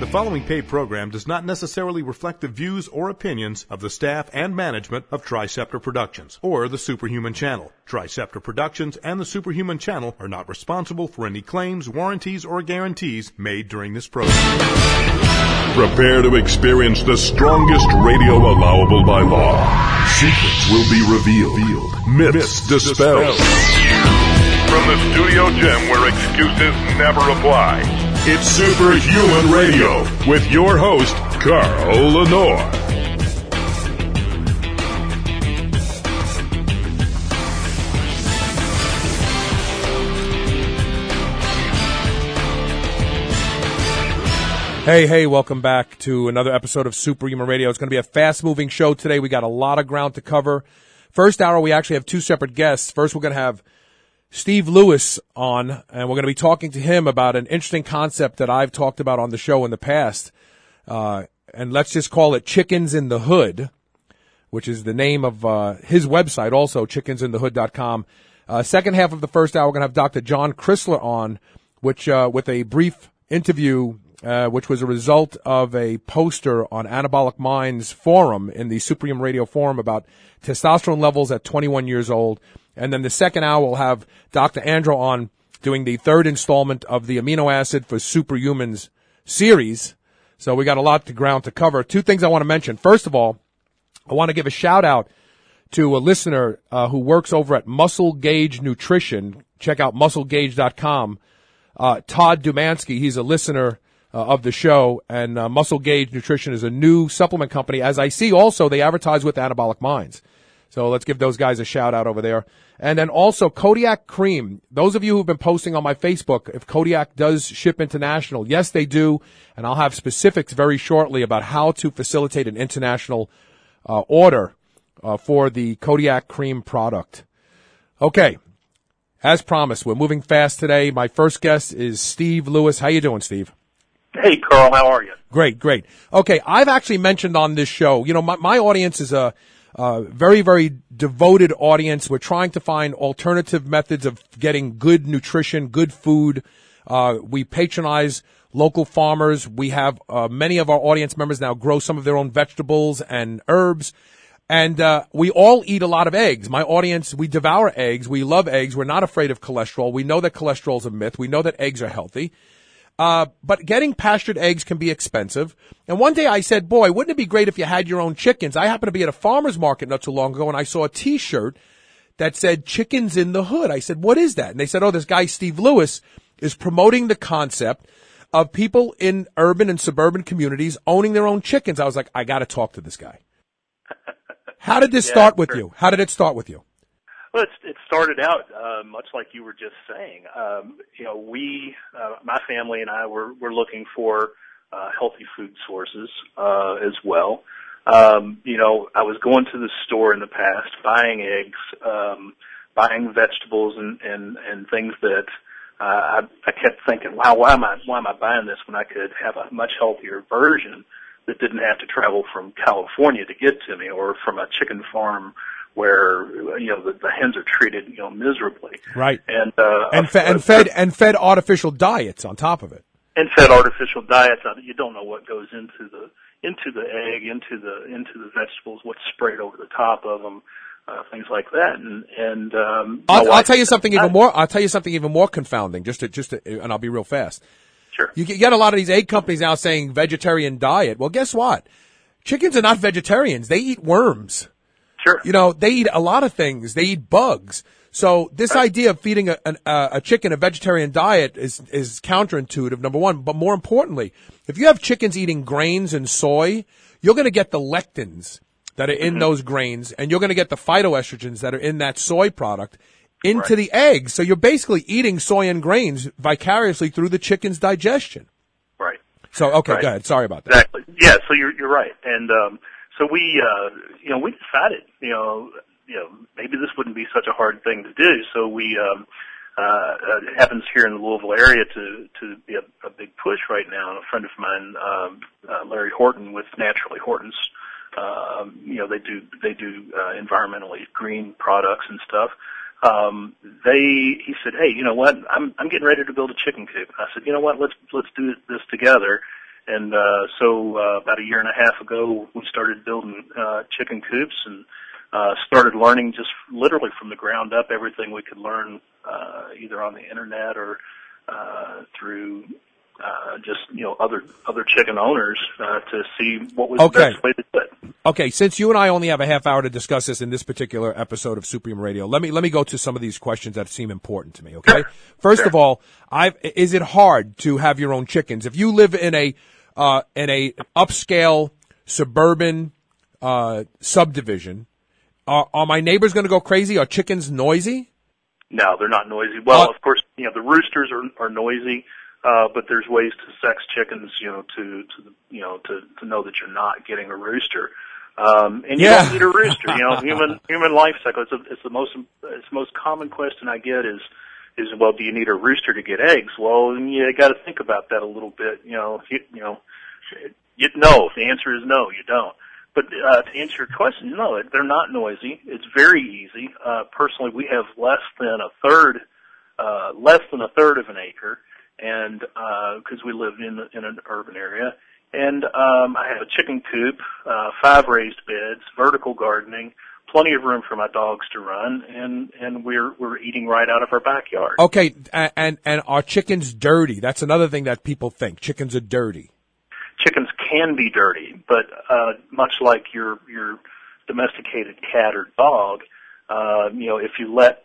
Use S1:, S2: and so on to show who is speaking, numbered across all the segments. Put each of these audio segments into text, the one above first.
S1: The following paid program does not necessarily reflect the views or opinions of the staff and management of Triceptor Productions or the Superhuman Channel. Triceptor Productions and the Superhuman Channel are not responsible for any claims, warranties, or guarantees made during this program.
S2: Prepare to experience the strongest radio allowable by law. Secrets will be revealed. Myths dispelled. From the studio gym where excuses never apply. It's Superhuman Radio with your host, Carl Lenore.
S3: Hey, welcome back to another episode of Superhuman Radio. It's going to be a fast-moving show today. We got a lot of ground to cover. First hour, we actually have two separate guests. First, we're going to have Steve Lewis on, and we're going to be talking to him about an interesting concept that I've talked about on the show in the past. And let's just call it Chickens in the Hood, which is the name of his website, also chickensinthehood.com. Second half of the first hour, we're going to have Dr. John Chrysler on, which with a brief interview, which was a result of a poster on Anabolic Minds forum in the Superhuman Radio forum about testosterone levels at 21 years old. And then the second hour, we'll have Dr. Andro on doing the third installment of the Amino Acid for Superhumans series. So we got a lot of ground to cover. Two things I want to mention. First of all, I want to give a shout out to a listener who works over at Muscle Gauge Nutrition. Check out musclegauge.com. Todd Dumansky, he's a listener of the show, and Muscle Gauge Nutrition is a new supplement company. As I see also, they advertise with Anabolic Minds. So let's give those guys a shout out over there. And then also Kodiak Cream. Those of you who've been posting on my Facebook, if Kodiak does ship international, yes, they do. And I'll have specifics very shortly about how to facilitate an international order for the Kodiak Cream product. Okay. As promised, we're moving fast today. My first guest is Steve Lewis. How you doing, Steve?
S4: Hey, Carl. How are you?
S3: Great. Okay. I've actually mentioned on this show, you know, my audience is a very, very devoted audience. We're trying to find alternative methods of getting good nutrition, good food. We patronize local farmers. We have many of our audience members now grow some of their own vegetables and herbs. And we all eat a lot of eggs. My audience, we devour eggs. We love eggs. We're not afraid of cholesterol. We know that cholesterol is a myth. We know that eggs are healthy. But getting pastured eggs can be expensive. And one day I said, boy, wouldn't it be great if you had your own chickens? I happened to be at a farmer's market not too long ago, and I saw a T-shirt that said Chickens in the Hood. I said, what is that? And they said, oh, this guy Steve Lewis is promoting the concept of people in urban and suburban communities owning their own chickens. I was like, I got to talk to this guy. How did this start with you? How did it start with you?
S4: Well, it started out much like you were just saying. You know, my family and I were looking for healthy food sources as well. You know, I was going to the store in the past, buying eggs, buying vegetables, and things that I kept thinking, wow, why am I buying this when I could have a much healthier version that didn't have to travel from California to get to me, or from a chicken farm where, you know, the hens are treated, you know, miserably.
S3: Right. And fed artificial diets on top of it.
S4: And fed artificial diets. You don't know what goes into the egg, into the vegetables, what's sprayed over the top of them, things like that. And
S3: I'll tell you something even more. I'll tell you something even more confounding. Just to, and I'll be real fast.
S4: Sure.
S3: You get a lot of these egg companies now saying vegetarian diet. Well, guess what? Chickens are not vegetarians. They eat worms.
S4: Sure.
S3: You know, they eat a lot of things. They eat bugs. So this idea of feeding a chicken a vegetarian diet is counterintuitive, number one. But more importantly, if you have chickens eating grains and soy, you're going to get the lectins that are in those grains, and you're going to get the phytoestrogens that are in that soy product into the eggs. So you're basically eating soy and grains vicariously through the chicken's digestion.
S4: Right.
S3: So, okay, go ahead. Sorry about that.
S4: Exactly. Yeah, so you're right. And so we decided, maybe this wouldn't be such a hard thing to do. So we, it happens here in the Louisville area to be a big push right now. And a friend of mine, Larry Horton with Naturally Hortons, they do environmentally green products and stuff. He said, hey, you know what? I'm getting ready to build a chicken coop. I said, you know what? Let's do this together. And so about a year and a half ago, we started building chicken coops and started learning just literally from the ground up everything we could learn either on the internet or through just other chicken owners to see what was the best way to do it.
S3: Okay, since you and I only have a half hour to discuss this in this particular episode of Superhuman Radio, let me go to some of these questions that seem important to me. Okay,
S4: sure.
S3: First of all, is it hard to have your own chickens if you live in a upscale suburban subdivision? Are my neighbors going to go crazy? Are chickens noisy?
S4: No, they're not noisy. Well, of course, the roosters are noisy. But there's ways to sex chickens, to know that you're not getting a rooster. And you don't need a rooster. Human life cycle. It's the most common question I get is, well, do you need a rooster to get eggs? Well, you got to think about that a little bit. No. The answer is no, you don't. But to answer your question, no, they're not noisy. It's very easy. Personally, we have less than a third of an acre. And because we live in an urban area, and I have a chicken coop, 5 raised beds, vertical gardening, plenty of room for my dogs to run, and we're eating right out of our backyard.
S3: Okay, and are chickens dirty? That's another thing that people think. Chickens are dirty.
S4: Chickens can be dirty, but much like your domesticated cat or dog. If you let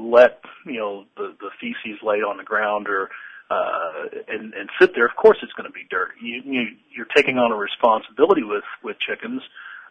S4: the feces lay on the ground or and sit there, of course it's going to be dirty. You're taking on a responsibility with chickens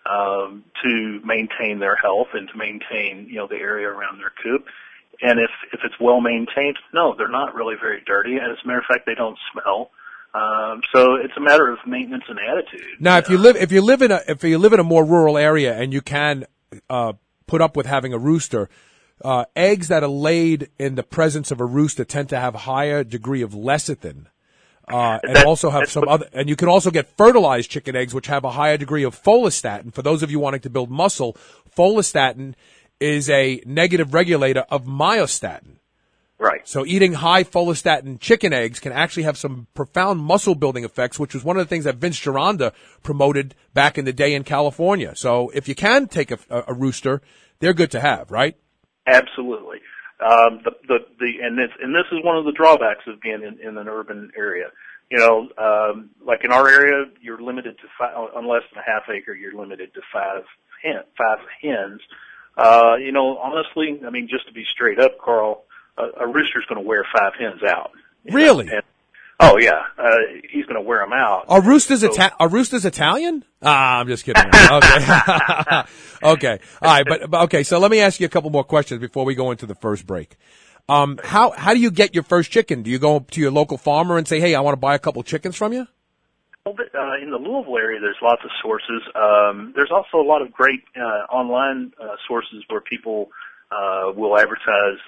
S4: to maintain their health and to maintain the area around their coop. And if it's well maintained, no, they're not really very dirty. And as a matter of fact, they don't smell. So it's a matter of maintenance and attitude.
S3: Now, if you live in a more rural area and you can put up with having a rooster, eggs that are laid in the presence of a rooster tend to have a higher degree of lecithin, and also have some other. And you can also get fertilized chicken eggs, which have a higher degree of follistatin. For those of you wanting to build muscle, follistatin is a negative regulator of myostatin.
S4: Right.
S3: So eating high follistatin chicken eggs can actually have some profound muscle building effects, which was one of the things that Vince Gironda promoted back in the day in California. So if you can take a rooster, they're good to have, right?
S4: Absolutely. And this is one of the drawbacks of being in an urban area. Like in our area, you're limited to on less than a half acre, you're limited to five hens. Honestly, just to be straight up, Carl, a rooster's going to wear 5 hens out.
S3: Really?
S4: Oh yeah, he's going to wear them out.
S3: Are roosters Italian? I'm just kidding. Okay. Okay. All right. But okay. So let me ask you a couple more questions before we go into the first break. How do you get your first chicken? Do you go to your local farmer and say, hey, I want to buy a couple chickens from you?
S4: Well, in the Louisville area, there's lots of sources. There's also a lot of great online sources where people will advertise,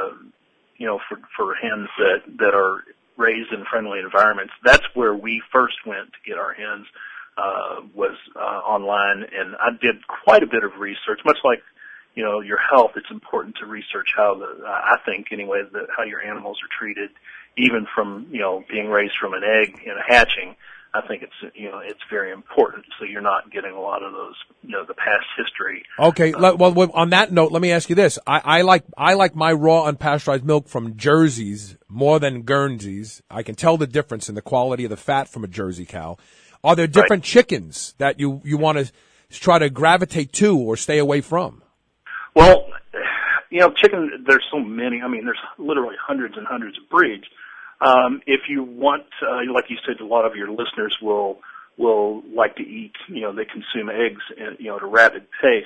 S4: for hens that are raised in friendly environments. That's where we first went to get our hens, was online, and I did quite a bit of research. Much like, your health, it's important to research I think anyway, how your animals are treated, even from, being raised from an egg and a hatching. I think it's very important, so you're not getting a lot of those, the past history.
S3: Okay, well, on that note, let me ask you this: I like my raw unpasteurized milk from Jerseys more than Guernseys. I can tell the difference in the quality of the fat from a Jersey cow. Are there different chickens that you want to try to gravitate to or stay away from?
S4: Well, chicken. There's so many. There's literally hundreds and hundreds of breeds. If you want, like you said, a lot of your listeners will like to eat, they consume eggs at a rapid pace.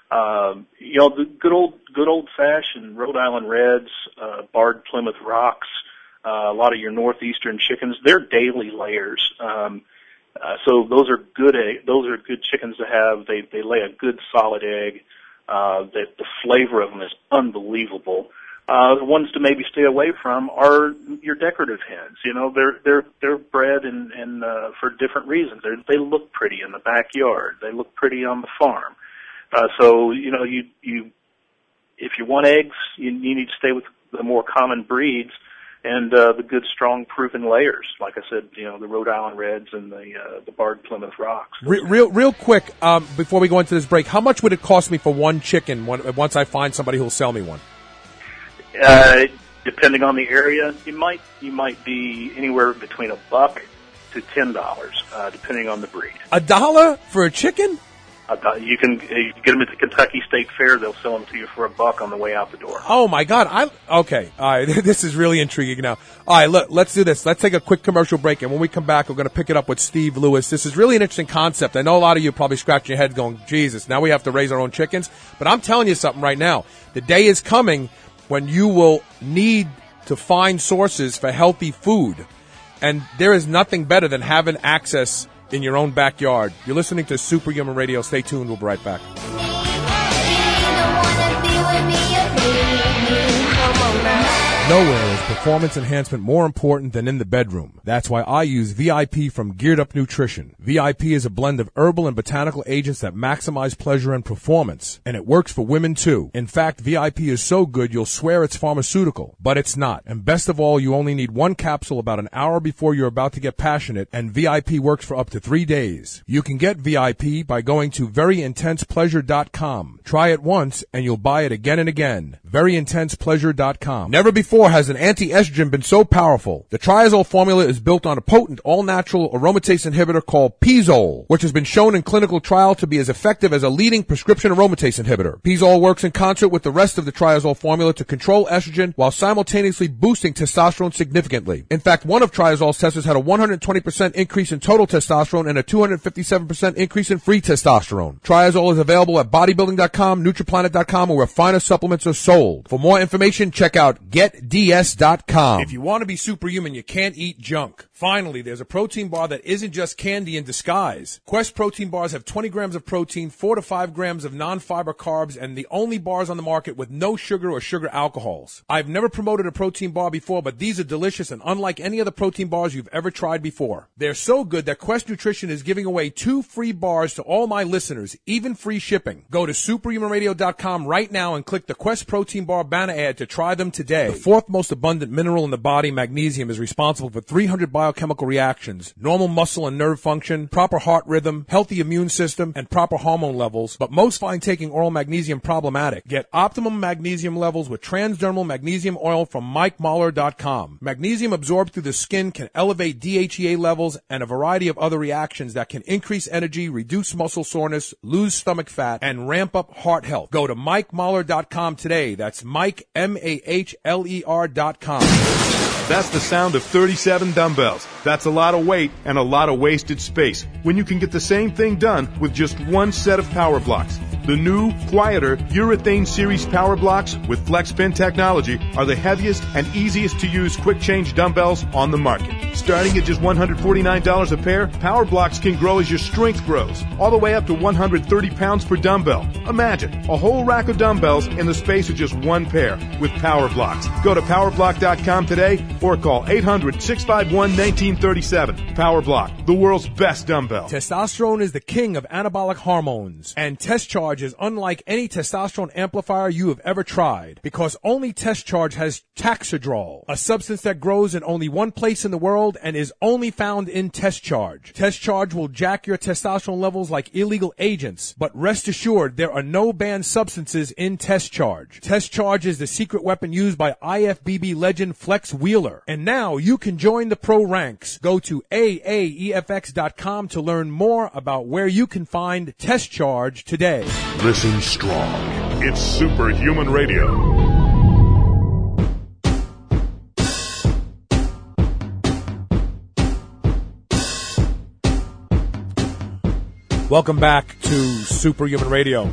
S4: The good old fashioned Rhode Island Reds, Barred Plymouth Rocks, a lot of your northeastern chickens, they're daily layers. So those are good chickens to have. They lay a good solid egg. The flavor of them is unbelievable. The ones to maybe stay away from are your decorative hens. They're bred and for different reasons. They look pretty in the backyard. They look pretty on the farm. So if you want eggs, you need to stay with the more common breeds. and the good, strong, proven layers. Like I said, the Rhode Island Reds and the Barred Plymouth Rocks.
S3: Real quick, before we go into this break, how much would it cost me for one chicken once I find somebody who'll sell me one?
S4: Depending on the area, you might be anywhere between $1 to $10, depending on the breed.
S3: $1 for a chicken?
S4: You can get them at the Kentucky State Fair. They'll sell them to you for $1 on the way out the door.
S3: Oh my God! Okay. All right. This is really intriguing now. All right, look, let's do this. Let's take a quick commercial break, and when we come back, we're going to pick it up with Steve Lewis. This is really an interesting concept. I know a lot of you are probably scratching your head, going, "Jesus, now we have to raise our own chickens." But I'm telling you something right now. The day is coming when you will need to find sources for healthy food, and there is nothing better than having access in your own backyard. You're listening to Superhuman Radio. Stay tuned. We'll be right back. Nowhere is performance enhancement more important than in the bedroom. That's why I use VIP from Geared Up Nutrition. VIP is a blend of herbal and botanical agents that maximize pleasure and performance. And it works for women too. In fact, VIP is so good you'll swear it's pharmaceutical. But it's not. And best of all, you only need one capsule about an hour before you're about to get passionate, and VIP works for up to 3 days. You can get VIP by going to veryintensepleasure.com. Try it once and you'll buy it again and again. Veryintensepleasure.com. Never before has an anti-estrogen been so powerful. The Triazole formula is built on a potent all-natural aromatase inhibitor called Pizole, which has been shown in clinical trial to be as effective as a leading prescription aromatase inhibitor. Pizole works in concert with the rest of the Triazole formula to control estrogen while simultaneously boosting testosterone significantly. In fact, one of Triazole's testers had a 120% increase in total testosterone and a 257% increase in free testosterone. Triazole is available at bodybuilding.com, nutriplanet.com, or where finer supplements are sold. For more information, check out GetDS.com. If you want to be superhuman, you can't eat junk. Finally, there's a protein bar that isn't just candy in disguise. Quest protein bars have 20 grams of protein, 4 to 5 grams of non-fiber carbs, and the only bars on the market with no sugar or sugar alcohols. I've never promoted a protein bar before, but these are delicious and unlike any other protein bars you've ever tried before. They're so good that Quest Nutrition is giving away 2 free bars to all my listeners, even free shipping. Go to superhumanradio.com right now and click the Quest protein bar banner ad to try them today. The fourth most abundant mineral in the body, magnesium, is responsible for 300 biochemical reactions, normal muscle and nerve function, proper heart rhythm, healthy immune system, and proper hormone levels. But most find taking oral magnesium problematic. Get optimum magnesium levels with transdermal magnesium oil from MikeMahler.com. Magnesium absorbed through the skin can elevate DHEA levels and a variety of other reactions that can increase energy, reduce muscle soreness, lose stomach fat, and ramp up heart health. Go to MikeMahler.com today. That's Mike, MAHLER.com.
S1: That's the sound of 37 dumbbells. That's a lot of weight and a lot of wasted space when you can get the same thing done with just one set of power blocks. The new, quieter Urethane Series Power Blocks with FlexPin technology are the heaviest and easiest to use quick change dumbbells on the market. Starting at just $149 a pair, Power Blocks can grow as your strength grows, all the way up to 130 pounds per dumbbell. Imagine a whole rack of dumbbells in the space of just one pair with Power Blocks. Go to powerblock.com today or call 800-651-1937. Power Block, the world's best dumbbell.
S3: Testosterone is the king of anabolic hormones, and Test Charge is unlike any testosterone amplifier you have ever tried, because only Test Charge has Taxidrol, a substance that grows in only one place in the world and is only found in Test Charge. Test Charge will jack your testosterone levels like illegal agents, but rest assured there are no banned substances in Test Charge. Test Charge is the secret weapon used by IFBB legend Flex Wheeler. And now you can join the pro ranks. Go to AAEFX.com to learn more about where you can find Test Charge today.
S2: Listen strong. It's Superhuman Radio.
S3: Welcome back to Superhuman Radio.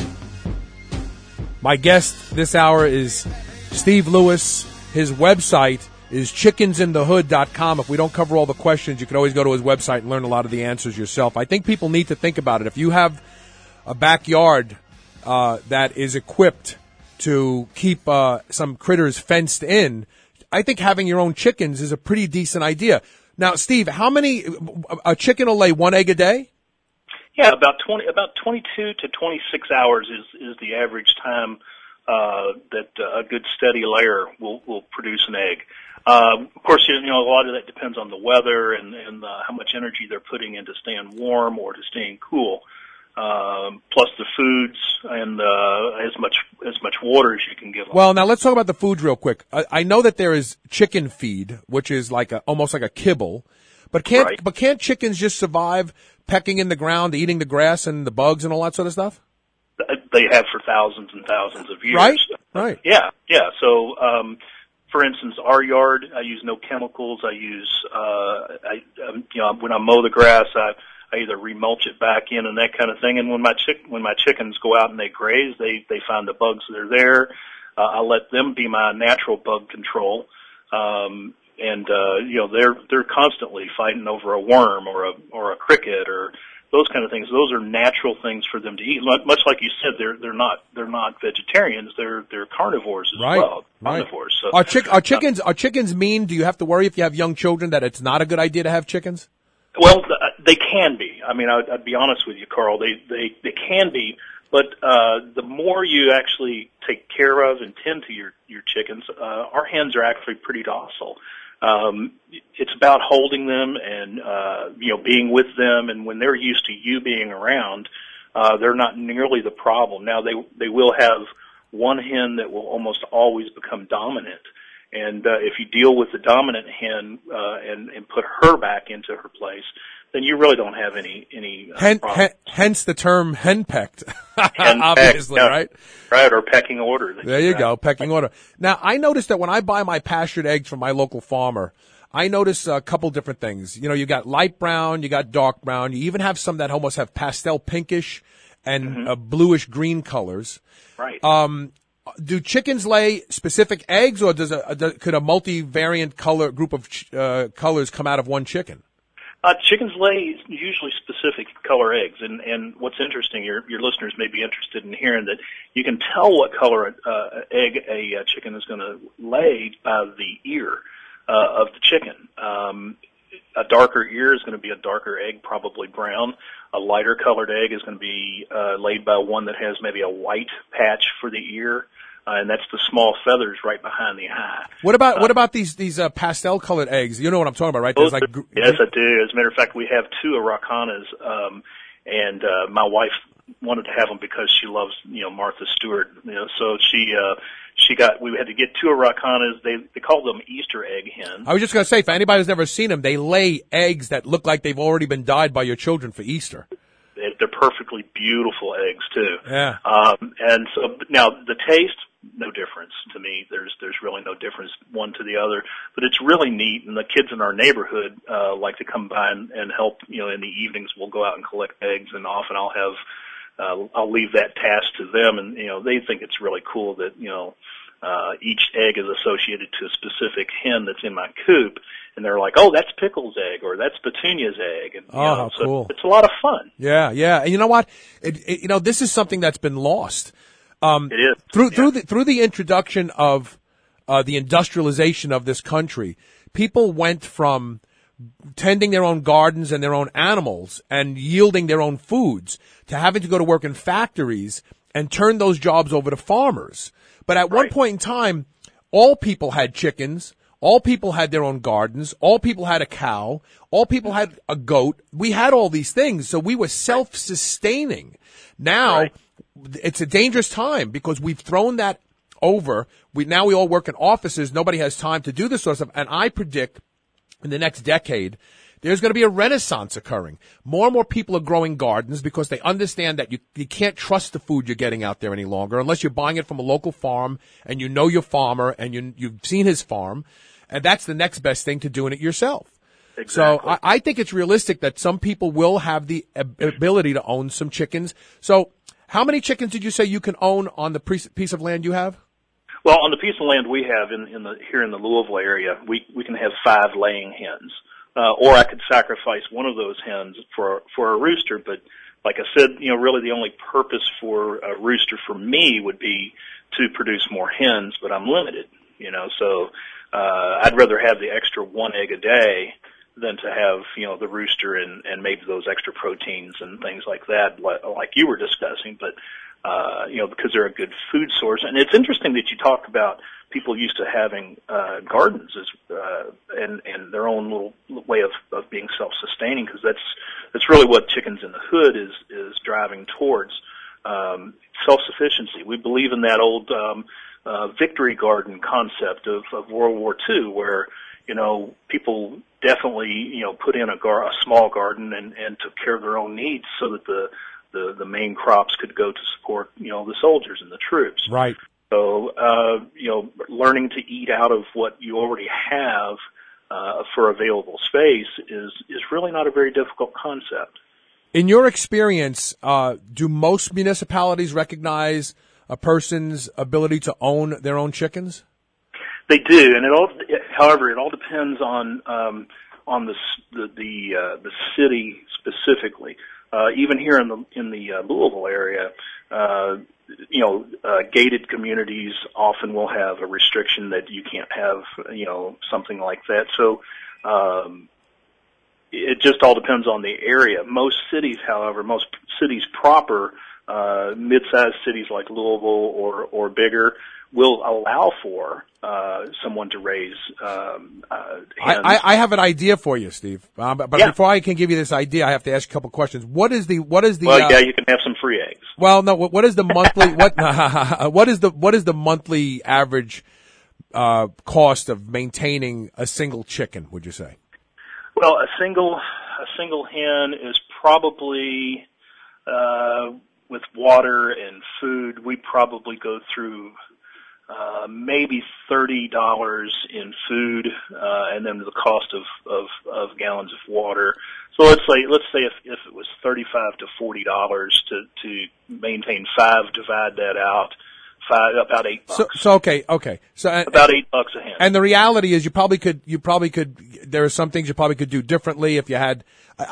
S3: My guest this hour is Steve Lewis. His website is chickensinthehood.com. If we don't cover all the questions, you can always go to his website and learn a lot of the answers yourself. I think people need to think about it. If you have a backyard that is equipped to keep some critters fenced in, I think having your own chickens is a pretty decent idea. Now, Steve, how many a chicken will lay 1 egg a day?
S4: Yeah, about 22 to 26 hours is the average time that a good steady layer will produce an egg. Of course, a lot of that depends on the weather and how much energy they're putting into staying warm or to staying cool. Plus the foods and as much water as you can give them.
S3: Well, now let's talk about the foods real quick. I know that there is chicken feed, which is almost like a kibble, but can't chickens just survive pecking in the ground, eating the grass and the bugs and all that sort of stuff?
S4: They have for thousands and thousands of years.
S3: Right.
S4: Yeah. So, for instance, our yard, I use no chemicals. I use, when I mow the grass, I either remulch it back in and that kind of thing. And when my chickens go out and they graze, they find the bugs that are there. I let them be my natural bug control. They're constantly fighting over a worm or a cricket or those kind of things. Those are natural things for them to eat. Much like you said, they're not vegetarians. They're carnivores as well. Carnivores. So,
S3: are chickens mean? Do you have to worry if you have young children that it's not a good idea to have chickens?
S4: Well, they can be. I mean, I'd be honest with you, Carl. They can be, but the more you actually take care of and tend to your chickens, our hens are actually pretty docile. It's about holding them and being with them, and when they're used to you being around, they're not nearly the problem. Now they will have one hen that will almost always become dominant. And if you deal with the dominant hen and put her back into her place, then you really don't have any problems.
S3: Hence the term henpecked, obviously,
S4: yeah.
S3: Right?
S4: Right, or pecking order.
S3: There you go, pecking order. Now, I noticed that when I buy my pastured eggs from my local farmer, I notice a couple different things. You got light brown, you got dark brown, you even have some that almost have pastel pinkish and bluish green colors.
S4: Right.
S3: Do chickens lay specific eggs, or could a multivariant group of colors come out of one chicken?
S4: Chickens lay usually specific color eggs, and what's interesting, your listeners may be interested in hearing that you can tell what color egg a chicken is going to lay by the ear of the chicken. A darker ear is going to be a darker egg, probably brown. A lighter colored egg is going to be laid by one that has maybe a white patch for the ear. And that's the small feathers right behind the eye.
S3: What about these pastel colored eggs? You know what I'm talking about, right?
S4: Yes, I do. As a matter of fact, we have two Araucanas, and my wife wanted to have them because she loves Martha Stewart. So we had to get two Araucanas. They call them Easter egg hens.
S3: I was just going to say, for anybody who's never seen them, they lay eggs that look like they've already been dyed by your children for Easter.
S4: They're perfectly beautiful eggs too.
S3: Yeah.
S4: And so now the taste, no difference to me. There's really no difference one to the other, but it's really neat. And the kids in our neighborhood like to come by and help. In the evenings we'll go out and collect eggs, and often I'll leave that task to them, and they think it's really cool that each egg is associated to a specific hen that's in my coop. And they're like, oh, that's Pickle's egg, or that's Petunia's egg. And,
S3: how cool.
S4: It's a lot of fun.
S3: Yeah. And you know what? This is something that's been lost.
S4: It is.
S3: Through the introduction of the industrialization of this country, people went from tending their own gardens and their own animals and yielding their own foods to having to go to work in factories and turn those jobs over to farmers. But at one point in time, all people had chickens. All people had their own gardens. All people had a cow. All people had a goat. We had all these things, so we were self-sustaining. Now, it's a dangerous time because we've thrown that over. We all work in offices. Nobody has time to do this sort of stuff. And I predict in the next decade, there's going to be a renaissance occurring. More and more people are growing gardens because they understand that you can't trust the food you're getting out there any longer unless you're buying it from a local farm and you know your farmer and you've seen his farm. And that's the next best thing to doing it yourself.
S4: Exactly.
S3: So I think it's realistic that some people will have the ability to own some chickens. So how many chickens did you say you can own on the piece of land you have?
S4: Well, on the piece of land we have here in the Louisville area, we can have 5 laying hens. Or I could sacrifice one of those hens for a rooster, but like I said, really the only purpose for a rooster for me would be to produce more hens, but I'm limited, so I'd rather have the extra 1 egg a day than to have, the rooster and maybe those extra proteins and things like that, like you were discussing, but, because they're a good food source. And it's interesting that you talked about people used to having gardens and their own little way of being self-sustaining, because that's really what Chickens in the Hood is driving towards, self-sufficiency. We believe in that old victory garden concept of World War II, where people definitely put in a small garden and took care of their own needs so that the main crops could go to support the soldiers and the troops.
S3: Right.
S4: So learning to eat out of what you already have for available space is really not a very difficult concept.
S3: In your experience, do most municipalities recognize a person's ability to own their own chickens?
S4: They do, and however, it all depends on the city specifically. Even here in the Louisville area, gated communities often will have a restriction that you can't have, something like that. So it just all depends on the area. Most cities, however, most cities proper, mid-sized cities like Louisville or bigger, will allow for someone to raise hens.
S3: I have an idea for you, Steve. But before I can give you this idea, I have to ask you a couple questions. What is the?
S4: Well, you can have some free eggs.
S3: Well, no. What is the monthly? What is the monthly average cost of maintaining a single chicken? Would you say?
S4: Well, a single hen is probably with water and food. We probably go through maybe $30 in food, and then the cost of gallons of water. So let's say if it was $35 to $40 to maintain 5, divide that out, about $8.
S3: So okay. So
S4: about $8 a hen.
S3: And the reality is, you probably could. There are some things you probably could do differently if you had.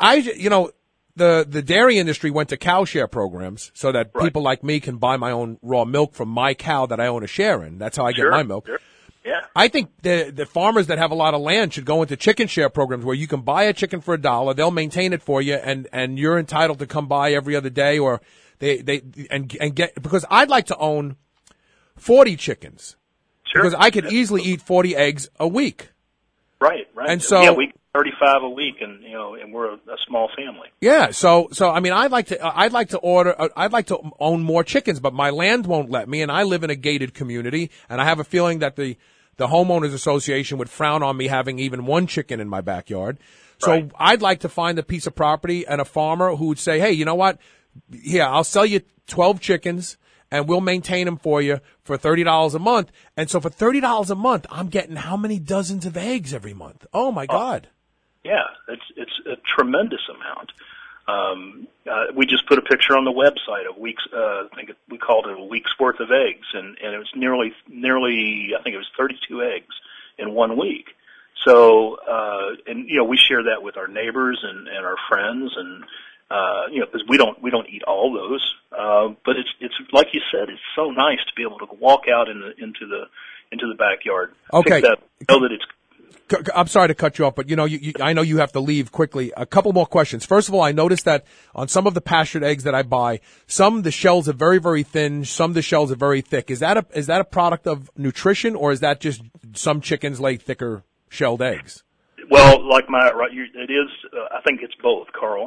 S3: The dairy industry went to cow share programs so that people like me can buy my own raw milk from my cow that I own a share in. That's how I get my milk.
S4: Sure. Yeah.
S3: I think the farmers that have a lot of land should go into chicken share programs where you can buy a chicken for $1, they'll maintain it for you, and you're entitled to come by every other day, or they get, because I'd like to own 40 chickens.
S4: Sure.
S3: Because I could easily eat 40 eggs a week.
S4: Right.
S3: And so
S4: we 35 a week, and we're a small family.
S3: Yeah, so I mean, I'd like to own more chickens, but my land won't let me, and I live in a gated community, and I have a feeling that the homeowners association would frown on me having even one chicken in my backyard. So I'd like to find a piece of property and a farmer who would say, hey, you know what? Here, I'll sell you 12 chickens, and we'll maintain them for you for $30 a month. And so for $30 a month, I'm getting how many dozens of eggs every month? Oh my God.
S4: Yeah, it's a tremendous amount. We just put a picture on the website of weeks. I think we called it a week's worth of eggs, and it was nearly. I think it was 32 eggs in 1 week. So, we share that with our neighbors and our friends, and because we don't eat all those. But it's like you said, it's so nice to be able to walk out into the backyard.
S3: Okay.
S4: Know that it's.
S3: I'm sorry to cut you off, but I know you have to leave quickly. A couple more questions. First of all, I noticed that on some of the pastured eggs that I buy, the shells are very, very thin. Some the shells are very thick. Is that a product of nutrition, or is that just some chickens lay thicker shelled eggs?
S4: Well, it is. I think it's both, Carl.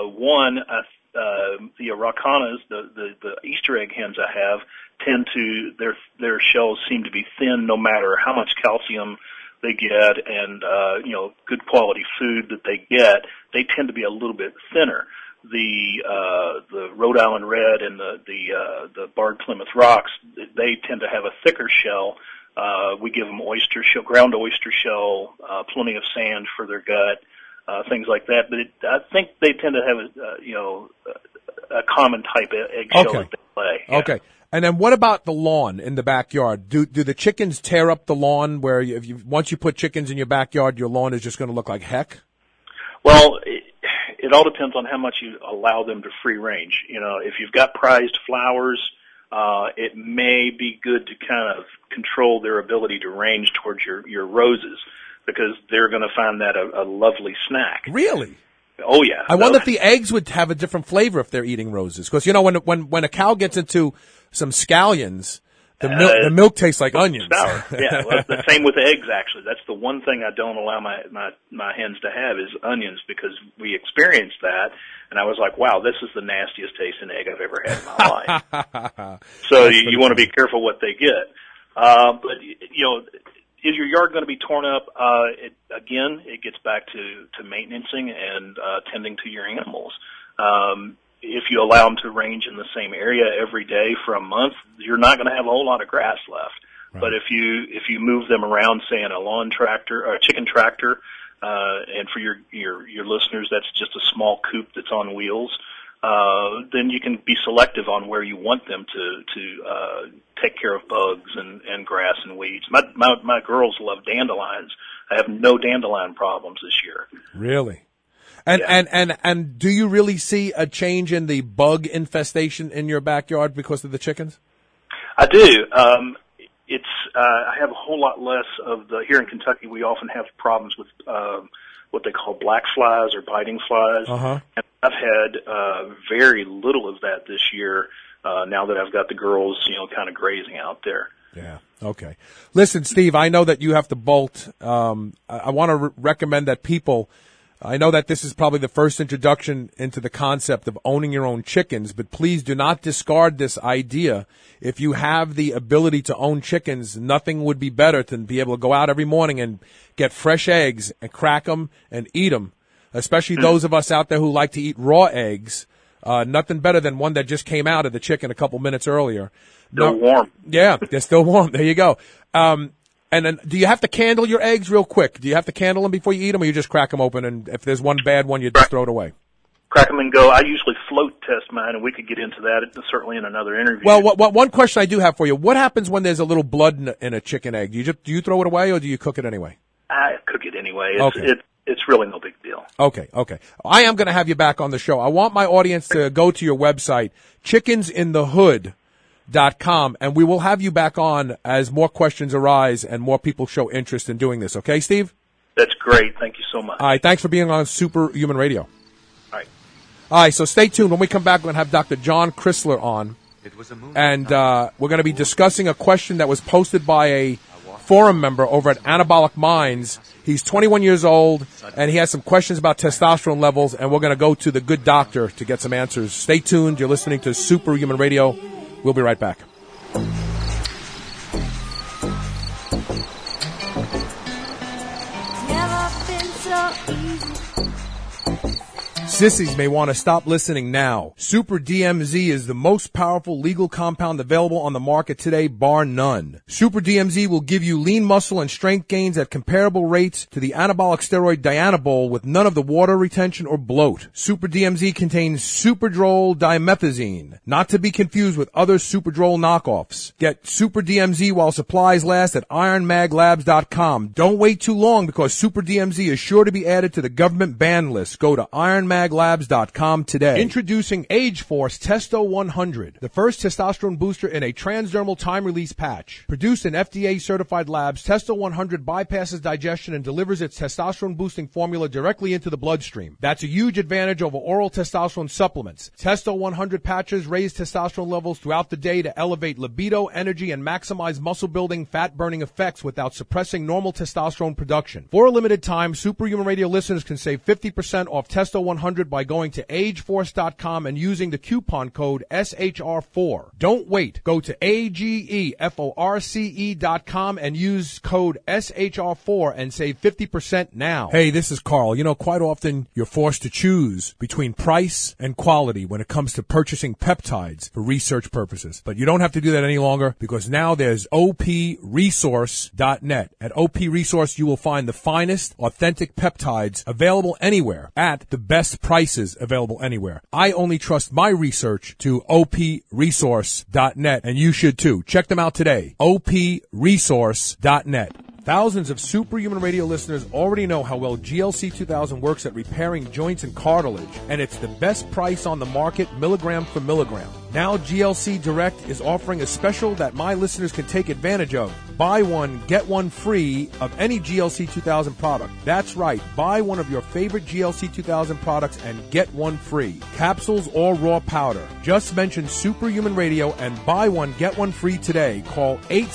S4: The Araucanas, the Easter egg hens I have, tend to their shells seem to be thin, no matter how much calcium they get and good quality food that they get. They tend to be a little bit thinner. The Rhode Island Red and the Barred Plymouth Rocks, they tend to have a thicker shell. We give them ground oyster shell, plenty of sand for their gut, things like that. But I think they tend to have a common type of egg shell that they lay. Yeah.
S3: Okay. And then what about the lawn in the backyard? Do the chickens tear up the lawn where once you put chickens in your backyard, your lawn is just going to look like heck?
S4: Well, it all depends on how much you allow them to free range. If you've got prized flowers, it may be good to kind of control their ability to range towards your roses, because they're going to find that a lovely snack.
S3: Really?
S4: Oh yeah.
S3: I wonder if the eggs would have a different flavor if they're eating roses, because when a cow gets into some scallions, The milk tastes like onions.
S4: Sour. Yeah, well, the same with eggs, actually. That's the one thing I don't allow my hens to have is onions, because we experienced that, and I was like, wow, this is the nastiest tasting egg I've ever had in my life. So you want to be careful what they get. But, is your yard going to be torn up? It gets back to maintaining and tending to your animals. If you allow them to range in the same area every day for a month, you're not going to have a whole lot of grass left. Right. But if you move them around, say in a lawn tractor or a chicken tractor, and for your listeners, that's just a small coop that's on wheels, then you can be selective on where you want them to take care of bugs and grass and weeds. My girls love dandelions. I have no dandelion problems this year.
S3: Really? And do you really see a change in the bug infestation in your backyard because of the chickens?
S4: I do. I have a whole lot less of here in Kentucky. We often have problems with what they call black flies or biting flies.
S3: Uh-huh.
S4: And I've had very little of that this year. Now that I've got the girls, kind of grazing out there.
S3: Yeah. Okay. Listen, Steve, I know that you have to bolt. I want to recommend that people. I know that this is probably the first introduction into the concept of owning your own chickens, but please do not discard this idea. If you have the ability to own chickens, nothing would be better than be able to go out every morning and get fresh eggs and crack them and eat them, especially those of us out there who like to eat raw eggs. Nothing better than one that just came out of the chicken a couple minutes earlier.
S4: Still warm.
S3: Yeah, they're still warm. There you go. And then, do you have to candle your eggs real quick? Do you have to candle them before you eat them, or you just crack them open, and if there's one bad one, you just throw it away?
S4: Crack them and go. I usually float test mine, and we could get into that certainly in another interview.
S3: Well, one question I do have for you. What happens when there's a little blood in a chicken egg? Do you throw it away, or do you cook it anyway?
S4: I cook it anyway.
S3: Okay.
S4: It's really no big deal.
S3: Okay. I am going to have you back on the show. I want my audience to go to your website, chickensinthehood.com, and we will have you back on as more questions arise and more people show interest in doing this. Okay, Steve?
S4: That's great. Thank you so much.
S3: All right. Thanks for being on Superhuman Radio.
S4: All
S3: right. So stay tuned. When we come back, we're going to have Dr. John Chrysler on. And we're going to be discussing a question that was posted by a forum member over at Anabolic Minds. He's 21 years old, and he has some questions about testosterone levels, and we're going to go to the good doctor to get some answers. Stay tuned. You're listening to Superhuman Radio. We'll be right back. Sissies may want to stop listening now. Super DMZ is the most powerful legal compound available on the market today, bar none. Super DMZ will give you lean muscle and strength gains at comparable rates to the anabolic steroid Dianabol with none of the water retention or bloat. Super DMZ contains Superdrol dimethazine, not to be confused with other Superdrol knockoffs. Get Super DMZ while supplies last at IronMagLabs.com. Don't wait too long because Super DMZ is sure to be added to the government ban list. Go to IronMagLabs.com today. Introducing Age Force Testo 100, the first testosterone booster in a transdermal time-release patch. Produced in FDA-certified labs, Testo 100 bypasses digestion and delivers its testosterone-boosting formula directly into the bloodstream. That's a huge advantage over oral testosterone supplements. Testo 100 patches raise testosterone levels throughout the day to elevate libido, energy, and maximize muscle-building, fat-burning effects without suppressing normal testosterone production. For a limited time, Superhuman Radio listeners can save 50% off Testo 100 by going to ageforce.com and using the coupon code SHR4. Don't wait. Go to AGEFORCE.com and use code SHR4 and save 50% now. Hey, this is Carl. You know, quite often you're forced to choose between price and quality when it comes to purchasing peptides for research purposes. But you don't have to do that any longer because now there's OPResource.net. At OP Resource, you will find the finest, authentic peptides available anywhere at the best prices available anywhere. I only trust my research to OPResource.net, and you should too. Check them out today. OPResource.net. Thousands of Superhuman Radio listeners already know how well GLC 2000 works at repairing joints and cartilage, and it's the best price on the market, milligram for milligram. Now GLC Direct is offering a special that my listeners can take advantage of. Buy one, get one free of any GLC 2000 product. That's right. Buy one of your favorite GLC 2000 products and get one free. Capsules or raw powder. Just mention Superhuman Radio and buy one, get one free today. Call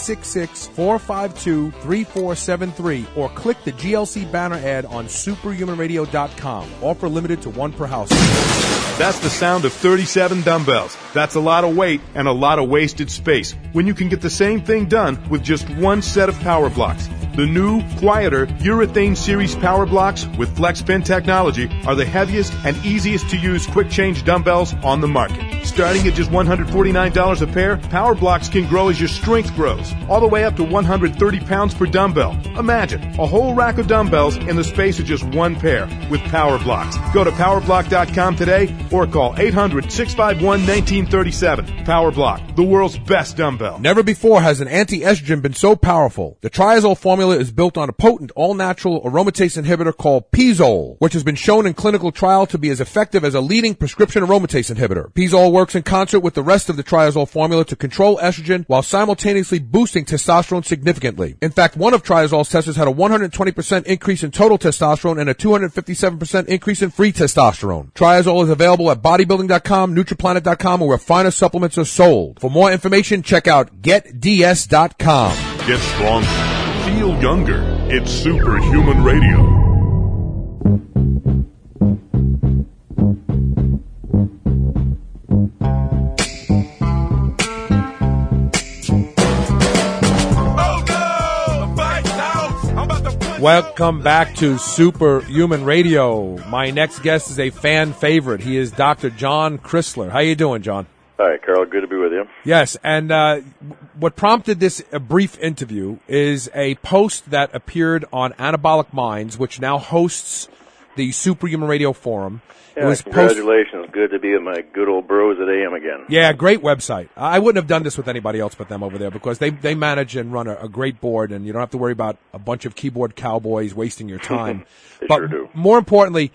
S3: 866-452-3473 or click the GLC banner ad on superhumanradio.com. Offer limited to one per household.
S1: That's the sound of 37 dumbbells. That's a lot of weight and a lot of wasted space when you can get the same thing done with just one set of power blocks. The new, quieter Urethane Series power blocks with FlexPin technology are the heaviest and easiest to use quick change dumbbells on the market. Starting at just $149 a pair, power blocks can grow as your strength grows, all the way up to 130 pounds per dumbbell. Imagine a whole rack of dumbbells in the space of just one pair with power blocks. Go to powerblock.com today or call 800-651-1937. Power Block, the world's best dumbbell.
S3: Never before has an anti-estrogen been so powerful. The Triazole formula is built on a potent all-natural aromatase inhibitor called Pizole, which has been shown in clinical trial to be as effective as a leading prescription aromatase inhibitor. Pizole works in concert with the rest of the Triazole formula to control estrogen while simultaneously boosting testosterone significantly. In fact, one of Triazole's testers had a 120% increase in total testosterone and a 257% increase in free testosterone. Triazole is available at bodybuilding.com, nutriplanet.com, or where finer supplements are sold. For more information, check out getds.com.
S2: Get stronger. Feel younger. It's Superhuman Radio.
S3: Welcome back to Superhuman Radio. My next guest is a fan favorite. He is Dr. John Chrysler. How you doing, John?
S5: Hi, Carol. Good to be with you.
S3: Yes, and what prompted this brief interview is a post that appeared on Anabolic Minds, which now hosts the Superhuman Radio Forum.
S5: Yeah, congratulations. Good to be with my good old bros at AM again.
S3: Yeah, great website. I wouldn't have done this with anybody else but them over there because they manage and run a great board, and you don't have to worry about a bunch of keyboard cowboys wasting your time.
S5: They
S3: but
S5: sure do.
S3: More importantly,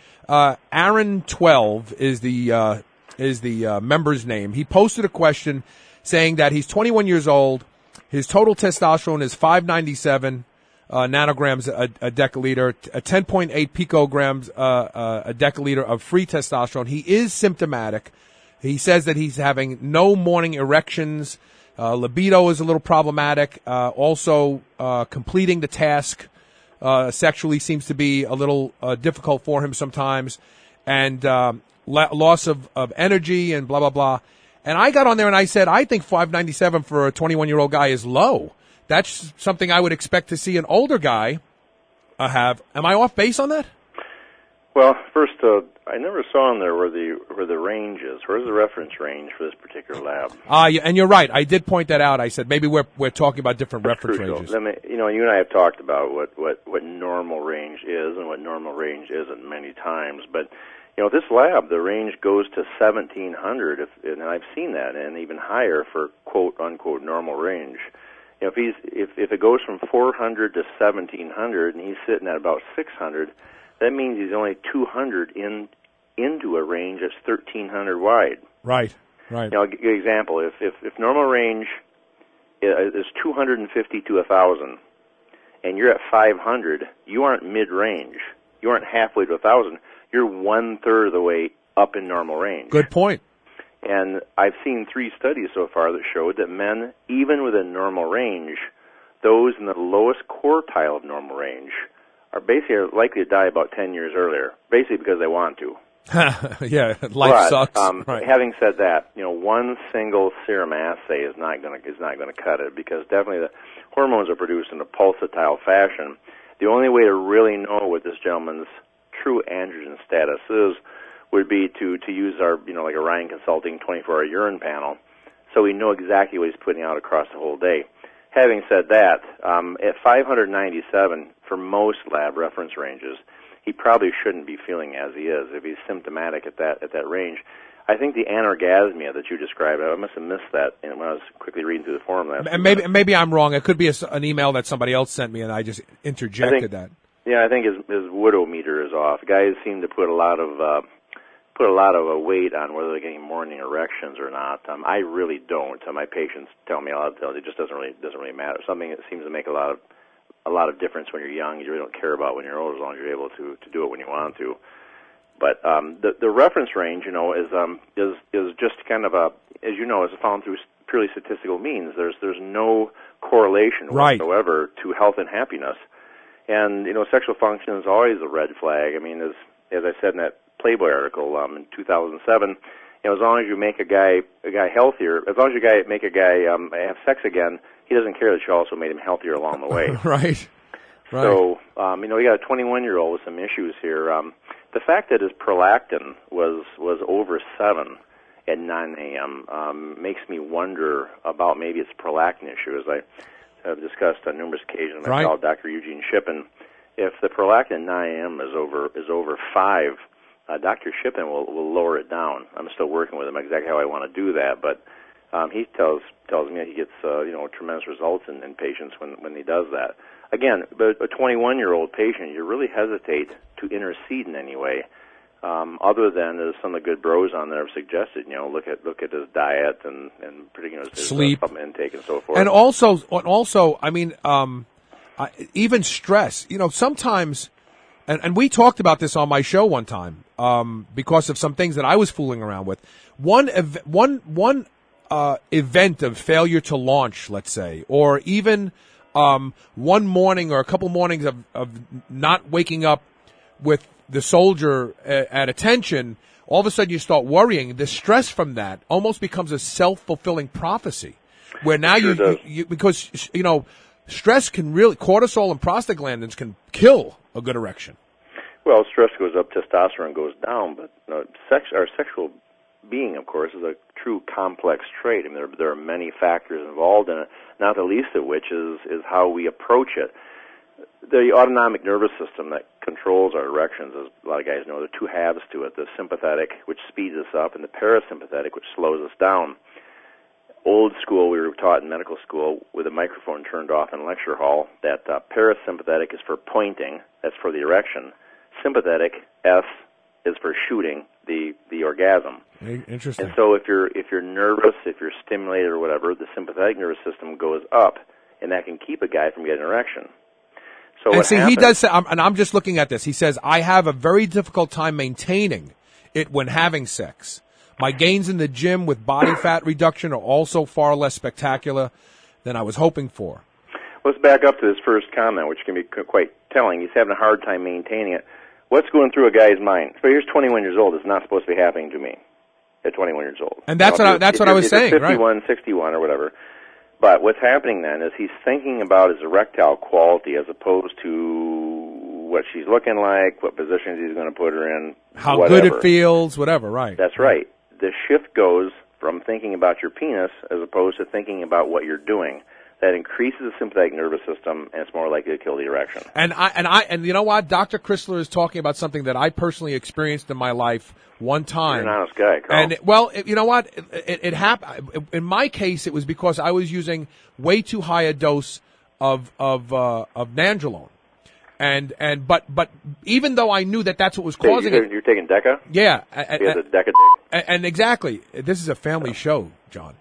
S3: Aaron12 is the member's name. He posted a question saying that he's 21 years old. His total testosterone is 597 nanograms a deciliter, 10.8 picograms a deciliter of free testosterone. He is symptomatic. He says that he's having no morning erections. Libido is a little problematic. Also, completing the task sexually seems to be a little difficult for him sometimes. And loss of energy and blah, blah, blah. And I got on there and I said, I think 597 for a 21-year-old guy is low. That's something I would expect to see an older guy have. Am I off base on that?
S5: Well, first, I never saw in there where the range is. Where's the reference range for this particular lab?
S3: Yeah, and you're right. I did point that out. I said maybe we're talking about different reference ranges.
S5: You and I have talked about what normal range is and what normal range isn't many times, but this lab, the range goes to 1,700, and I've seen that, and even higher for quote unquote normal range. If it goes from 400 to 1,700, and he's sitting at about 600, that means he's only 200 into a range that's 1,300 wide.
S3: Right.
S5: I'll give you an example. If normal range is 250 to 1,000, and you're at 500, you aren't mid-range. You aren't halfway to 1,000. You're 1/3 of the way up in normal range.
S3: Good point.
S5: And I've seen 3 studies so far that showed that men, even within normal range, those in the lowest quartile of normal range, are basically likely to die about 10 years earlier, basically because they want to.
S3: Yeah, life sucks. Right.
S5: Having said that, one single serum assay is not going to cut it, because definitely the hormones are produced in a pulsatile fashion. The only way to really know what this gentleman's true androgen status is would be to use our, like a Ryan Consulting 24-hour urine panel, so we know exactly what he's putting out across the whole day. Having said that, at 597 for most lab reference ranges, he probably shouldn't be feeling as he is if he's symptomatic at that range. I think the anorgasmia that you described, I must have missed that when I was quickly reading through the forum last week.
S3: And maybe I'm wrong. It could be an email that somebody else sent me, and I just interjected that.
S5: Yeah, I think his widow meter is off. Guys seem to put a lot of put a lot of weight on whether they're getting morning erections or not. I really don't. My patients tell me a lot of times it just doesn't really matter. Something that seems to make a lot of difference when you're young, you really don't care about when you're old, as long as you're able to do it when you want to. But the reference range, is just kind of as you know, is found through purely statistical means. There's no correlation whatsoever to health and happiness. And sexual function is always a red flag. I mean, as I said in that Playboy article in 2007, as long as you make a guy healthier, as long as you make a guy have sex again, he doesn't care that you also made him healthier along the way.
S3: Right.
S5: So, we got a 21-year-old with some issues here. The fact that his prolactin was over 7 at 9 a.m. Makes me wonder about maybe it's a prolactin issue, as I have discussed on numerous occasions with my colleague, Dr. Eugene Shippen. If the prolactin at 9 a.m. is over 5, Dr. Shippen will lower it down. I'm still working with him exactly how I want to do that, but he tells me that he gets tremendous results in patients when he does that. Again, but a 21-year-old patient, you really hesitate to intercede in any way, other than as some of the good bros on there have suggested. Look at his diet and particularly his
S3: sleep,
S5: supplement intake, and so forth.
S3: And also, I mean, even stress. Sometimes, and we talked about this on my show one time, because of some things that I was fooling around with. One event of failure to launch, let's say, or even one morning or a couple mornings of not waking up with the soldier at attention, all of a sudden you start worrying. The stress from that almost becomes a self-fulfilling prophecy, where now because stress can really, cortisol and prostaglandins can kill a good erection.
S5: Well, stress goes up, testosterone goes down, but our sexual being, of course, is a true complex trait. I mean, there are many factors involved in it, not the least of which is how we approach it. The autonomic nervous system that controls our erections, as a lot of guys know, there are two halves to it: the sympathetic, which speeds us up, and the parasympathetic, which slows us down. Old school, we were taught in medical school with a microphone turned off in lecture hall that parasympathetic is for pointing, that's for the erection. Sympathetic, S, is for shooting the orgasm.
S3: Interesting.
S5: And so if you're nervous, if you're stimulated or whatever, the sympathetic nervous system goes up, and that can keep a guy from getting an erection. So
S3: and see, he does say, and I'm just looking at this. He says, I have a very difficult time maintaining it when having sex. My gains in the gym with body fat reduction are also far less spectacular than I was hoping for.
S5: Let's back up to his first comment, which can be quite telling. He's having a hard time maintaining it. What's going through a guy's mind? So here's 21 years old. It's not supposed to be happening to me at 21 years old.
S3: And that's what I was saying,
S5: 51,
S3: right?
S5: 61, or whatever. But what's happening then is he's thinking about his erectile quality as opposed to what she's looking like, what positions he's going to put her in,
S3: how
S5: whatever.
S3: good it feels, whatever, right.
S5: That's right. The shift goes from thinking about your penis as opposed to thinking about what you're doing. That increases the sympathetic nervous system, and it's more likely to kill the erection.
S3: And you know what? Dr. Chrysler is talking about something that I personally experienced in my life one time.
S5: You're an honest guy, Carl.
S3: And well, you know what? It happened. In my case, it was because I was using way too high a dose of nandrolone. But even though I knew that that's what was causing it,
S5: you're taking Deca?
S3: Yeah.
S5: He has a Deca dick?
S3: And exactly, this is a family show, John.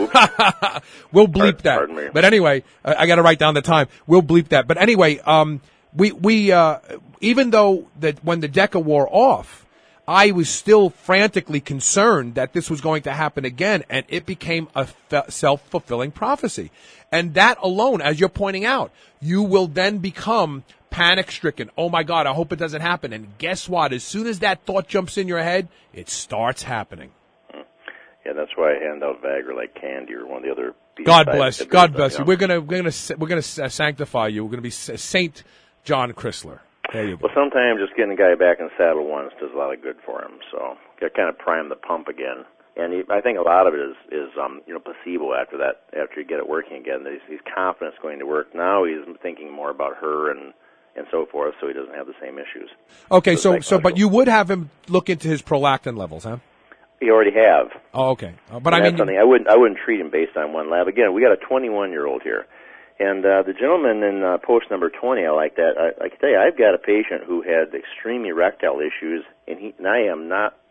S3: We'll bleep that.
S5: Pardon me.
S3: But anyway, I got to write down the time. We'll bleep that. But anyway, we even though that when the Deca wore off, I was still frantically concerned that this was going to happen again, and it became a self-fulfilling prophecy. And that alone, as you're pointing out, you will then become panic-stricken. Oh my God, I hope it doesn't happen. And guess what? As soon as that thought jumps in your head, it starts happening.
S5: Yeah, that's why I hand out Viagra like candy or one of the other.
S3: God bless you. God bless you. We're gonna sanctify you. We're gonna be Saint John Chrysler. There you go.
S5: Well, sometimes just getting a guy back in the saddle once does a lot of good for him. So you kind of prime the pump again. And I think a lot of it is placebo after that. After you get it working again, he's confident it's going to work. Now he's thinking more about her and so forth, so he doesn't have the same issues.
S3: Okay, so but you would have him look into his prolactin levels, huh?
S5: You already have.
S3: Oh, okay. But
S5: and that's something I wouldn't treat him based on one lab. Again, we got a 21-year-old here, and the gentleman in post number 20, I like that. I can tell you, I've got a patient who had extreme erectile issues, and I am not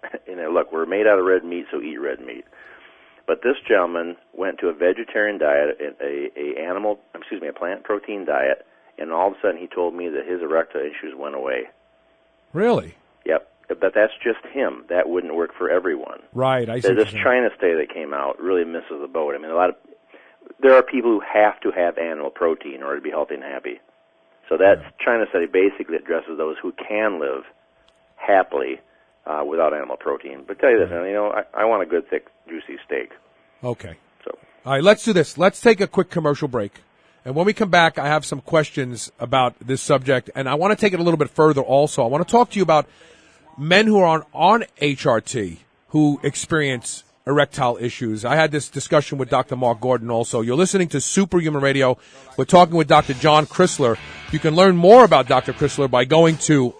S5: look, we're made out of red meat, so eat red meat. But this gentleman went to a vegetarian diet, a plant protein diet, and all of a sudden he told me that his erectile issues went away.
S3: Really?
S5: Yep. But that's just him. That wouldn't work for everyone.
S3: Right. I see.
S5: This China study that came out really misses the boat. I mean, there are people who have to have animal protein in order to be healthy and happy. So that China study basically addresses those who can live happily without animal protein. But tell you this, I want a good, thick, juicy steak.
S3: Okay.
S5: So.
S3: All right, let's do this. Let's take a quick commercial break. And when we come back, I have some questions about this subject. And I want to take it a little bit further also. I want to talk to you about men who are on HRT who experience erectile issues. I had this discussion with Dr. Mark Gordon also. You're listening to Superhuman Radio. We're talking with Dr. John Chrysler. You can learn more about Dr. Chrysler by going to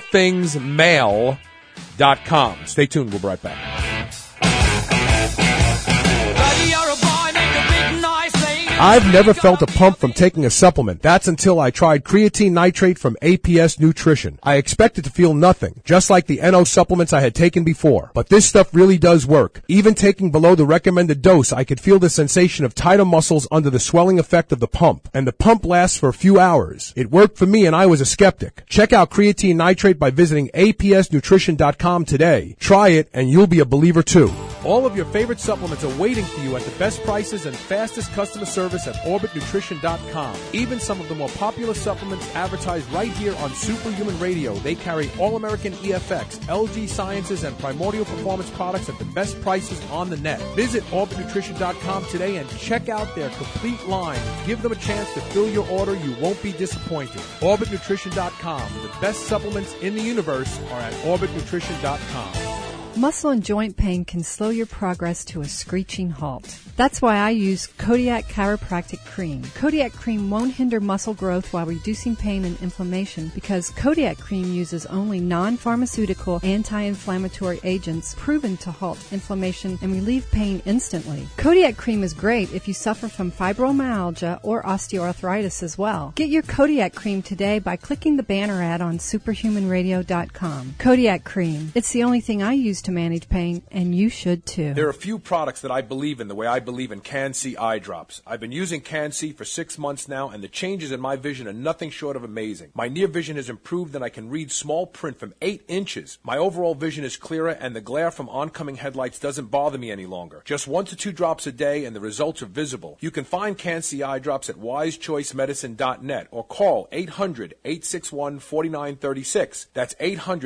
S3: allthingsmale.com. Stay tuned. We'll be right back. I've never felt a pump from taking a supplement. That's until I tried creatine nitrate from APS Nutrition. I expected to feel nothing, just like the NO supplements I had taken before. But this stuff really does work. Even taking below the recommended dose, I could feel the sensation of tighter muscles under the swelling effect of the pump. And the pump lasts for a few hours. It worked for me and I was a skeptic. Check out creatine nitrate by visiting apsnutrition.com today. Try it and you'll be a believer too. All of your favorite supplements are waiting for you at the best prices and fastest customer service at orbitnutrition.com. Even some of the more popular supplements advertised right here on Superhuman Radio. They carry All-American EFX, LG Sciences, and Primordial Performance products at the best prices on the net. Visit orbitnutrition.com today and check out their complete line. Give them a chance to fill your order. You won't be disappointed. orbitnutrition.com. The best supplements in the universe are at orbitnutrition.com.
S6: Muscle and joint pain can slow your progress to a screeching halt. That's why I use Kodiak Chiropractic Cream. Kodiak Cream won't hinder muscle growth while reducing pain and inflammation because Kodiak Cream uses only non-pharmaceutical anti-inflammatory agents proven to halt inflammation and relieve pain instantly. Kodiak Cream is great if you suffer from fibromyalgia or osteoarthritis as well. Get your Kodiak Cream today by clicking the banner ad on superhumanradio.com. Kodiak Cream. It's the only thing I use to manage pain, and you should too.
S3: There are a few products that I believe in the way I believe in Can-C eye drops. I've been using Can-C for 6 months now, and the changes in my vision are nothing short of amazing. My near vision has improved, and I can read small print from 8 inches. My overall vision is clearer, and the glare from oncoming headlights doesn't bother me any longer. Just 1 to 2 drops a day, and the results are visible. You can find Can-C eye drops at wisechoicemedicine.net or call 800-861-4936. That's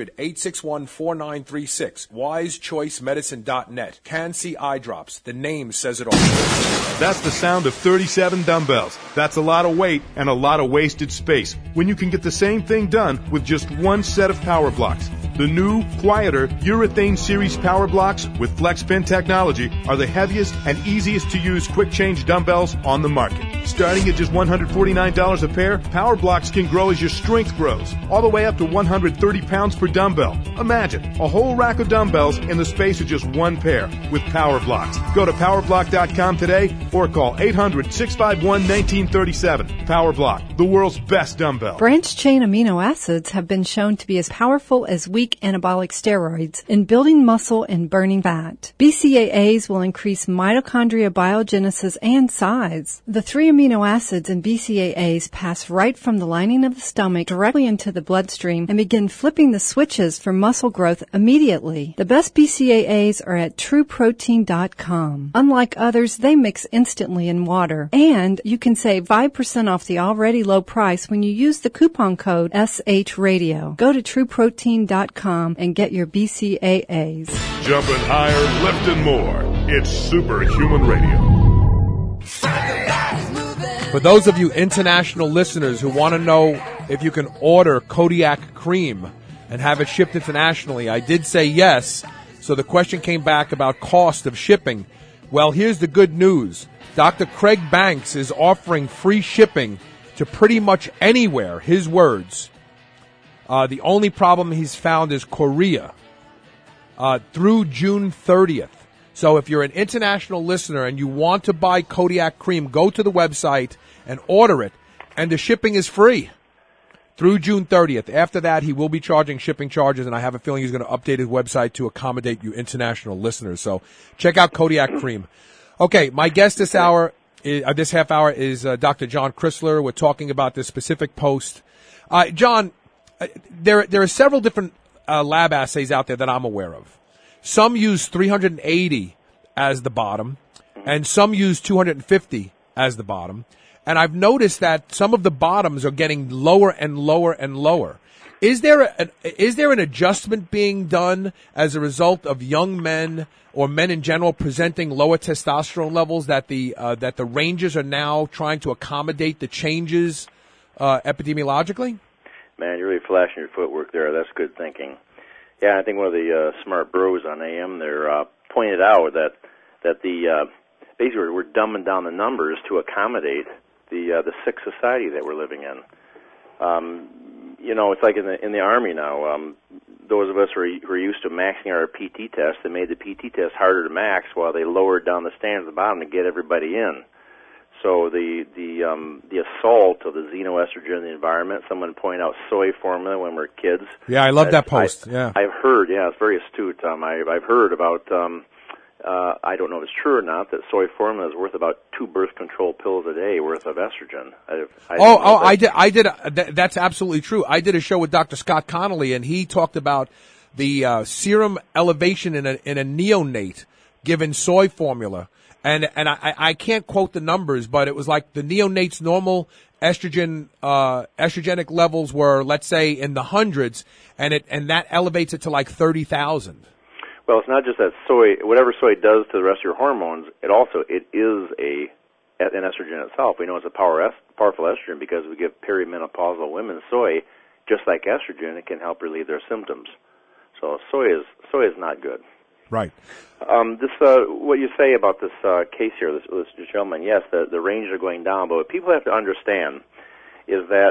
S3: 800-861-4936. wisechoicemedicine.net. Can-C eye drops. The name says it all.
S1: That's the sound of 37 dumbbells. That's a lot of weight and a lot of wasted space when you can get the same thing done with just one set of power blocks. The new, quieter urethane series power blocks with FlexPin technology are the heaviest and easiest to use quick change dumbbells on the market. Starting at just $149 a pair, power blocks can grow as your strength grows, all the way up to 130 pounds per dumbbell. Imagine a whole rack of dumbbells in the space of just one pair with power blocks. Go to powerblock.com today or call 800-651-1937. Power Block, the world's best dumbbell.
S6: Branched-chain amino acids have been shown to be as powerful as weak anabolic steroids in building muscle and burning fat. BCAAs will increase mitochondria biogenesis and size. The 3 amino acids in BCAAs pass right from the lining of the stomach directly into the bloodstream and begin flipping the switches for muscle growth immediately. The best BCAAs are at TrueProtein.com. Unlike others, they mix instantly in water. And you can save 5% off the already low price when you use the coupon code SHRadio. Go to TrueProtein.com and get your BCAAs.
S2: Jumping higher, lifting more. It's Superhuman Radio.
S3: For those of you international listeners who want to know if you can order Kodiak Cream and have it shipped internationally, I did say yes. So the question came back about cost of shipping. Well, here's the good news. Dr. Craig Banks is offering free shipping to pretty much anywhere, his words. The only problem he's found is Korea through June 30th. So if you're an international listener and you want to buy Kodiak Cream, go to the website and order it, and the shipping is free. through June 30th. After that, he will be charging shipping charges, and I have a feeling he's going to update his website to accommodate you international listeners. So check out Kodiak Cream. Okay, my guest this half hour is Dr. John Chrysler. We're talking about this specific post. John, there are several different lab assays out there that I'm aware of. Some use 380 as the bottom, and some use 250 as the bottom. And I've noticed that some of the bottoms are getting lower and lower and lower. Is there an adjustment being done as a result of young men or men in general presenting lower testosterone levels that the ranges are now trying to accommodate the changes epidemiologically? Man,
S5: you're really flashing your footwork there. That's good thinking. Yeah, I think one of the smart bros on AM there pointed out that the basically we're dumbing down the numbers to accommodate the sick society that we're living in. It's like in the Army now. Those of us who are used to maxing our PT test, they made the PT test harder to max while they lowered down the standards at the bottom to get everybody in. So the assault of the xenoestrogen in the environment. Someone pointed out soy formula when we were kids.
S3: Yeah, I love that post.
S5: I've heard. Yeah, it's very astute. I've heard about. I don't know if it's true or not, that soy formula is worth about 2 birth control pills a day worth of estrogen.
S3: I did. That's absolutely true. I did a show with Dr. Scott Connolly, and he talked about the serum elevation in a neonate given soy formula. And I can't quote the numbers, but it was like the neonate's normal estrogenic levels were, let's say, in the hundreds, and that elevates it to like 30,000.
S5: Well, it's not just that soy. Whatever soy does to the rest of your hormones, it is an estrogen itself. We know it's a powerful estrogen because we give perimenopausal women soy, just like estrogen. It can help relieve their symptoms. So soy is not good.
S3: Right.
S5: What you say about this case here, this gentleman, yes, the ranges are going down, but what people have to understand is that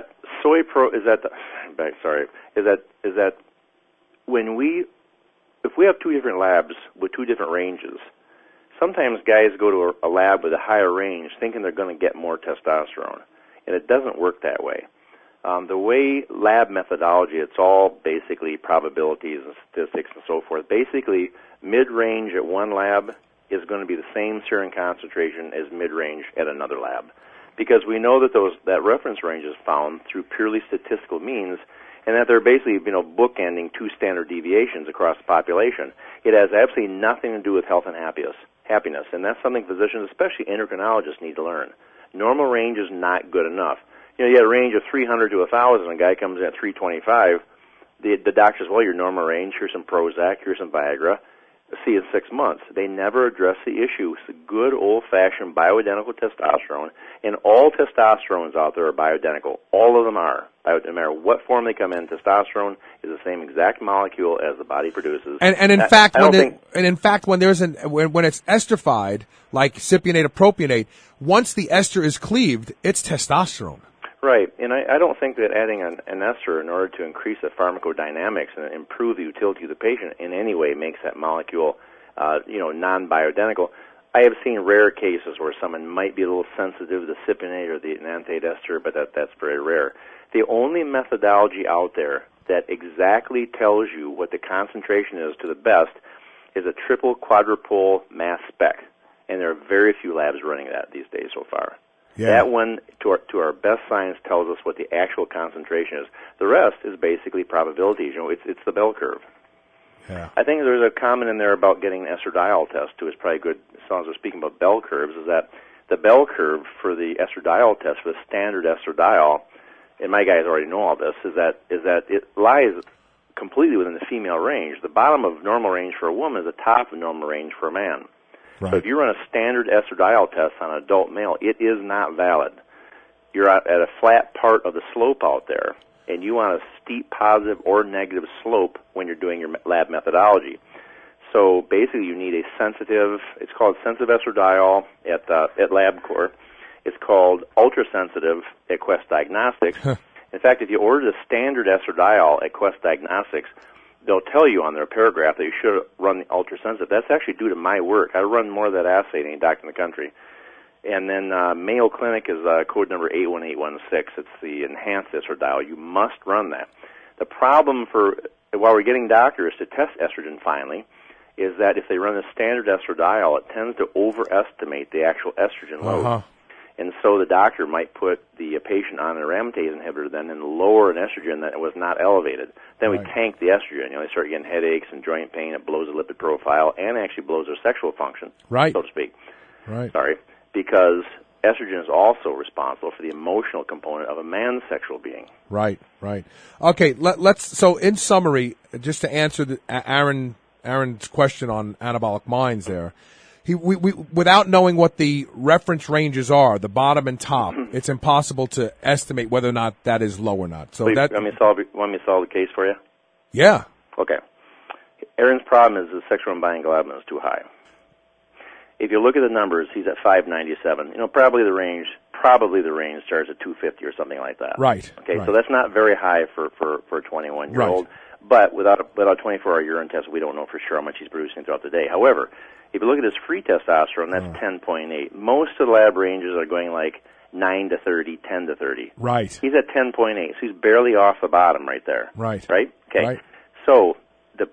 S5: if we have 2 different labs with 2 different ranges, sometimes guys go to a lab with a higher range thinking they're going to get more testosterone, and it doesn't work that way. The way lab methodology, it's all basically probabilities and statistics and so forth. Basically, mid-range at one lab is going to be the same serum concentration as mid-range at another lab, because we know that reference range is found through purely statistical means, and that they're basically, bookending 2 standard deviations across the population. It has absolutely nothing to do with health and happiness, and that's something physicians, especially endocrinologists, need to learn. Normal range is not good enough. You get a range of 300 to 1,000, a guy comes in at 325, the doctor says, well, your normal range, here's some Prozac, here's some Viagra, see you in 6 months. They never address the issue. It's the good old-fashioned bioidentical testosterone, and all testosterones out there are bioidentical. All of them are. No matter what form they come in, testosterone is the same exact molecule as the body produces.
S3: And in fact, when it's esterified, like cypionate or propionate, once the ester is cleaved, it's testosterone.
S5: Right, and I don't think that adding an ester in order to increase the pharmacodynamics and improve the utility of the patient in any way makes that molecule, non-bioidentical. I have seen rare cases where someone might be a little sensitive to the cypionate or the enanthate ester, but that's very rare. The only methodology out there that exactly tells you what the concentration is to the best is a triple quadrupole mass spec, and there are very few labs running that these days so far. Yeah. That one, to our best science, tells us what the actual concentration is. The rest is basically probabilities. It's the bell curve.
S3: Yeah.
S5: I think there's a comment in there about getting an estradiol test, too. It's probably good, as long as we're speaking about bell curves, is that the bell curve for the estradiol test, for the standard estradiol, and my guys already know all this, is that it lies completely within the female range. The bottom of normal range for a woman is the top of normal range for a man. Right. So if you run a standard estradiol test on an adult male, it is not valid. You're at a flat part of the slope out there, and you want a steep positive or negative slope when you're doing your lab methodology. So basically you need a sensitive, it's called sensitive estradiol at LabCorp. It's called ultrasensitive at Quest Diagnostics. In fact, if you order the standard estradiol at Quest Diagnostics, they'll tell you on their paragraph that you should run the ultrasensitive. That's actually due to my work. I run more of that assay than any doctor in the country. And then Mayo Clinic is code number 81816. It's the enhanced estradiol. You must run that. The problem while we're getting doctors to test estrogen finally, is that if they run the standard estradiol, it tends to overestimate the actual estrogen load. And so the doctor might put the patient on an aromatase inhibitor then and lower an estrogen that was not elevated. Then we tank the estrogen. They start getting headaches and joint pain. It blows the lipid profile and actually blows their sexual function, so to speak. Because estrogen is also responsible for the emotional component of a man's sexual being.
S3: Right. Okay, so in summary, just to answer Aaron's question on anabolic minds there, we without knowing what the reference ranges are, the bottom and top, it's impossible to estimate whether or not that is low or not. So
S5: want me to solve the case for you?
S3: Yeah.
S5: Okay. Aaron's problem is the sexual and binding globulin is too high. If you look at the numbers, he's at 597. Probably the range starts at 250 or something like that.
S3: Right.
S5: Okay, so that's not very high for a 21-year-old. Right. But without a 24-hour urine test, we don't know for sure how much he's producing throughout the day. However, if you look at his free testosterone, that's 10.8. Most of the lab ranges are going like 9 to 30, 10 to 30.
S3: Right.
S5: He's at 10.8, so he's barely off the bottom right there.
S3: Right.
S5: Okay.
S3: Right.
S5: So the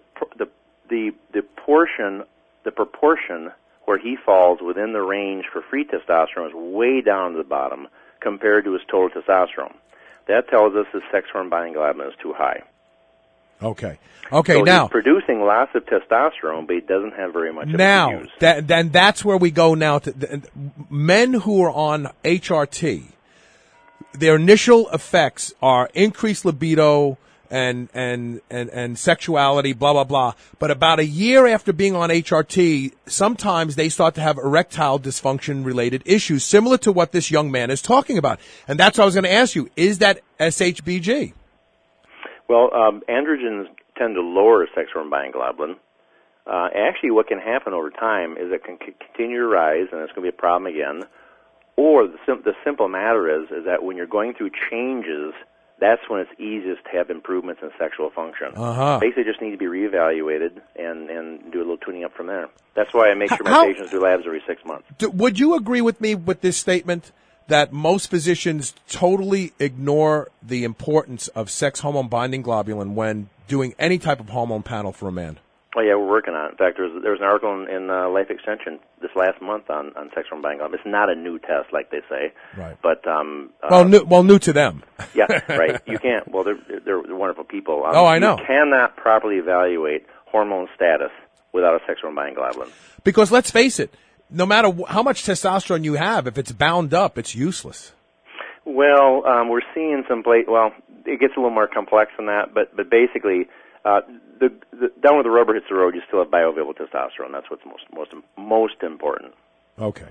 S5: proportion where he falls within the range for free testosterone is way down to the bottom compared to his total testosterone. That tells us his sex hormone binding globulin is too high.
S3: Okay.
S5: So
S3: now
S5: he's producing lots of testosterone, but he doesn't have very much of it to use.
S3: Then that's where we go now to men who are on HRT. Their initial effects are increased libido and sexuality, blah blah blah. But about a year after being on HRT, sometimes they start to have erectile dysfunction related issues, similar to what this young man is talking about. And that's what I was going to ask you: is that SHBG?
S5: Well, androgens tend to lower sex hormone binding globulin. Actually, what can happen over time is it can continue to rise, and it's going to be a problem again. Or the simple matter is that when you're going through changes, that's when it's easiest to have improvements in sexual function. Basically, just need to be reevaluated and do a little tuning up from there. That's why I make sure my patients do labs every 6 months.
S3: Would you agree with me with this statement that most physicians totally ignore the importance of sex hormone binding globulin when doing any type of hormone panel for a man?
S5: Oh, yeah, we're working on it. In fact, there was an article in Life Extension this last month on sex hormone binding globulin. It's not a new test, like they say.
S3: Right.
S5: But,
S3: new to them.
S5: Yeah, right. You can't, well, they're wonderful people.
S3: I know.
S5: You cannot properly evaluate hormone status without a sex hormone binding globulin.
S3: Because let's face it, no matter how much testosterone you have, if it's bound up, it's useless.
S5: Well, we're seeing it gets a little more complex than that, but basically, down where the rubber hits the road, you still have bioavailable testosterone. That's what's most important.
S3: Okay.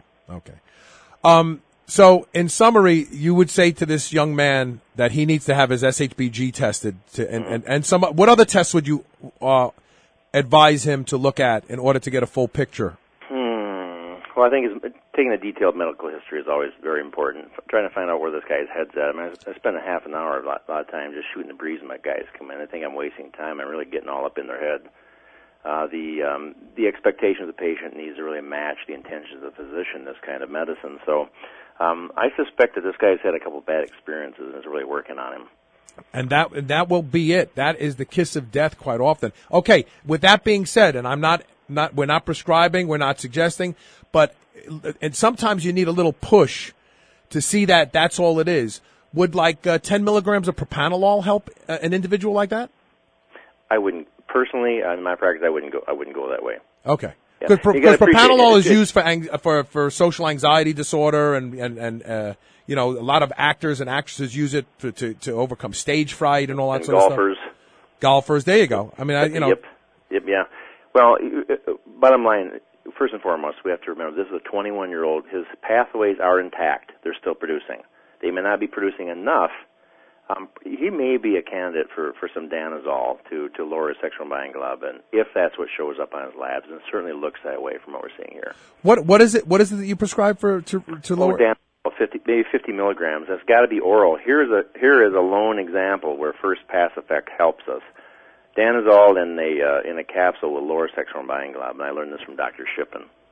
S3: So, in summary, you would say to this young man that he needs to have his SHBG tested, and some. What other tests would you advise him to look at in order to get a full picture?
S5: Well, I think taking a detailed medical history is always very important. Trying to find out where this guy's head's at. I mean, I spend a half an hour a lot of time just shooting the breeze when my guys come in. I think I'm wasting time. I'm really getting all up in their head. The expectations of the patient needs to really match the intentions of the physician in this kind of medicine. So I suspect that this guy's had a couple of bad experiences and is really working on him.
S3: And that will be it. That is the kiss of death quite often. Okay, with that being said, and we're not prescribing, we're not suggesting, but and sometimes you need a little push to see that that's all it is. Would 10 milligrams of propranolol help an individual like that?
S5: I wouldn't personally. In my practice, I wouldn't go that way.
S3: Okay. Because propranolol is used for social anxiety disorder and a lot of actors and actresses use it to overcome stage fright and all that sort of stuff. Golfers. There you go. I mean,
S5: Yep. Yeah. Well, bottom line, first and foremost, we have to remember this is a 21-year-old. His pathways are intact. They're still producing. They may not be producing enough. He may be a candidate for some danazol to lower his sexual binding globulin if that's what shows up on his labs, and it certainly looks that way from what we're seeing here.
S3: What is it that you prescribe to lower?
S5: Danazol, maybe 50 milligrams. That's got to be oral. Here is a lone example where first pass effect helps us. Danazol in a capsule will lower sex hormone binding globulin. I learned this from Dr. Shippen.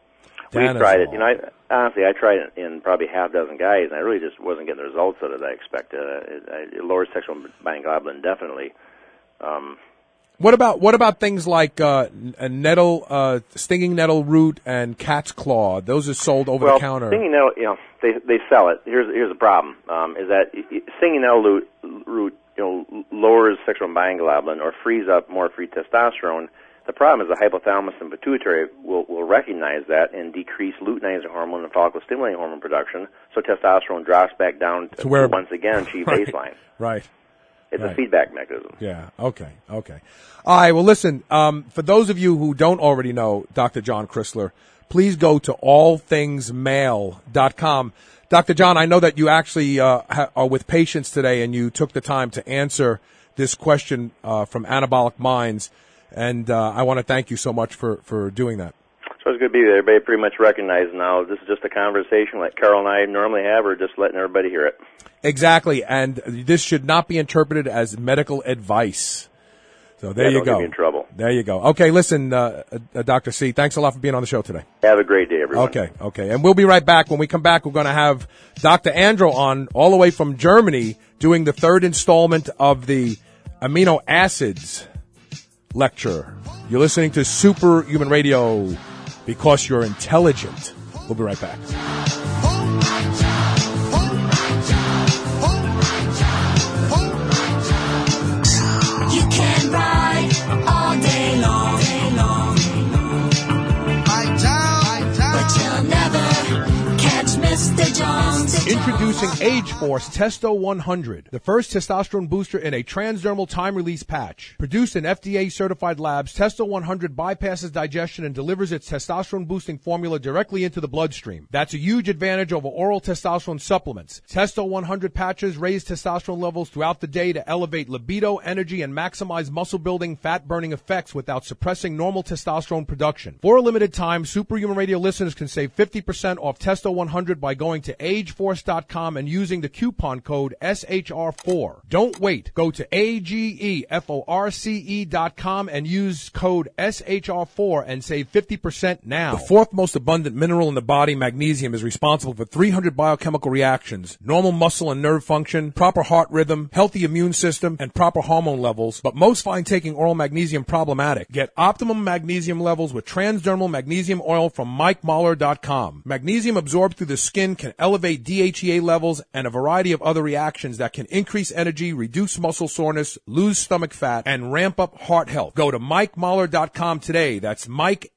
S5: We've tried it. Honestly, I tried it in probably half a dozen guys, and I really just wasn't getting the results that I expected. It lowers sexual binding globulin definitely.
S3: What about things like stinging nettle root and cat's claw? Those are sold over the counter.
S5: Stinging nettle, they sell it. Here's the problem: is that stinging nettle root lowers sexual binding globulin or frees up more free testosterone. The problem is the hypothalamus and pituitary will recognize that and decrease luteinizing hormone and follicle stimulating hormone production, so testosterone drops back down to where once again achieve baseline.
S3: Right.
S5: It's a feedback mechanism.
S3: Yeah. Okay. All right. Well, listen, for those of you who don't already know Dr. John Chrysler, please go to allthingsmale.com. Dr. John, I know that you actually are with patients today, and you took the time to answer this question from Anabolic Minds, and I want to thank you so much for doing that.
S5: So it's good to be there. Everybody pretty much recognizes now this is just a conversation like Carl and I normally have, or just letting everybody hear it.
S3: Exactly, and this should not be interpreted as medical advice. So there you go.
S5: Don't get me in trouble.
S3: There you go. Okay, listen, Dr. C, thanks a lot for being on the show today.
S5: Have a great day, everyone.
S3: Okay. And we'll be right back. When we come back, we're going to have Dr. Andro on all the way from Germany doing the third installment of the amino acids lecture. You're listening to Superhuman Radio because you're intelligent. We'll be right back.
S7: You can ride all day long, but you'll never catch Mr. Jones.
S3: Introducing Age Force Testo 100, the first testosterone booster in a transdermal time-release patch. Produced in FDA-certified labs, Testo 100 bypasses digestion and delivers its testosterone-boosting formula directly into the bloodstream. That's a huge advantage over oral testosterone supplements. Testo 100 patches raise testosterone levels throughout the day to elevate libido, energy, and maximize muscle-building, fat-burning effects without suppressing normal testosterone production. For a limited time, Superhuman Radio listeners can save 50% off Testo 100 by going to ageforce.com and using the coupon code SHR4. Don't wait. Go to AGEFORCE.com and use code SHR4 and save 50% now. The fourth most abundant mineral in the body, magnesium, is responsible for 300 biochemical reactions, normal muscle and nerve function, proper heart rhythm, healthy immune system, and proper hormone levels. But most find taking oral magnesium problematic. Get optimum magnesium levels with transdermal magnesium oil from MikeMahler.com. Magnesium absorbed through the skin can elevate DHEA levels and a variety of other reactions that can increase energy, reduce muscle soreness, lose stomach fat, and ramp up heart health. Go to MikeMahler.com today. That's Mike,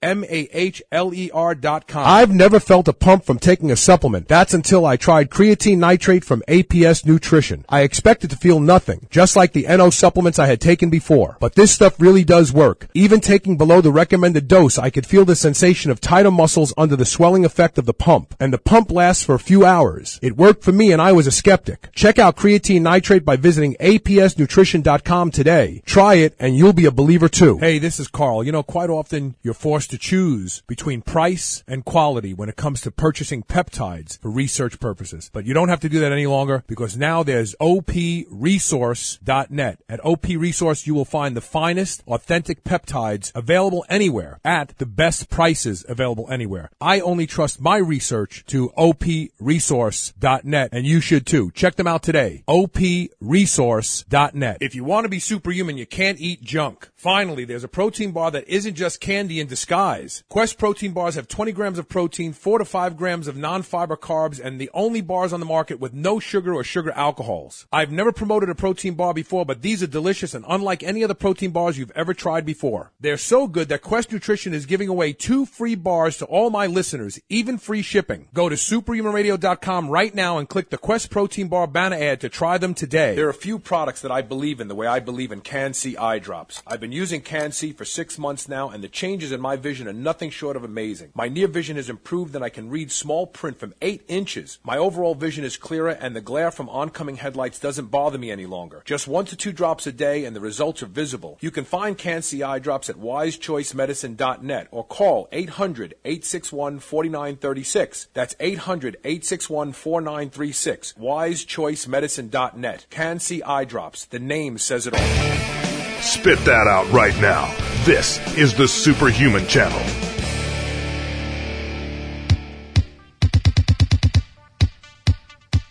S3: MAHLER.com. I've never felt a pump from taking a supplement. That's until I tried creatine nitrate from APS Nutrition. I expected to feel nothing, just like the NO supplements I had taken before. But this stuff really does work. Even taking below the recommended dose, I could feel the sensation of tighter muscles under the swelling effect of the pump. And the pump lasts for a few hours. It worked for me and I was a skeptic. Check out creatine nitrate by visiting apsnutrition.com today. Try it and you'll be a believer too. Hey, this is Carl. You know, quite often you're forced to choose between price and quality when it comes to purchasing peptides for research purposes. But you don't have to do that any longer because now there's opresource.net. At OP Resource, you will find the finest, authentic peptides available anywhere at the best prices available anywhere. I only trust my research to opresource.net, and you should too. Check them out today. opresource.net. If you want to be superhuman, you can't eat junk. Finally, there's a protein bar that isn't just candy in disguise. Quest protein bars have 20 grams of protein, 4 to 5 grams of non-fiber carbs, and the only bars on the market with no sugar or sugar alcohols. I've never promoted a protein bar before, but these are delicious and unlike any other protein bars you've ever tried before. They're so good that Quest Nutrition is giving away 2 free bars to all my listeners, even free shipping. Go to superhumanradio.com right now and click the Quest Protein Bar banner ad to try them today. There are a few products that I believe in the way I believe in Can-C eye drops. I've been using Can-C for 6 months now, and the changes in my vision are nothing short of amazing. My near vision has improved, and I can read small print from 8 inches. My overall vision is clearer, and the glare from oncoming headlights doesn't bother me any longer. Just 1 to 2 drops a day, and the results are visible. You can find Can-C eye drops at wisechoicemedicine.net or call 800-861-4936. That's 800-861-4936. wisechoicemedicine.net. Can-C eye drops. The name says it all.
S2: Spit that out right now. This is the Superhuman Channel.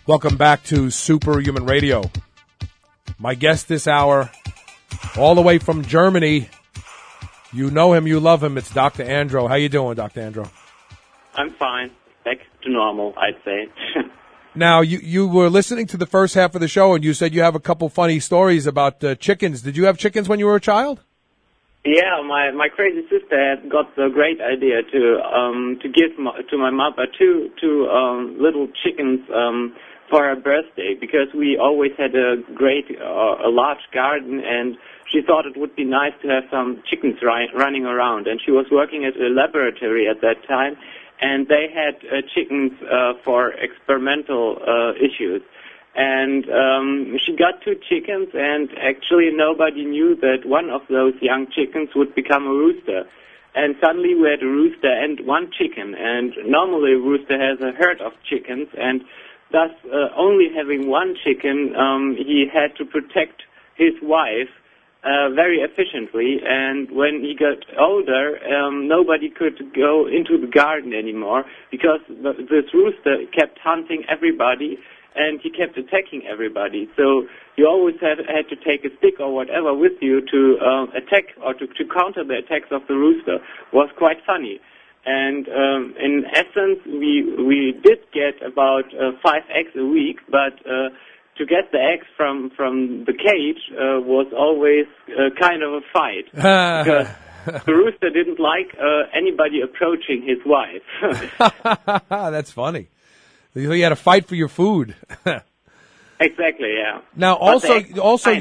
S3: Welcome back to Superhuman Radio. My guest this hour, all the way from Germany, you know him, you love him, it's Dr. Andro. How you doing, Dr. Andro?
S8: I'm fine. Back to normal, I'd say.
S3: Now, you were listening to the first half of the show, and you said you have a couple funny stories about chickens. Did you have chickens when you were a child?
S8: Yeah, my crazy sister had got the great idea to give to my mother two little chickens for her birthday, because we always had a large garden, and she thought it would be nice to have some chickens running around. And she was working at a laboratory at that time, and they had chickens for experimental issues. And she got two chickens, and actually nobody knew that one of those young chickens would become a rooster. And suddenly we had a rooster and one chicken, and normally a rooster has a herd of chickens, and thus only having one chicken, he had to protect his wife very efficiently. And when he got older, nobody could go into the garden anymore, because this rooster kept hunting everybody, and he kept attacking everybody. So you always had to take a stick or whatever with you to attack or to counter the attacks of the rooster. Was quite funny. And in essence, we did get about 5 eggs a week, but to get the eggs from the cage was always kind of a fight, because the rooster didn't like anybody approaching his wife.
S3: That's funny. You had to fight for your food.
S8: Exactly, yeah.
S3: Now, the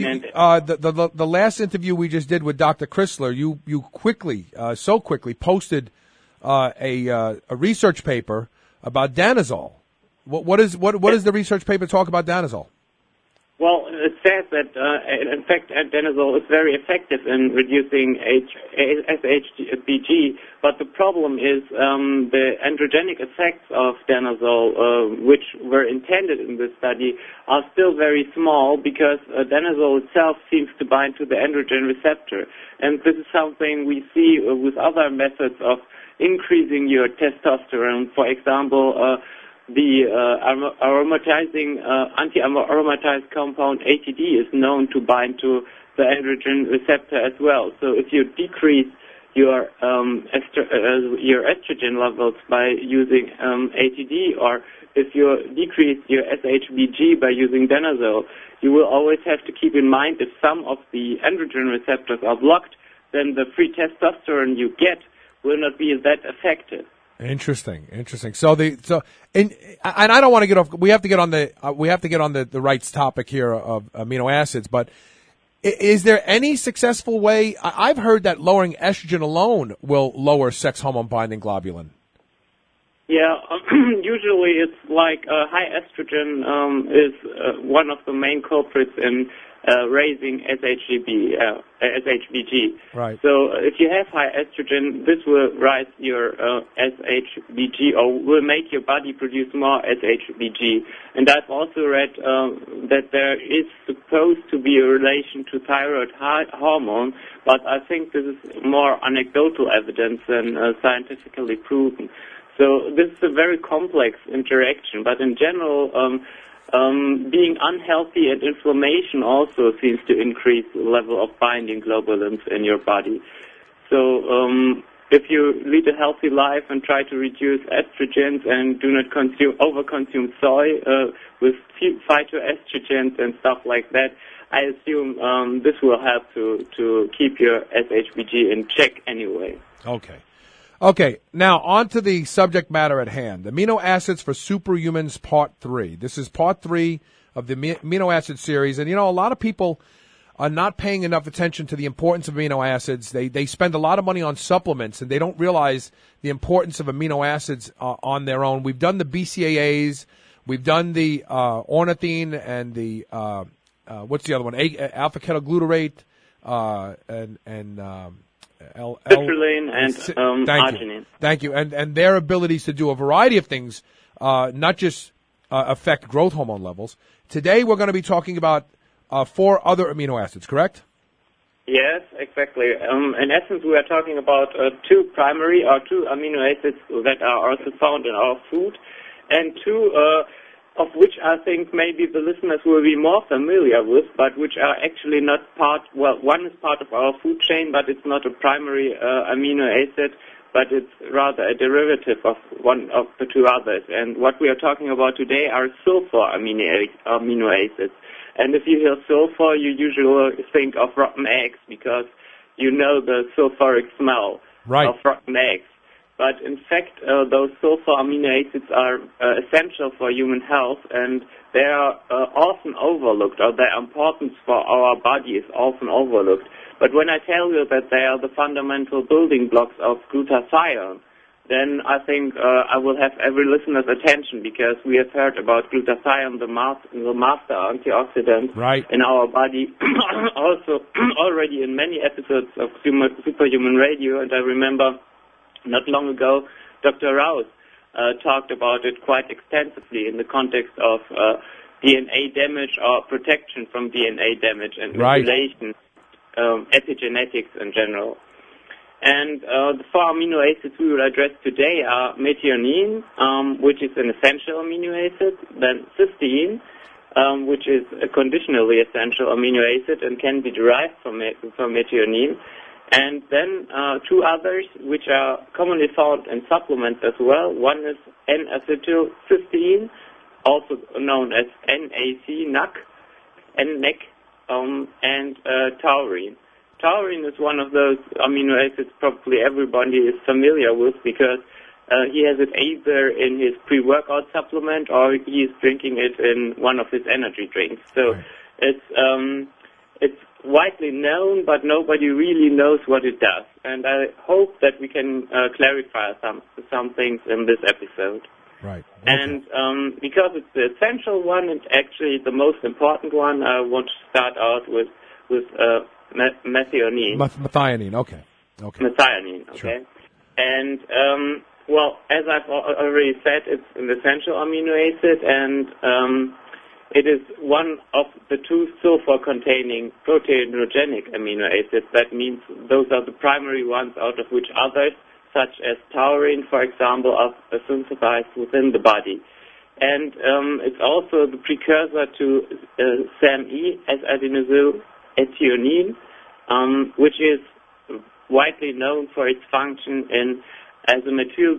S3: last interview we just did with Dr. Chrysler, you quickly, so quickly posted a research paper about Danazol. What does the research paper talk about Danazol?
S8: Well, it says that, in fact, Danazol is very effective in reducing SHBG, but the problem is the androgenic effects of Danazol, which were intended in this study, are still very small, because Danazol itself seems to bind to the androgen receptor. And this is something we see with other methods of increasing your testosterone. For example, the anti-aromatized compound ATD is known to bind to the androgen receptor as well. So if you decrease your estrogen levels by using ATD, or if you decrease your SHBG by using Danazol, you will always have to keep in mind if some of the androgen receptors are blocked, then the free testosterone you get will not be that effective.
S3: Interesting. And I don't want to get off. We have to get on the right topic here of amino acids. But is there any successful way? I've heard that lowering estrogen alone will lower sex hormone binding globulin.
S8: Yeah, usually it's like high estrogen is one of the main culprits in raising SHBG.
S3: Right.
S8: So if you have high estrogen, this will rise your SHBG, or will make your body produce more SHBG. And I've also read that there is supposed to be a relation to thyroid hormone, but I think this is more anecdotal evidence than scientifically proven. So this is a very complex interaction, but in general, being unhealthy and inflammation also seems to increase the level of binding globulins in your body. So if you lead a healthy life and try to reduce estrogens and do not overconsume soy with phytoestrogens and stuff like that, I assume this will help to keep your SHBG in check anyway.
S3: Okay, now on to the subject matter at hand. Amino acids for superhumans, part 3. This is part 3 of the amino acid series. And, a lot of people are not paying enough attention to the importance of amino acids. They spend a lot of money on supplements, and they don't realize the importance of amino acids on their own. We've done the BCAAs. We've done the ornithine and the, what's the other one? Alpha-ketoglutarate and
S8: citrulline and arginine.
S3: Thank you. And their abilities to do a variety of things, not just affect growth hormone levels. Today we're going to be talking about 4 other amino acids, correct?
S8: Yes, exactly. In essence, we are talking about 2 primary or 2 amino acids that are also found in our food, and 2 of which I think maybe the listeners will be more familiar with, but which are actually not part, well, one is part of our food chain, but it's not a primary amino acid, but it's rather a derivative of one of the two others. And what we are talking about today are sulfur amino acids. And if you hear sulfur, you usually think of rotten eggs because you know the sulfuric smell of rotten eggs. But in fact, those sulfur amino acids are essential for human health, and they are often overlooked, or their importance for our body is often overlooked. But when I tell you that they are the fundamental building blocks of glutathione, then I think I will have every listener's attention, because we have heard about glutathione, the master antioxidant in our body, also already in many episodes of Superhuman Radio, and I remember not long ago, Dr. Rouse talked about it quite extensively in the context of DNA damage or protection from DNA damage and manipulation, epigenetics in general. And the four amino acids we will address today are methionine, which is an essential amino acid, then cysteine, which is a conditionally essential amino acid and can be derived from methionine, and then two others which are commonly found in supplements as well. One is N-acetylcysteine, also known as NAC, and taurine. Taurine is one of those amino acids probably everybody is familiar with, because he has it either in his pre-workout supplement or he is drinking it in one of his energy drinks. So it's widely known, but nobody really knows what it does. And I hope that we can clarify some things in this episode.
S3: Right. Okay.
S8: And because it's the essential one and actually the most important one, I want to start out with methionine.
S3: Methionine, okay.
S8: Methionine, okay. Sure. And, well, as I've already said, it's an essential amino acid, and it is one of the two sulfur-containing proteinogenic amino acids. That means those are the primary ones, out of which others, such as taurine, for example, are synthesized within the body. And it's also the precursor to SAMe, as adenosyl-methionine, which is widely known for its function as a methyl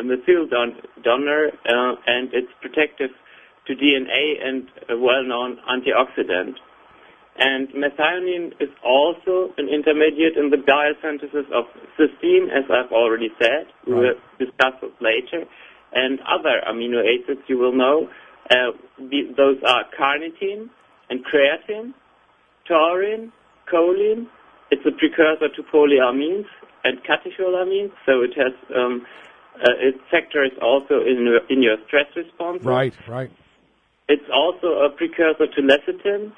S8: donor, and it's protective to DNA and a well-known antioxidant. And methionine is also an intermediate in the biosynthesis of cysteine, as I've already said. We will discuss it later. And other amino acids you will know, those are carnitine and creatine, taurine, choline. It's a precursor to polyamines and catecholamines, so it has it factors also in your stress response.
S3: Right.
S8: It's also a precursor to lecithin,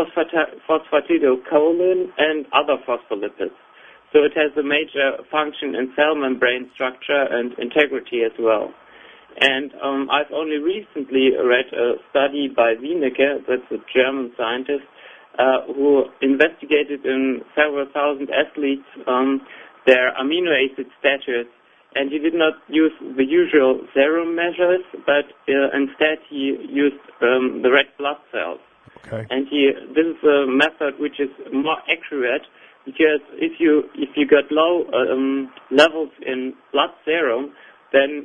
S8: phosphatidylcholine, and other phospholipids. So it has a major function in cell membrane structure and integrity as well. And I've only recently read a study by Wienecke, that's a German scientist, who investigated in several thousand athletes their amino acid status, and he did not use the usual serum measures, but instead he used the red blood cells.
S3: Okay.
S8: And this is a method which is more accurate, because if you got low levels in blood serum, then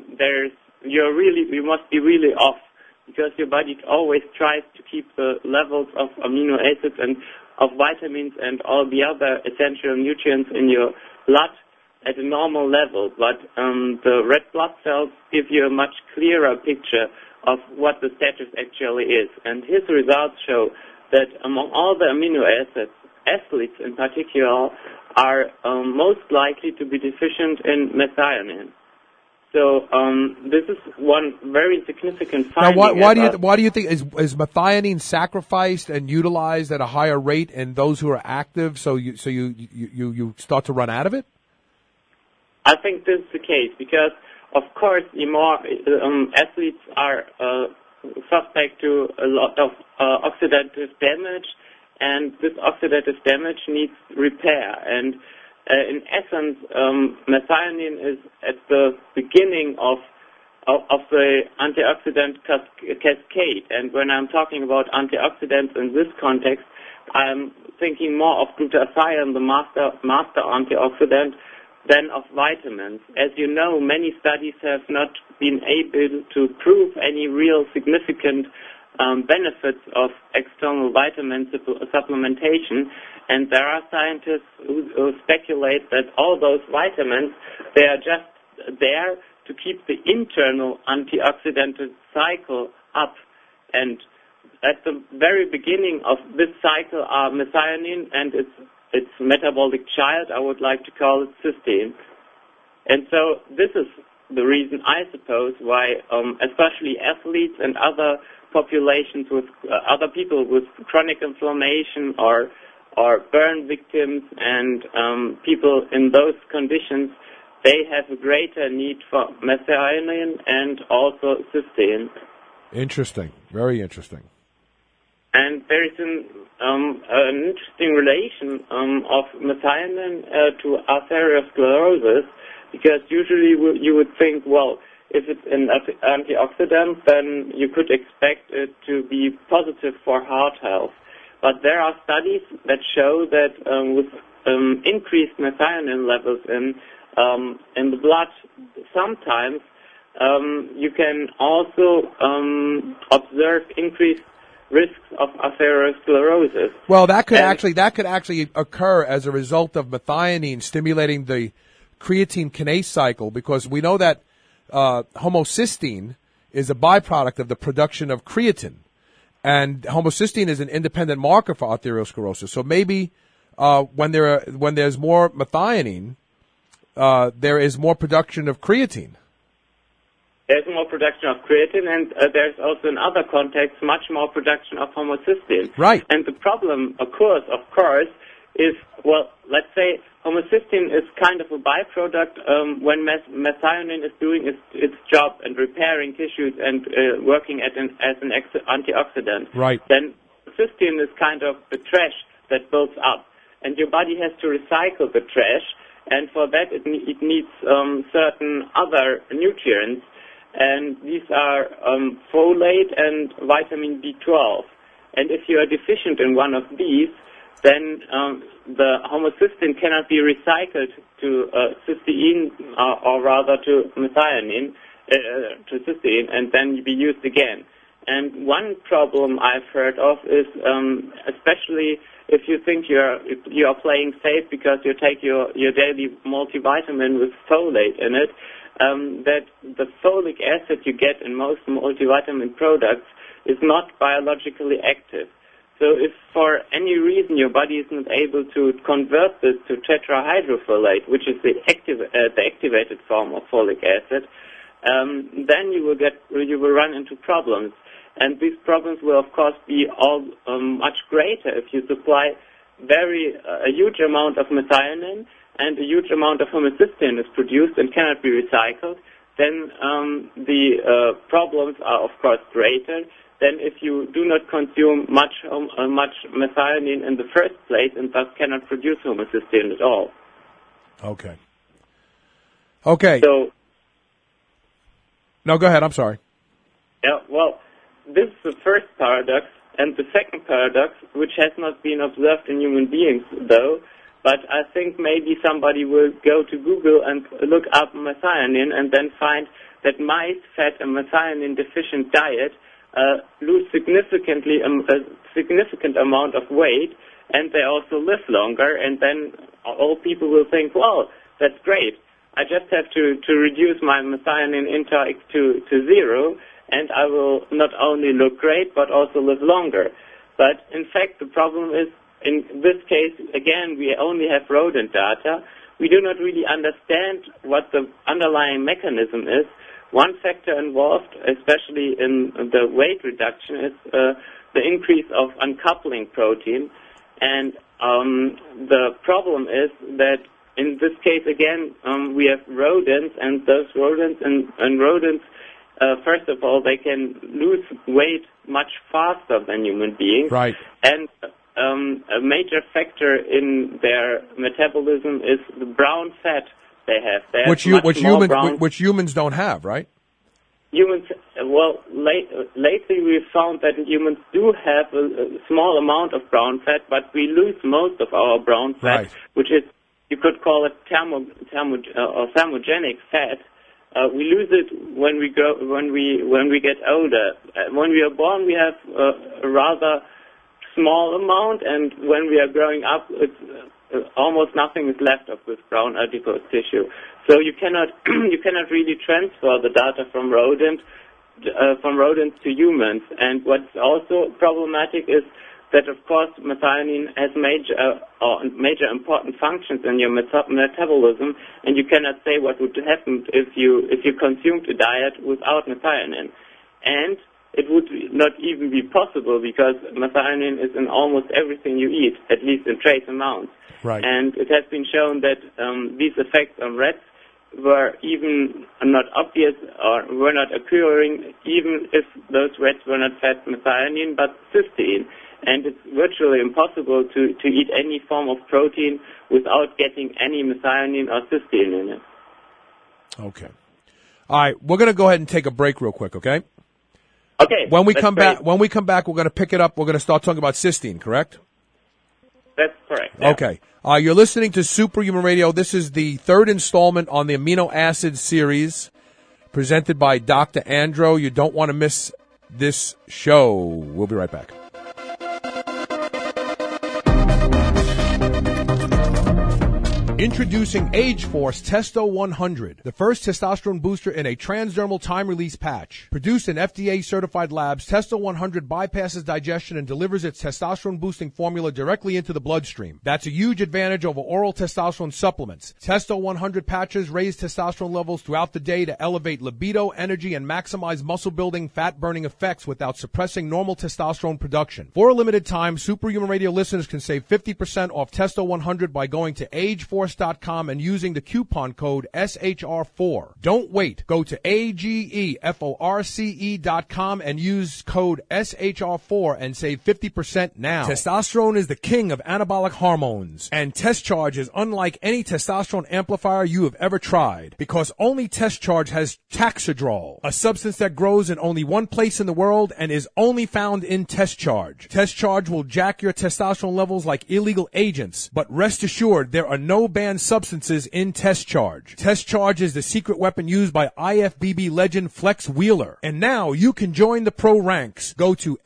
S8: you must be really off, because your body always tries to keep the levels of amino acids and of vitamins and all the other essential nutrients in your blood at a normal level. But the red blood cells give you a much clearer picture of what the status actually is. And his results show that among all the amino acids, athletes in particular are most likely to be deficient in methionine. So this is one very significant finding.
S3: Now, why do you think is methionine sacrificed and utilized at a higher rate in those who are active? So you start to run out of it?
S8: I think this is the case because, of course, the more athletes are suspect to a lot of oxidative damage, and this oxidative damage needs repair. And in essence, methionine is at the beginning of of the antioxidant cascade. And when I'm talking about antioxidants in this context, I'm thinking more of glutathione, the master antioxidant, than of vitamins. As you know, many studies have not been able to prove any real significant benefits of external vitamin supplementation, and there are scientists who speculate that all those vitamins, they are just there to keep the internal antioxidant cycle up. And at the very beginning of this cycle are methionine and its metabolic child, I would like to call it cysteine. And so this is the reason, I suppose, why especially athletes and other populations with other people with chronic inflammation or burn victims and people in those conditions, they have a greater need for methionine and also cysteine.
S3: Interesting. Very interesting.
S8: And there is an interesting relation of methionine to arteriosclerosis, because usually you would think, well, if it's an antioxidant, then you could expect it to be positive for heart health. But there are studies that show that with increased methionine levels in the blood, sometimes you can also observe increased risks of atherosclerosis.
S3: Well, that could actually occur as a result of methionine stimulating the creatine kinase cycle, because we know that homocysteine is a byproduct of the production of creatine, and homocysteine is an independent marker for arteriosclerosis. So maybe when there's more methionine, there is more production of creatine.
S8: There's more production of creatine, and there's also in other contexts much more production of homocysteine.
S3: Right.
S8: And the problem, of course, is, well, let's say homocysteine is kind of a byproduct when methionine is doing its job and repairing tissues and working as an antioxidant.
S3: Right.
S8: Then cysteine is kind of the trash that builds up, and your body has to recycle the trash, and for that it needs certain other nutrients. And these are folate and vitamin B12. And if you are deficient in one of these, then the homocysteine cannot be recycled to cysteine, or rather to methionine, to cysteine, and then be used again. And one problem I've heard of is, especially if you think you are playing safe because you take your daily multivitamin with folate in it, that the folic acid you get in most multivitamin products is not biologically active. So if for any reason your body is not able to convert this to tetrahydrofolate, which is the activated form of folic acid, then you will run into problems. And these problems will, of course, be all much greater if you supply a huge amount of methionine and a huge amount of homocysteine is produced and cannot be recycled. Then the problems are, of course, greater than if you do not consume much methionine in the first place and thus cannot produce homocysteine at all.
S3: Okay.
S8: So,
S3: no, go ahead. I'm sorry.
S8: Yeah, well, this is the first paradox, and the second paradox, which has not been observed in human beings, though, but I think maybe somebody will go to Google and look up methionine and then find that mice fed a methionine-deficient diet lose significantly a significant amount of weight, and they also live longer, and then all people will think, well, that's great. I just have to reduce my methionine intake to zero, and I will not only look great, but also live longer. But in fact, the problem is, in this case, again, we only have rodent data. We do not really understand what the underlying mechanism is. One factor involved, especially in the weight reduction, is the increase of uncoupling protein. And the problem is that in this case, again, we have rodents, and those rodents and rodents, first of all, they can lose weight much faster than human beings.
S3: Right.
S8: And a major factor in their metabolism is the brown fat they have.
S3: Which humans don't have, right?
S8: humans, lately we've found that humans do have a small amount of brown fat, but we lose most of our brown fat, which is, you could call it thermogenic fat. We lose it when we get older. When we are born, we have a rather small amount, and when we are growing up, it's almost nothing is left of this brown adipose tissue. So you cannot really transfer the data from rodents to humans. And what's also problematic is that, of course, methionine has major important functions in your metabolism, and you cannot say what would happen if you consumed a diet without methionine. And it would not even be possible because methionine is in almost everything you eat, at least in trace amounts.
S3: Right.
S8: And it has been shown that these effects on rats were even not obvious or were not occurring even if those rats were not fed methionine but cysteine. And it's virtually impossible to eat any form of protein without getting any methionine or cysteine in it.
S3: Okay. All right, we're going to go ahead and take a break real quick, okay?
S8: Okay.
S3: When we come back, we're going to pick it up. We're going to start talking about cysteine, correct?
S8: That's correct. Yeah.
S3: Okay. You're listening to Superhuman Radio. This is the third installment on the amino acid series presented by Dr. Andro. You don't want to miss this show. We'll be right back. Introducing Age Force Testo 100, the first testosterone booster in a transdermal time-release patch. Produced in FDA-certified labs, Testo 100 bypasses digestion and delivers its testosterone-boosting formula directly into the bloodstream. That's a huge advantage over oral testosterone supplements. Testo 100 patches raise testosterone levels throughout the day to elevate libido, energy, and maximize muscle-building, fat-burning effects without suppressing normal testosterone production. For a limited time, Superhuman Radio listeners can save 50% off Testo 100 by going to ageforce.com and using the coupon code SHR4. Don't wait. Go to AGEFORCE.com and use code SHR4 and save 50% now. Testosterone is the king of anabolic hormones, and Test Charge is unlike any testosterone amplifier you have ever tried because only Test Charge has Taxidrol, a substance that grows in only one place in the world and is only found in Test Charge. Test Charge will jack your testosterone levels like illegal agents, but rest assured there are no banned substances in Test Charge. Test Charge is the secret weapon used by IFBB legend Flex Wheeler. And now you can join the pro ranks. Go to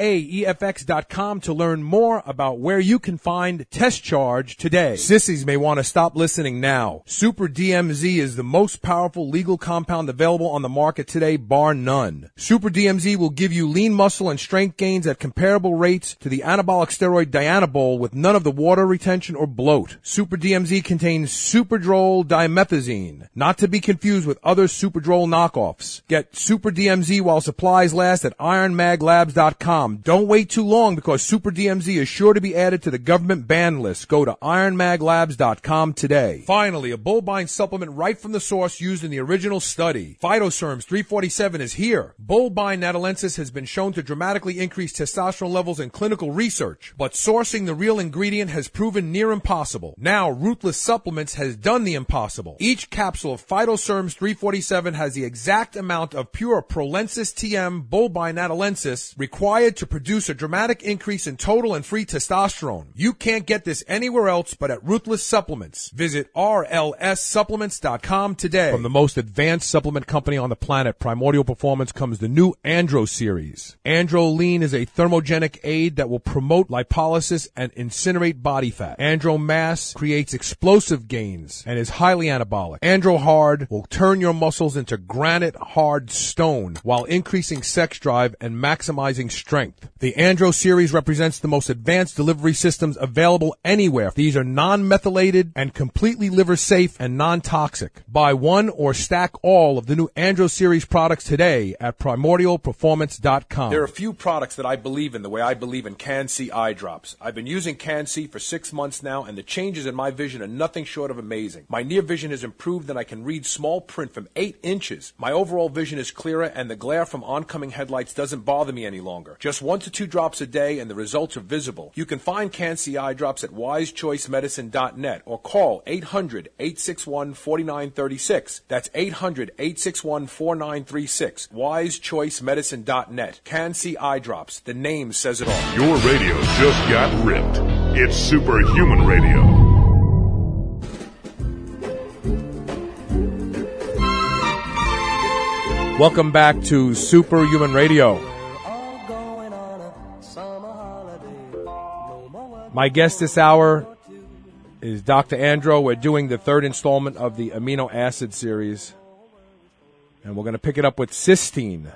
S3: AAEFX.com to learn more about where you can find Test Charge today. Sissies may want to stop listening now. Super DMZ is the most powerful legal compound available on the market today, bar none. Super DMZ will give you lean muscle and strength gains at comparable rates to the anabolic steroid Dianabol with none of the water retention or bloat. Super DMZ contains Superdrol dimethazine, not to be confused with other Superdrol knockoffs. Get Super DMZ while supplies last at ironmaglabs.com. Don't wait too long because Super DMZ is sure to be added to the government ban list. Go to ironmaglabs.com today. Finally, a Bullbine supplement right from the source used in the original study. Phytoserms 347 is here. Bullbine natalensis has been shown to dramatically increase testosterone levels in clinical research, but sourcing the real ingredient has proven near impossible. Now, Ruthless Supplements has done the impossible. Each capsule of Phytoserms 347 has the exact amount of pure Prolensis TM Bullbine natalensis required to produce a dramatic increase in total and free testosterone. You can't get this anywhere else but at Ruthless Supplements. Visit RLSsupplements.com today. From the most advanced supplement company on the planet, Primordial Performance, comes the new Andro series. Andro Lean is a thermogenic aid that will promote lipolysis and incinerate body fat. Andro Mass creates explosive gains and is highly anabolic. Andro Hard will turn your muscles into granite hard stone while increasing sex drive and maximizing strength. The Andro series represents the most advanced delivery systems available anywhere. These are non-methylated and completely liver safe and non-toxic. Buy one or stack all of the new Andro series products today at primordialperformance.com. There are a few products that I believe in the way I believe in Can-C eye drops. I've been using Can-C for 6 months now, and the changes in my vision are nothing short of amazing. My near vision has improved and I can read small print from 8 inches. My overall vision is clearer and the glare from oncoming headlights doesn't bother me any longer. Just 1 to 2 drops a day and the results are visible. You can find Can-C eye drops at wisechoicemedicine.net or call 800-861-4936. That's 800-861-4936. wisechoicemedicine.net. Can-C eye drops. The name says it all.
S2: Your radio just got ripped. It's Superhuman Radio.
S3: Welcome back to Superhuman Radio. My guest this hour is Dr. Andro. We're doing the 3rd installment of the amino acid series, and we're going to pick it up with cysteine.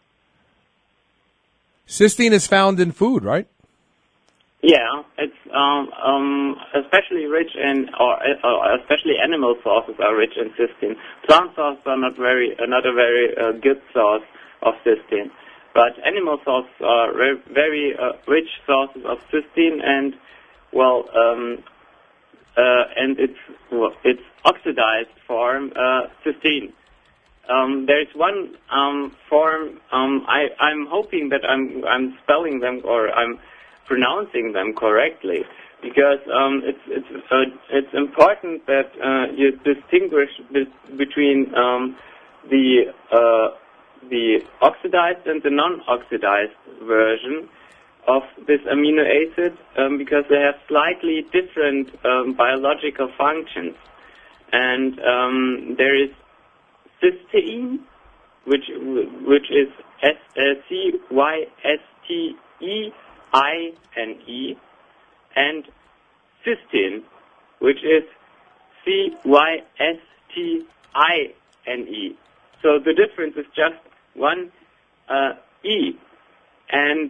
S3: Cysteine is found in food, right?
S8: Yeah, it's especially rich in, or especially animal sources are rich in cysteine. Plant sources are not a very good source of cysteine, but animal sources are very rich sources of cysteine, and and its oxidized form, cysteine. There is one form. I'm hoping that I'm spelling them or I'm pronouncing them correctly, because it's important that you distinguish between the oxidized and the non-oxidized version of this amino acid, because they have slightly different biological functions. And there is cysteine, which is CYSTEINE, and cysteine, which is CYSTINE. So the difference is just one E, and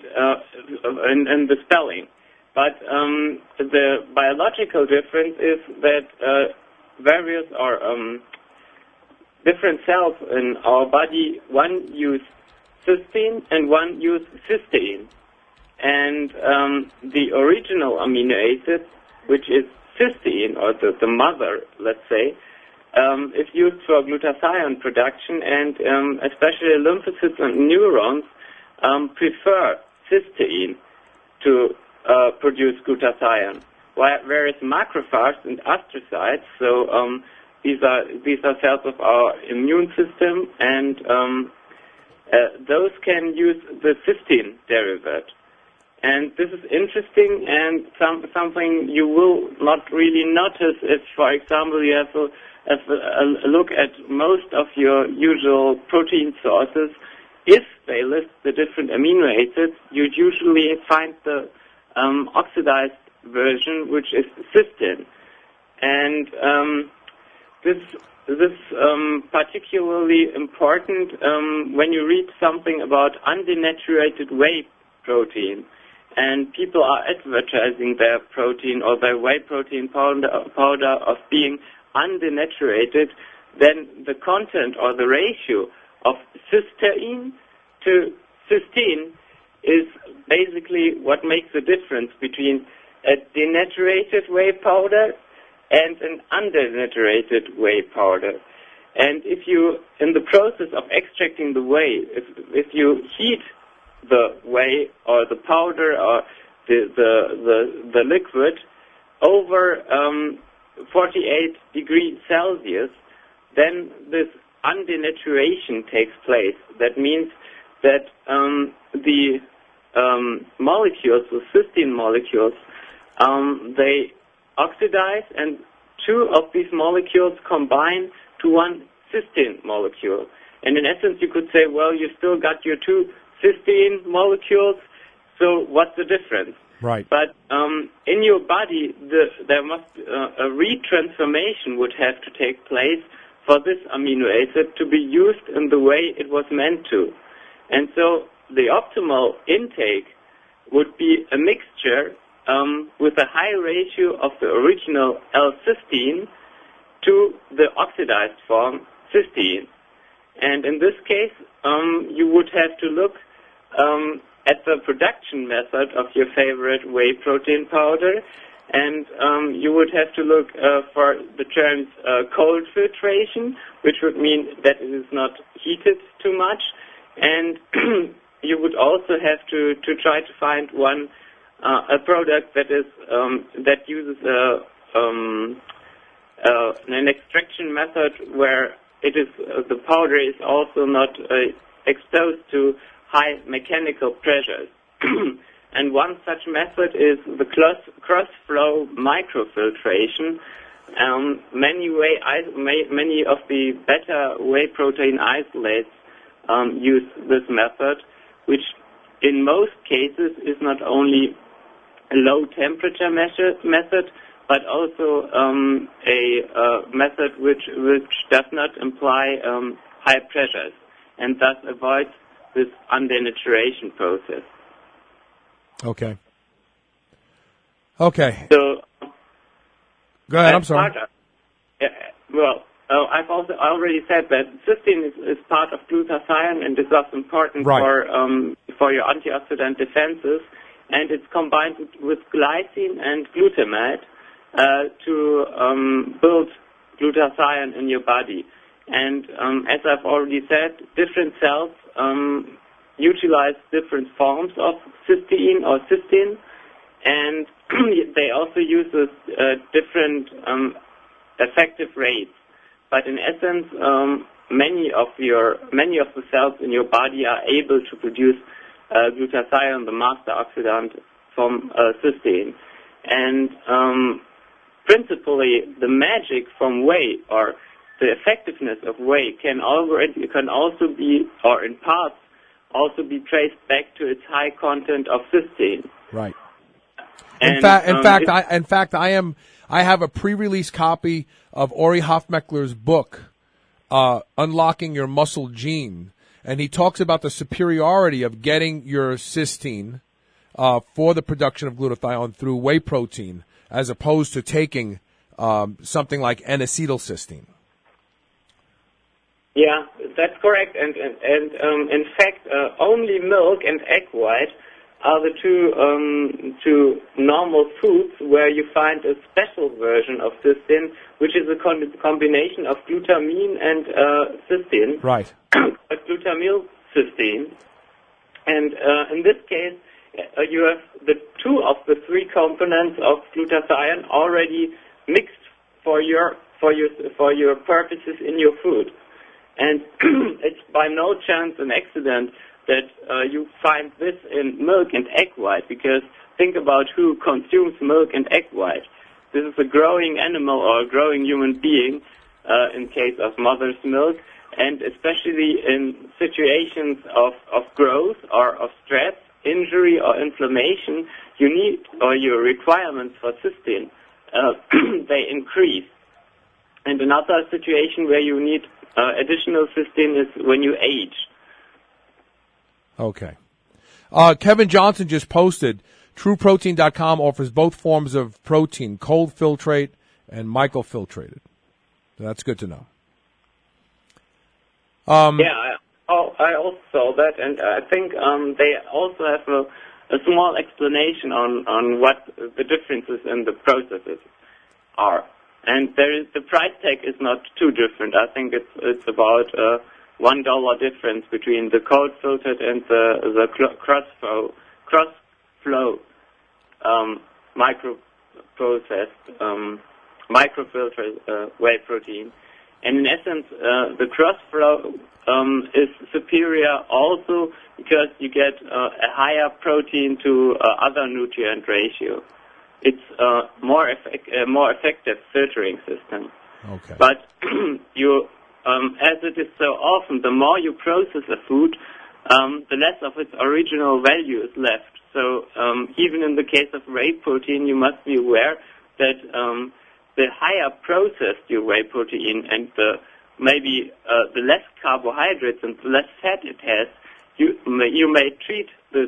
S8: the spelling. But the biological difference is that various or different cells in our body, one use cysteine and one use cysteine. And the original amino acid, which is cysteine, or the mother, let's say, is used for glutathione production, and especially lymphocytes and neurons prefer cysteine to produce glutathione, whereas macrophages and astrocytes, so these are cells of our immune system, and those can use the cysteine derivative. And this is interesting, and something you will not really notice if, for example, you have a look at most of your usual protein sources. If they list the different amino acids, you usually find the oxidized version, which is cysteine. And this particularly important when you read something about undenaturated whey protein. And people are advertising their protein or their whey protein powder of being undenaturated, then the content or the ratio of cysteine to cysteine is basically what makes the difference between a denaturated whey powder and an undenaturated whey powder. And if you, in the process of extracting the whey, if you heat the whey or the powder or the liquid over 48 degrees Celsius, then this undenaturation takes place. That means that the molecules, the cysteine molecules, they oxidize, and two of these molecules combine to one cysteine molecule. And in essence, you could say, well, you still got your two cysteine molecules, so what's the difference?
S3: Right.
S8: But in your body, there must a retransformation would have to take place for this amino acid to be used in the way it was meant to. And so the optimal intake would be a mixture with a high ratio of the original L-cysteine to the oxidized form cysteine. And in this case, you would have to look at the production method of your favorite whey protein powder, And you would have to look for the terms cold filtration, which would mean that it is not heated too much. And you would also have to try to find a product that is that uses an extraction method where it is the powder is also not exposed to high mechanical pressures. And one such method is the cross-flow microfiltration. Many of the better whey protein isolates use this method, which in most cases is not only a low temperature method, but also a method which does not imply high pressures, and thus avoids this undenaturation process.
S3: Okay.
S8: So,
S3: go ahead. I'm sorry.
S8: I've also already said that cysteine is part of glutathione and is thus important for your antioxidant defenses, and it's combined with glycine and glutamate to build glutathione in your body. And as I've already said, different cells utilize different forms of cysteine or cysteine, and they also use different effective rates. But in essence, many of the cells in your body are able to produce glutathione, the master oxidant from cysteine. And principally, the magic from whey, or the effectiveness of whey, can also be, or in parts, also be traced back to its high content of cysteine.
S3: Right.
S8: And,
S3: in fact, I have a pre-release copy of Ori Hofmeckler's book, Unlocking Your Muscle Gene, and he talks about the superiority of getting your cysteine for the production of glutathione through whey protein, as opposed to taking something like N-acetylcysteine.
S8: Yeah, that's correct. And in fact, only milk and egg white are the two normal foods where you find a special version of cysteine, which is a combination of glutamine and cysteine.
S3: Right.
S8: Glutamyl cysteine. And in this case, you have the two of the three components of glutathione already mixed for your purposes in your food. And it's by no chance an accident that you find this in milk and egg white, because think about who consumes milk and egg white. This is a growing animal or a growing human being in case of mother's milk, and especially in situations of growth or of stress, injury or inflammation, you need, or your requirements for cysteine, they increase. And another situation where you need additional cysteine is when you age.
S3: Okay. Kevin Johnson just posted, TrueProtein.com offers both forms of protein, cold filtrate and microfiltrated. That's good to know.
S8: I also saw that, and I think they also have a small explanation on what the differences in the processes are. And the price tag is not too different. I think it's about $1 difference between the cold filtered and the cross-flow microfiltered whey protein. And in essence, the cross-flow is superior also because you get a higher protein to other nutrient ratio. It's a more effective filtering system.
S3: Okay.
S8: But as it is so often, the more you process a food, the less of its original value is left. So even in the case of whey protein, you must be aware that the higher processed your whey protein and the less carbohydrates and the less fat it has, you may treat the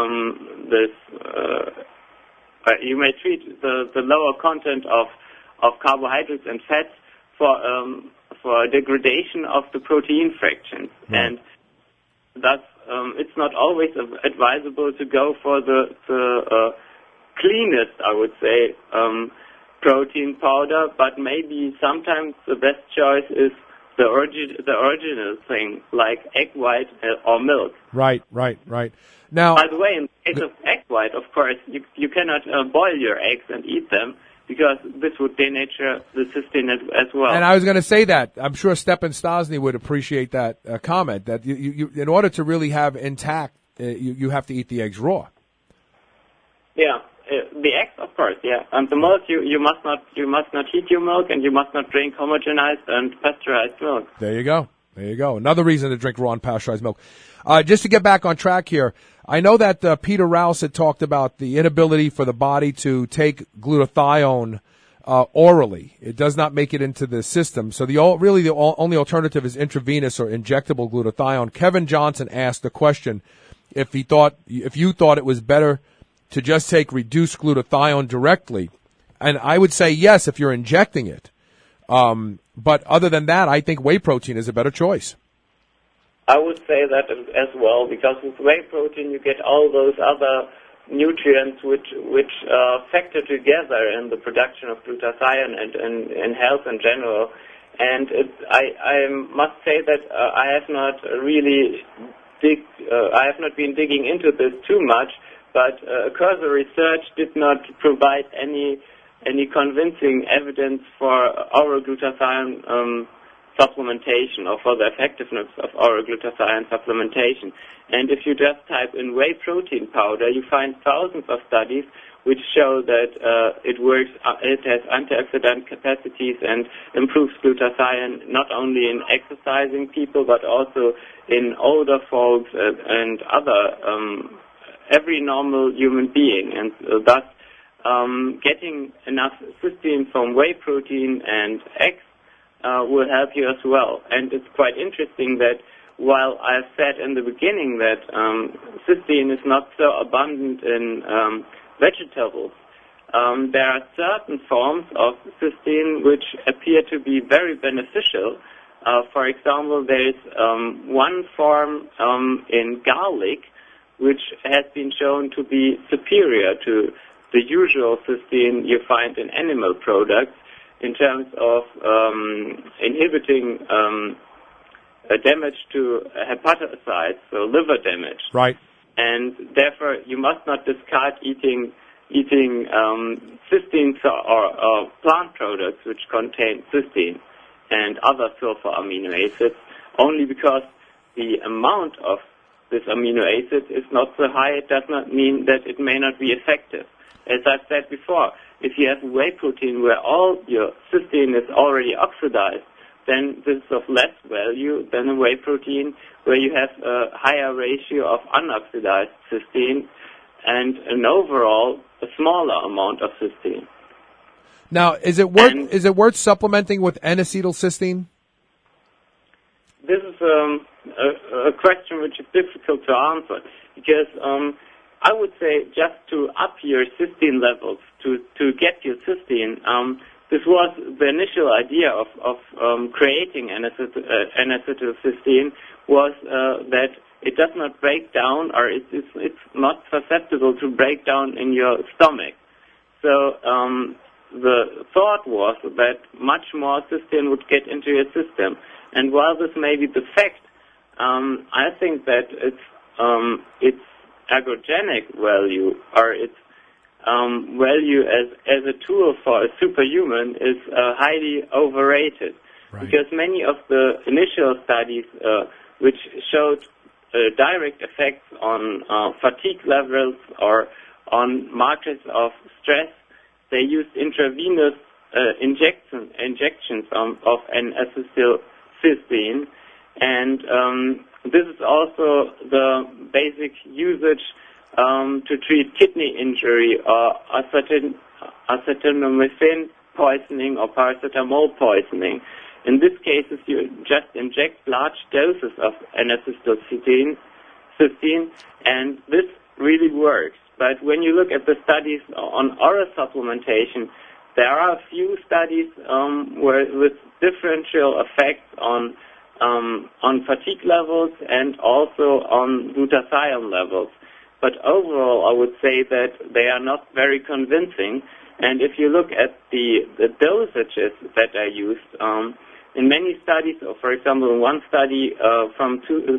S8: lower content of carbohydrates and fats for degradation of the protein fractions. Right. And thus it's not always advisable to go for the cleanest, I would say, protein powder, but maybe sometimes the best choice is the original thing, like egg white or milk.
S3: Right. Now,
S8: by the way, in the case of egg white, of course, you cannot boil your eggs and eat them, because this would denature the cysteine as well.
S3: And I was going to say that. I'm sure Stepan Stosny would appreciate that comment, that you in order to really have intact, you have to eat the eggs raw.
S8: Yeah, the eggs, of course, yeah. And the milk, you must not heat your milk, and you must not drink homogenized and pasteurized milk.
S3: There you go. Another reason to drink raw and pasteurized milk. Just to get back on track here, I know that Peter Rouse had talked about the inability for the body to take glutathione orally. It does not make it into the system. So the only alternative is intravenous or injectable glutathione. Kevin Johnson asked the question if you thought it was better to just take reduced glutathione directly. And I would say yes if you're injecting it. But other than that, I think whey protein is a better choice.
S8: I would say that as well, because with whey protein you get all those other nutrients which factor together in the production of glutathione and in health in general. And I must say that I have not been digging into this too much, but cursory research did not provide any convincing evidence for oral glutathione supplementation, or for the effectiveness of oral glutathione supplementation. And if you just type in whey protein powder, you find thousands of studies which show that it works. It has antioxidant capacities and improves glutathione not only in exercising people but also in older folks and other every normal human being. And thus, getting enough cysteine from whey protein and eggs will help you as well. And it's quite interesting that while I said in the beginning that cysteine is not so abundant in vegetables, there are certain forms of cysteine which appear to be very beneficial. For example, there is one form in garlic which has been shown to be superior to the usual cysteine you find in animal products, in terms of inhibiting damage to hepatocytes, so liver damage.
S3: Right.
S8: And therefore, you must not discard eating cysteine or plant products which contain cysteine and other sulfur amino acids, only because the amount of this amino acid is not so high. It does not mean that it may not be effective. As I've said before, if you have whey protein where all your cysteine is already oxidized, then this is of less value than a whey protein where you have a higher ratio of unoxidized cysteine and an overall a smaller amount of cysteine.
S3: Now, is it worth supplementing with N-acetylcysteine?
S8: This is a question which is difficult to answer, because I would say just to up your cysteine levels, to get your cysteine, this was the initial idea of creating N-acetylcysteine, was that it does not break down, or it's not susceptible to break down in your stomach. So the thought was that much more cysteine would get into your system. And while this may be the fact, I think that its ergogenic value, or its value as a tool for a superhuman, is highly overrated. Right. Because many of the initial studies which showed direct effects on fatigue levels or on markers of stress, they used intravenous injections of N-acetylcysteine, and this is also the basic usage to treat kidney injury or acetaminophen poisoning or paracetamol poisoning. In this cases, you just inject large doses of N-acetylcysteine, and this really works. But when you look at the studies on oral supplementation, there are a few studies with differential effects on fatigue levels and also on glutathione levels. But overall, I would say that they are not very convincing. And if you look at the dosages that are used, in many studies, or for example, in one study from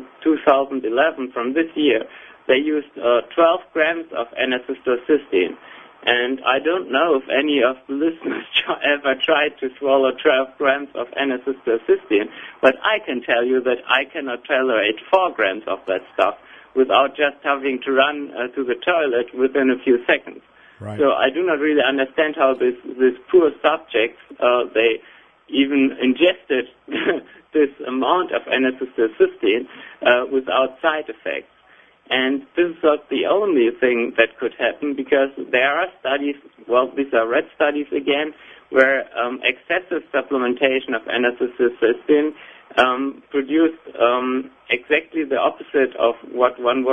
S8: 2011, from this year, they used 12 grams of N-acetylcysteine. And I don't know if any of the listeners ever tried to swallow 12 grams of N-acetylcysteine, but I can tell you that I cannot tolerate 4 grams of that stuff without just having to run to the toilet within a few seconds.
S3: Right.
S8: So I do not really understand how this poor subjects, they even ingested this amount of N-acetylcysteine without side effects. And this is not the only thing that could happen, because there are studies, well, these are red studies again, where excessive supplementation of N-acetylcysteine produced exactly the opposite of what one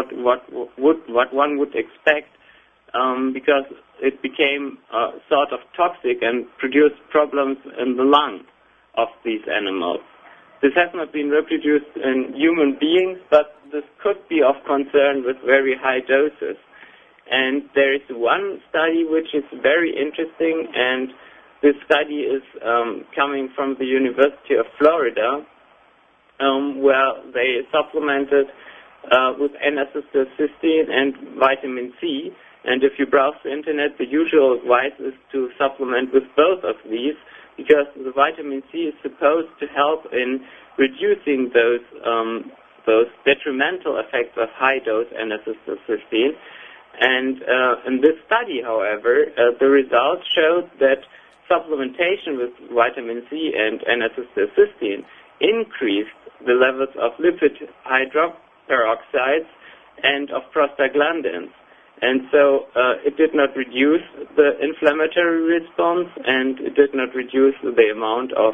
S8: would expect, because it became sort of toxic and produced problems in the lung of these animals. This has not been reproduced in human beings, but this could be of concern with very high doses. And there is one study which is very interesting, and this study is coming from the University of Florida, where they supplemented with N-acetylcysteine and vitamin C. And if you browse the internet, the usual advice is to supplement with both of these, because the vitamin C is supposed to help in reducing those detrimental effects of high-dose N-acetylcysteine. And in this study, however, the results showed that supplementation with vitamin C and N-acetylcysteine increased the levels of lipid hydroperoxides and of prostaglandins. And so it did not reduce the inflammatory response, and it did not reduce the amount of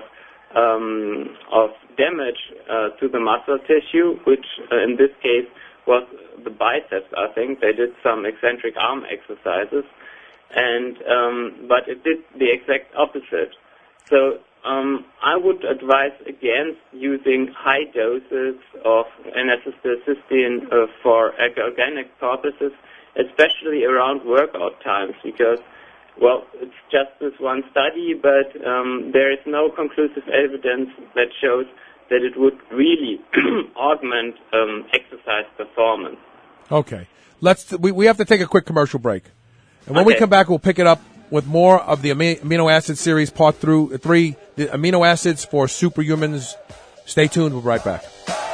S8: damage to the muscle tissue, which in this case was the biceps. I think they did some eccentric arm exercises, and but it did the exact opposite. So I would advise against using high doses of N-acetylcysteine for organic purposes, especially around workout times, because, well, it's just this one study, but there is no conclusive evidence that shows that it would really augment exercise performance.
S3: Okay. We have to take a quick commercial break. And when we come back, we'll pick it up with more of the amino acid series, part 3, the amino acids for superhumans. Stay tuned. We'll be right back.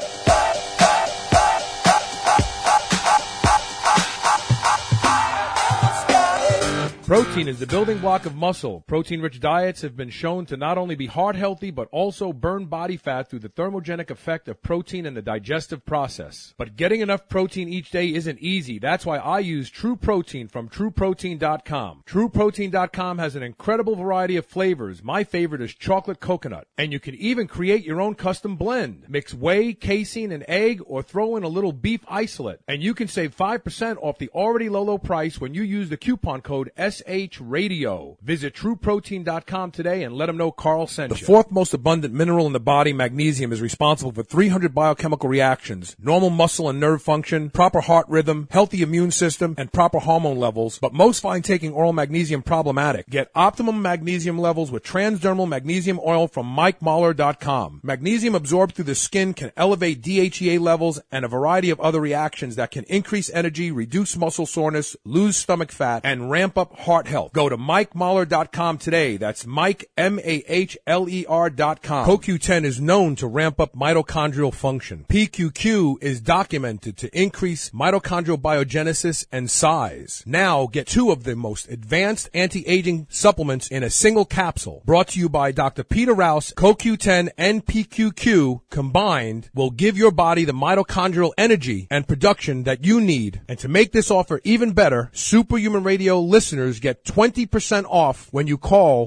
S3: Protein is the building block of muscle. Protein-rich diets have been shown to not only be heart healthy, but also burn body fat through the thermogenic effect of protein in the digestive process. But getting enough protein each day isn't easy. That's why I use True Protein from TrueProtein.com. TrueProtein.com has an incredible variety of flavors. My favorite is chocolate coconut. And you can even create your own custom blend. Mix whey, casein, and egg, or throw in a little beef isolate. And you can save 5% off the already low price when you use the coupon code SHRadio. Visit TrueProtein.com today and let them know Carl sent you. The fourth most abundant mineral in the body, magnesium, is responsible for 300 biochemical reactions, normal muscle and nerve function, proper heart rhythm, healthy immune system, and proper hormone levels. But most find taking oral magnesium problematic. Get optimum magnesium levels with transdermal magnesium oil from MikeMahler.com. Magnesium absorbed through the skin can elevate DHEA levels and a variety of other reactions that can increase energy, reduce muscle soreness, lose stomach fat, and ramp up heart health. Go to MikeMahler.com today. That's Mike, MAHLER.com. CoQ10 is known to ramp up mitochondrial function. PQQ is documented to increase mitochondrial biogenesis and size. Now get 2 of the most advanced anti-aging supplements in a single capsule. Brought to you by Dr. Peter Rouse. CoQ10 and PQQ combined will give your body the mitochondrial energy and production that you need. And to make this offer even better, Superhuman Radio listeners get 20% off when you call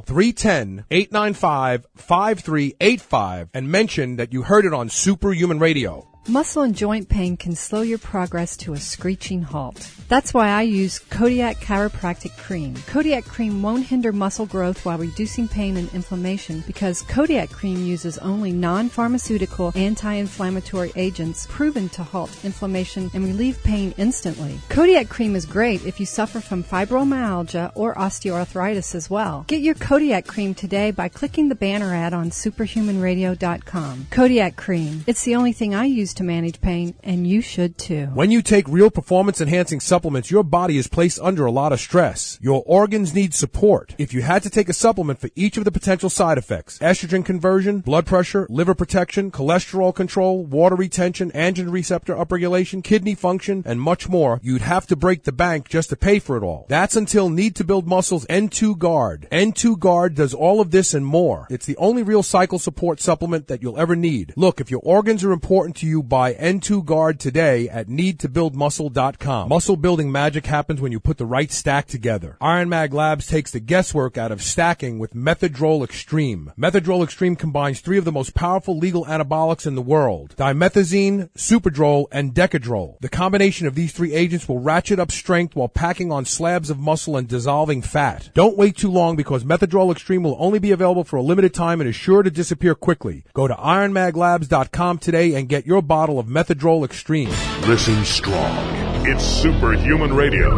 S3: 310-895-5385 and mention that you heard it on Superhuman Radio.
S6: Muscle and joint pain can slow your progress to a screeching halt. That's why I use Kodiak Chiropractic Cream. Kodiak Cream won't hinder muscle growth while reducing pain and inflammation because Kodiak Cream uses only non-pharmaceutical anti-inflammatory agents proven to halt inflammation and relieve pain instantly. Kodiak Cream is great if you suffer from fibromyalgia or osteoarthritis as well. Get your Kodiak Cream today by clicking the banner ad on superhumanradio.com. Kodiak Cream. It's the only thing I use to manage pain, and you should too.
S3: When you take real performance-enhancing supplements, your body is placed under a lot of stress. Your organs need support. If you had to take a supplement for each of the potential side effects, estrogen conversion, blood pressure, liver protection, cholesterol control, water retention, androgen receptor upregulation, kidney function, and much more, you'd have to break the bank just to pay for it all. That's until Need to Build Muscle's N2 Guard. N2 Guard does all of this and more. It's the only real cycle support supplement that you'll ever need. Look, if your organs are important to you, buy N2 Guard today at needtobuildmuscle.com. Muscle building magic happens when you put the right stack together. Iron Mag Labs takes the guesswork out of stacking with Methadrol Extreme. Methadrol Extreme combines 3 of the most powerful legal anabolics in the world: dimethazine, Superdrol, and Decadrol. The combination of these 3 agents will ratchet up strength while packing on slabs of muscle and dissolving fat. Don't wait too long because Methadrol Extreme will only be available for a limited time and is sure to disappear quickly. Go to ironmaglabs.com today and get your bottle of Methadrol Extreme.
S2: Listen strong. It's Superhuman Radio.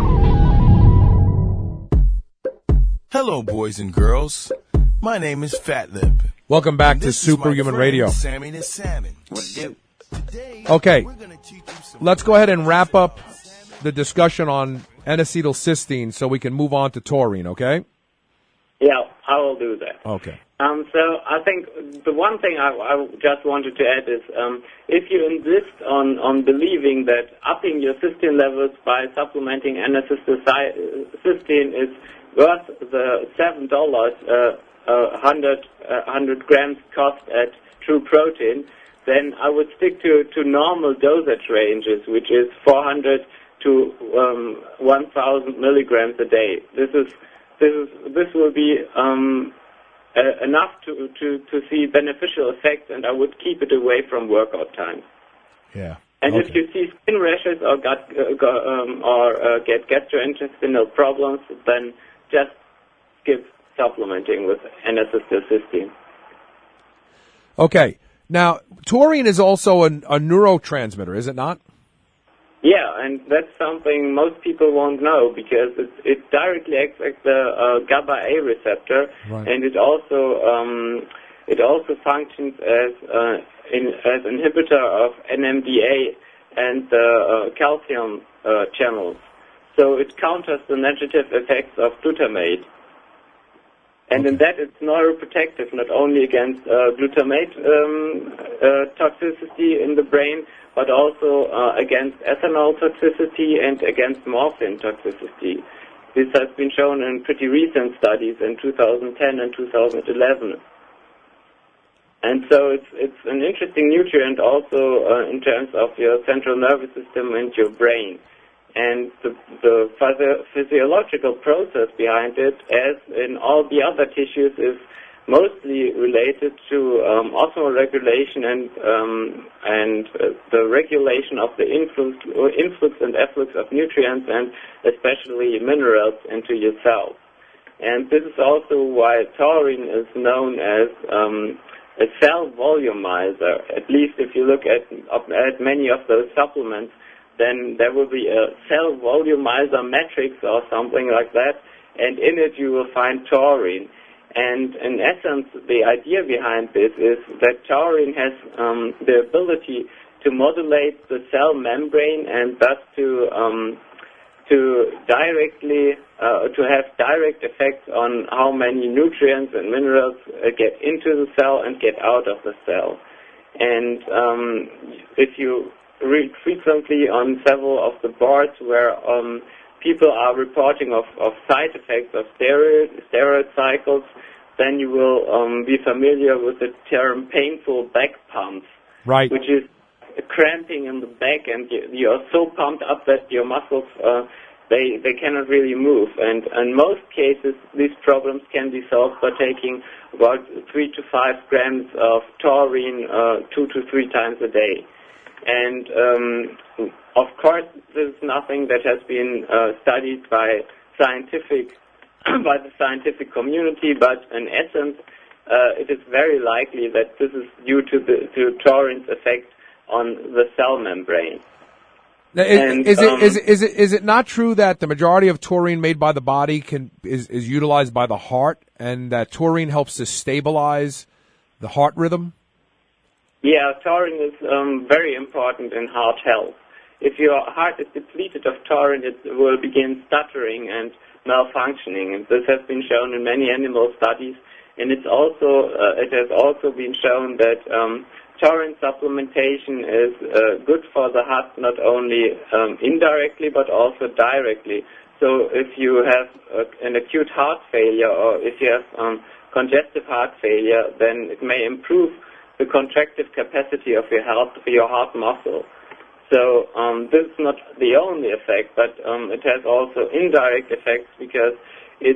S9: Hello, boys and girls. My name is Fat Lip.
S3: Welcome back
S9: And
S3: to
S9: this is my
S3: Superhuman
S9: friend,
S3: Radio.
S9: Sammy the Salmon. Today,
S3: Okay,
S9: we're gonna teach you some
S3: let's go ahead and wrap up the discussion on N-acetylcysteine so we can move on to taurine, okay?
S8: Yeah, I will do that.
S3: Okay.
S8: So I think the one thing I just wanted to add is if you insist on believing that upping your cysteine levels by supplementing N-acetylcysteine is worth the $7 100 grams cost at True Protein, then I would stick to normal dosage ranges, which is 400 to 1,000 milligrams a day. This will be enough to see beneficial effects, and I would keep it away from workout time.
S3: Yeah.
S8: And if you see skin rashes or get gastrointestinal problems, then just skip supplementing with N-acetylcysteine.
S3: Okay. Now, taurine is also a neurotransmitter, is it not?
S8: Yeah, and that's something most people won't know because it directly acts at the GABA A receptor,
S3: Right.
S8: and it also functions as inhibitor of NMDA and the calcium channels. So it counters the negative effects of glutamate. And in that, it's neuroprotective, not only against glutamate toxicity in the brain, but also against ethanol toxicity and against morphine toxicity. This has been shown in pretty recent studies in 2010 and 2011. And so it's an interesting nutrient also in terms of your central nervous system and your brain. And the physiological process behind it, as in all the other tissues, is mostly related to osmoregulation and the regulation of the influx and efflux of nutrients and especially minerals into your cells. And this is also why taurine is known as a cell volumizer. At least if you look at many of those supplements, then there will be a cell volumizer matrix or something like that, and in it you will find taurine. And in essence, the idea behind this is that taurine has the ability to modulate the cell membrane and thus to directly to have direct effects on how many nutrients and minerals get into the cell and get out of the cell. And if you read frequently on several of the boards where people are reporting of side effects of steroid cycles, then you will be familiar with the term painful back pumps,
S3: Right.
S8: which is cramping in the back, and you're so pumped up that your muscles they cannot really move. And in most cases, these problems can be solved by taking about 3 to 5 grams of taurine 2 to 3 times a day. And of course, this is nothing that has been studied by the scientific community, but in essence, it is very likely that this is due to taurin's effect on the cell membrane.
S3: Now, is it not true that the majority of taurine made by the body is utilized by the heart, and that taurine helps to stabilize the heart rhythm? Yeah, taurine is very important in heart health. If your heart is depleted of taurine, it will begin stuttering and malfunctioning, and this has been shown in many animal studies. And it has also been shown that taurine supplementation is good for the heart, not only indirectly but also directly. So if you have an acute heart failure, or if you have congestive heart failure, then it may improve the contractive capacity of your heart muscle. So this is not the only effect, but it has also indirect effects because it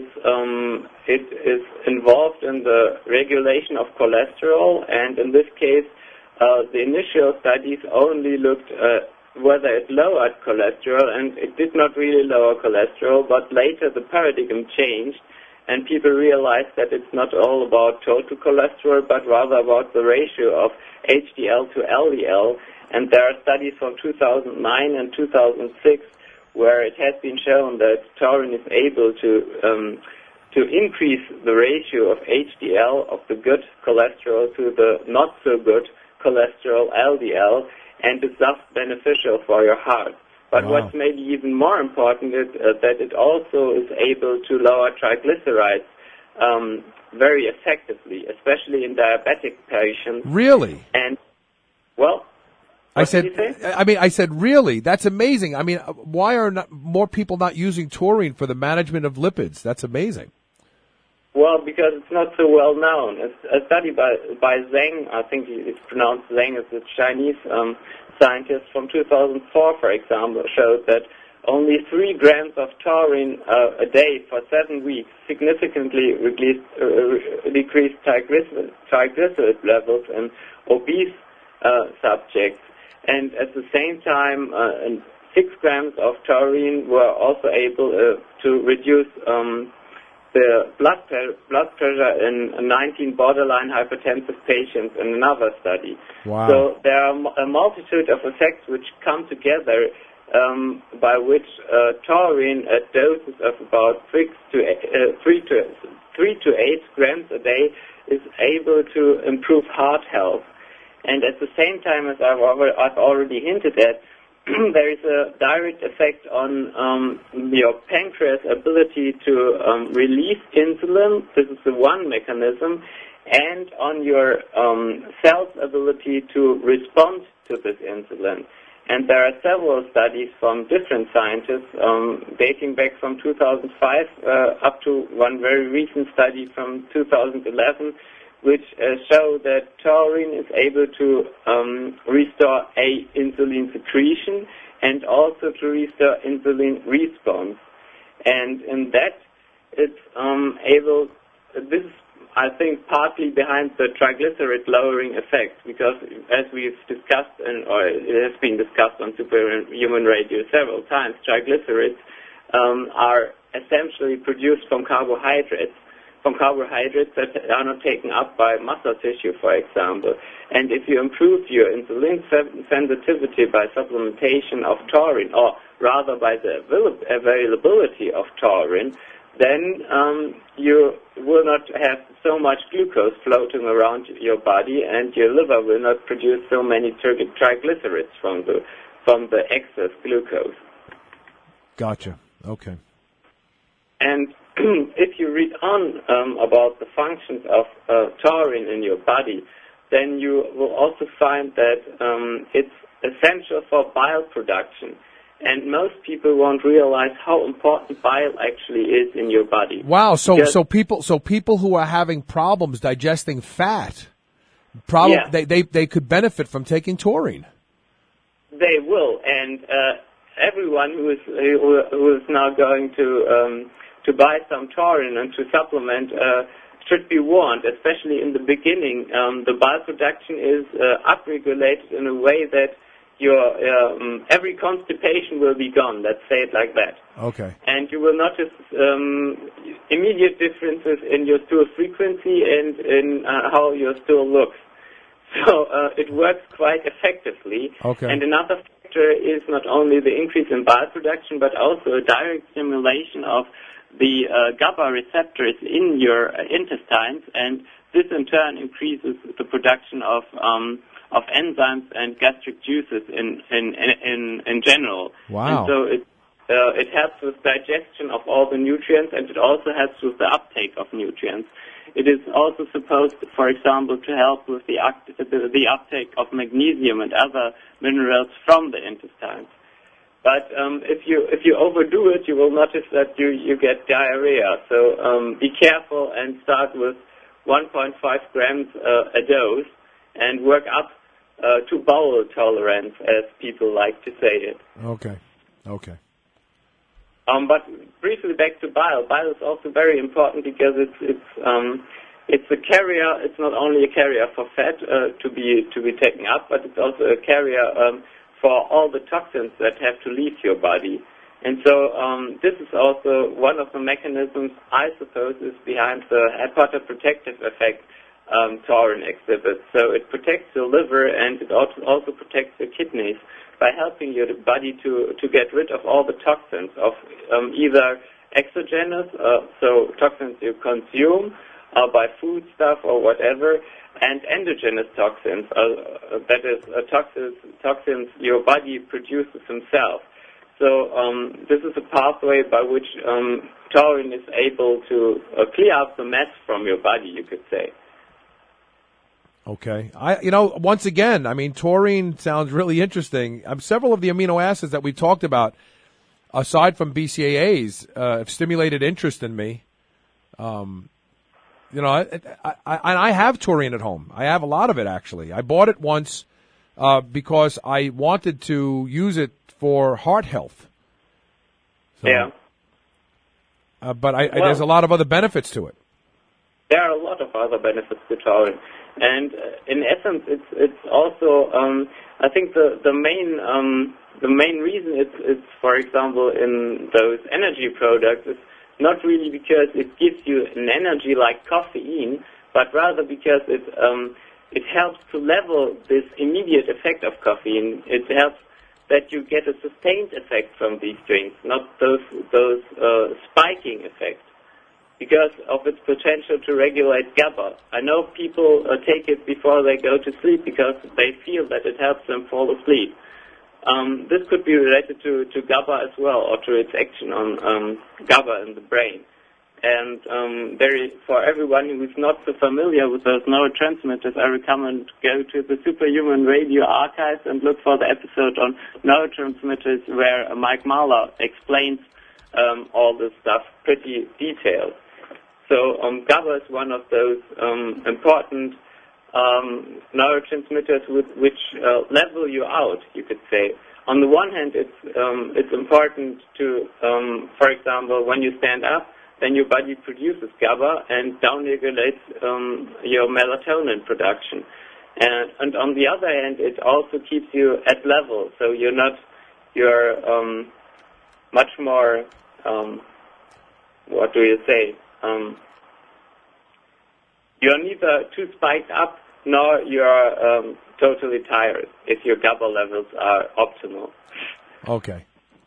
S3: is involved in the regulation of cholesterol, and in this case, the initial studies only looked whether it lowered cholesterol, and it did not really lower cholesterol, but later the paradigm changed, and people realized that it's not all about total cholesterol, but rather about the ratio of HDL to LDL, and there are studies from 2009 and 2006 where it has been shown that taurine is able to increase the ratio of HDL, of the good cholesterol, to the not so good cholesterol, LDL, and is thus beneficial for your heart. But what's maybe even more important is that it also is able to lower triglycerides very effectively, especially in diabetic patients. Really?
S8: And, well,
S3: I said, really? That's amazing. I mean, why are more people not using taurine for the management of lipids? That's amazing.
S8: Well, because it's not so well known. A study by Zheng, I think it's pronounced Zheng, is a Chinese scientist from 2004, for example, showed that only 3 grams of taurine a day for 7 weeks significantly decreased triglyceride levels in obese subjects. And at the same time, 6 grams of taurine were also able to reduce the blood pressure in 19 borderline hypertensive patients in another study.
S3: Wow.
S8: So there are a multitude of effects which come together by which taurine at doses of about 3 to 8 grams a day is able to improve heart health. And at the same time, as I've already hinted at, there is a direct effect on your pancreas' ability to release insulin. This is the one mechanism, and on your cell's ability to respond to this insulin. And there are several studies from different scientists dating back from 2005 up to one very recent study from 2011, which show that taurine is able to restore insulin secretion and also to restore insulin response. And in that, it's able, this is, I think, partly behind the triglyceride lowering effect, because as we've discussed, or it has been discussed on Superhuman Radio several times, triglycerides are essentially produced from carbohydrates that are not taken up by muscle tissue, for example. And if you improve your insulin sensitivity by supplementation of taurine, or rather by the availability of taurine, then you will not have so much glucose floating around your body, and your liver will not produce so many triglycerides from the excess glucose.
S3: Gotcha. Okay.
S8: And if you read on about the functions of taurine in your body, then you will also find that it's essential for bile production. And most people won't realize how important bile actually is in your body.
S3: Wow, so people who are having problems digesting fat, they could benefit from taking taurine.
S8: They will, and everyone who is now going to buy some taurine and to supplement should be warned, especially in the beginning. The bile production is upregulated in a way that your every constipation will be gone. Let's say it like that.
S3: Okay.
S8: And you will notice immediate differences in your stool frequency and in how your stool looks. So it works quite effectively.
S3: Okay.
S8: And another factor is not only the increase in bile production, but also a direct stimulation of the GABA receptors in your intestines, and this in turn increases the production of enzymes and gastric juices in general.
S3: Wow.
S8: And so it helps with digestion of all the nutrients, and it also helps with the uptake of nutrients. It is also supposed, for example, to help with the uptake of magnesium and other minerals from the intestines. But if you overdo it, you will notice that you get diarrhea. So be careful and start with 1.5 grams a dose, and work up to bowel tolerance, as people like to say it.
S3: Okay.
S8: But briefly back to bile. Bile is also very important because it's a carrier. It's not only a carrier for fat to be taken up, but it's also a carrier for all the toxins that have to leave your body. And so this is also one of the mechanisms, I suppose, is behind the hepatoprotective effect taurine exhibits. So it protects your liver, and it also protects your kidneys by helping your body to get rid of all the toxins of either exogenous, so toxins you consume by food stuff or whatever, and endogenous toxins, that is toxins your body produces himself. So this is a pathway by which taurine is able to clear up the mess from your body, you could say.
S3: Okay. Once again, taurine sounds really interesting. Several of the amino acids that we talked about, aside from BCAAs, have stimulated interest in me. I have taurine at home. I have a lot of it, actually. I bought it once because I wanted to use it for heart health. So,
S8: yeah.
S3: But there's a lot of other benefits to it.
S8: There are a lot of other benefits to taurine. And in essence, it's also, I think the main reason it's, for example, in those energy products is not really because it gives you an energy like caffeine, but rather because it helps to level this immediate effect of caffeine. It helps that you get a sustained effect from these drinks, not those spiking effects, because of its potential to regulate GABA. I know people take it before they go to sleep because they feel that it helps them fall asleep. This could be related to GABA as well, or to its action on GABA in the brain. And for everyone who is not so familiar with those neurotransmitters, I recommend go to the Superhuman Radio archives and look for the episode on neurotransmitters where Mike Mahler explains all this stuff pretty detailed. So GABA is one of those important neurotransmitters which level you out, you could say. On the one hand, it's important to, for example, when you stand up, then your body produces GABA and downregulates your melatonin production. And on the other hand, it also keeps you at level, so you're much more, what do you say? You're neither too spiked up nor you're totally tired if your GABA levels are optimal.
S3: Okay.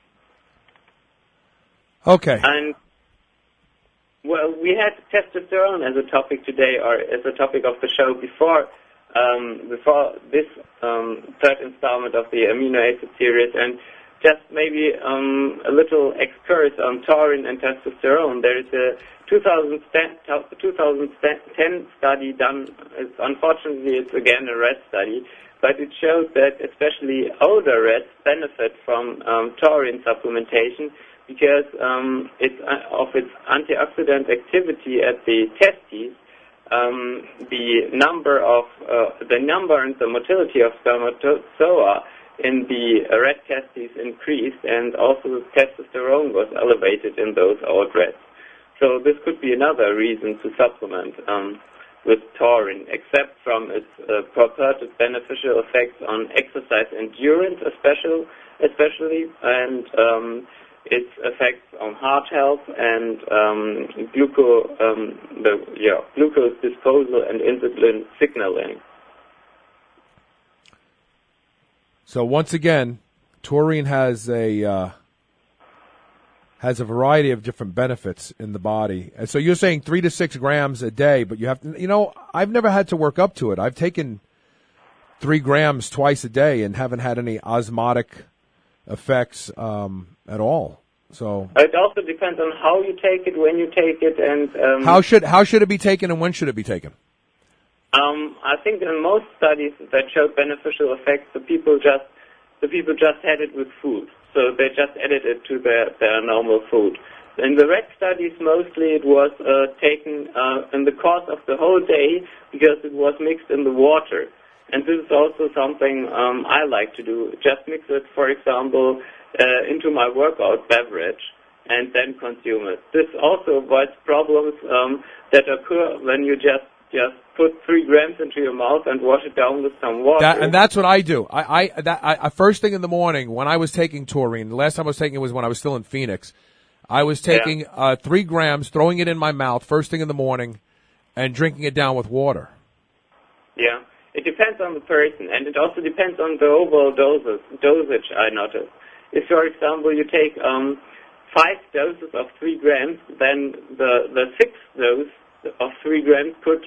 S8: And, well, we had testosterone as a topic today, or as a topic of the show before this third installment of the amino acid series, and just maybe a little excursus on taurine and testosterone. There is a 2010 study done. Unfortunately, it's again a rat study, but it shows that especially older rats benefit from taurine supplementation because of its antioxidant activity at the testes. The number and the motility of spermatozoa in the rat testes increased, and also testosterone was elevated in those old rats. So this could be another reason to supplement with taurine, except from its purported beneficial effects on exercise endurance, especially, and its effects on heart health and glucose disposal and insulin signaling.
S3: So once again, taurine has a variety of different benefits in the body. And so you're saying 3 to 6 grams a day, but you have to, I've never had to work up to it. I've taken 3 grams twice a day and haven't had any osmotic effects at all. So
S8: it also depends on how you take it, when you take it, and
S3: how should it be taken, and when should it be taken?
S8: I think in most studies that showed beneficial effects, the people just had it with food, so they just added it to their normal food. In the rat studies, mostly it was taken in the course of the whole day because it was mixed in the water. And this is also something I like to do. Just mix it, for example, into my workout beverage and then consume it. This also avoids problems that occur when you just put 3 grams into your mouth and wash it down with some water.
S3: And that's what I do. I first thing in the morning when I was taking taurine, the last time I was taking it was when I was still in Phoenix. I was taking 3 grams, throwing it in my mouth first thing in the morning, and drinking it down with water.
S8: Yeah. It depends on the person, and it also depends on the overall dosage, I noticed. If, for example, you take 5 doses of 3 grams, then the 6th dose of 3 grams could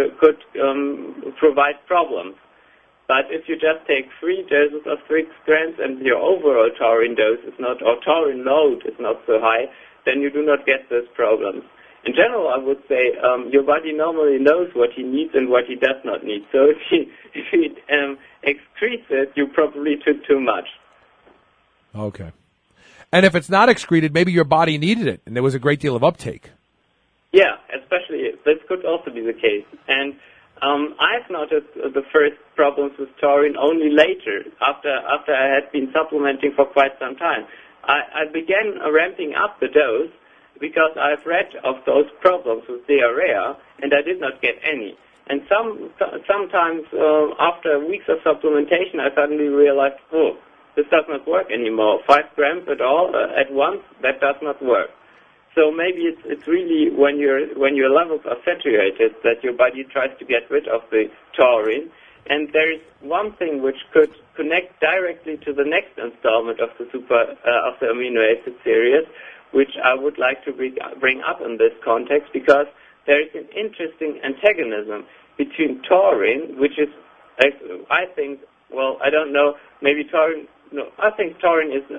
S8: provide problems. But if you just take 3 doses of 6 grams and your overall taurine dose is not, or taurine load is not so high, then you do not get those problems. In general, I would say your body normally knows what he needs and what he does not need. So if he excretes it, you probably took too much.
S3: Okay. And if it's not excreted, maybe your body needed it, and there was a great deal of uptake.
S8: Yeah, especially this could also be the case. And I've noticed the first problems with taurine only later, after I had been supplementing for quite some time. I began ramping up the dose because I've read of those problems with diarrhea, and I did not get any. And sometimes after weeks of supplementation, I suddenly realized, this does not work anymore. 5 grams at all at once, that does not work. So maybe it's really when your levels are saturated that your body tries to get rid of the taurine. And there is one thing which could connect directly to the next installment of the amino acid series, which I would like to bring up in this context, because there is an interesting antagonism between taurine, which is, I think, well, I don't know, maybe taurine. No, I think taurine is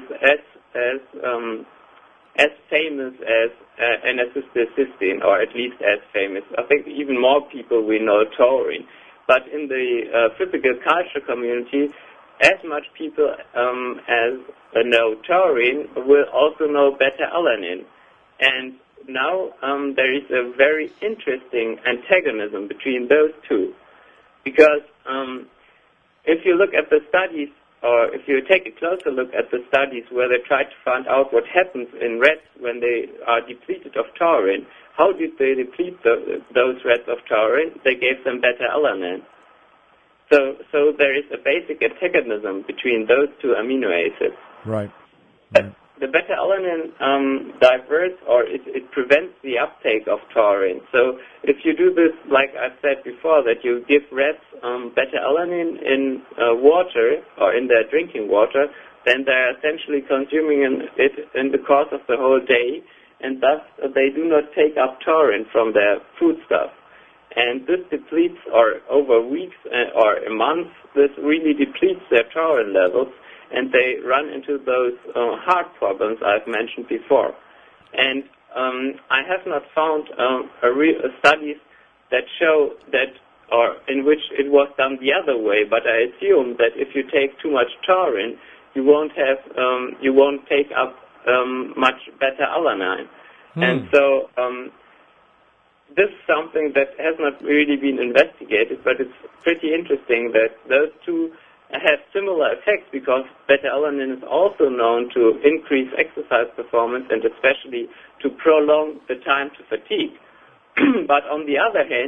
S8: as famous as N-acetylcysteine, or at least as famous. I think even more people will know taurine. But in the physical culture community, as much people as know taurine will also know beta-alanine. And now there is a very interesting antagonism between those two. Because if you look at the studies, or if you take a closer look at the studies where they try to find out what happens in rats when they are depleted of taurine, how did they deplete those rats of taurine? They gave them beta-alanine. So there is a basic antagonism between those two amino acids.
S3: Right.
S8: The beta-alanine diverts, or it prevents the uptake of taurine. So if you do this, like I said before, that you give rats beta-alanine in water, or in their drinking water, then they're essentially consuming it in the course of the whole day, and thus they do not take up taurine from their foodstuff. And this depletes, or over weeks or a month, this really depletes their taurine levels, and they run into those heart problems I've mentioned before. And I have not found studies that show that, or in which it was done the other way, but I assume that if you take too much taurine, you won't take up much beta-alanine. And so this is something that has not really been investigated, but it's pretty interesting that those two have similar effects, because beta-alanine is also known to increase exercise performance and especially to prolong the time to fatigue. But on the other hand,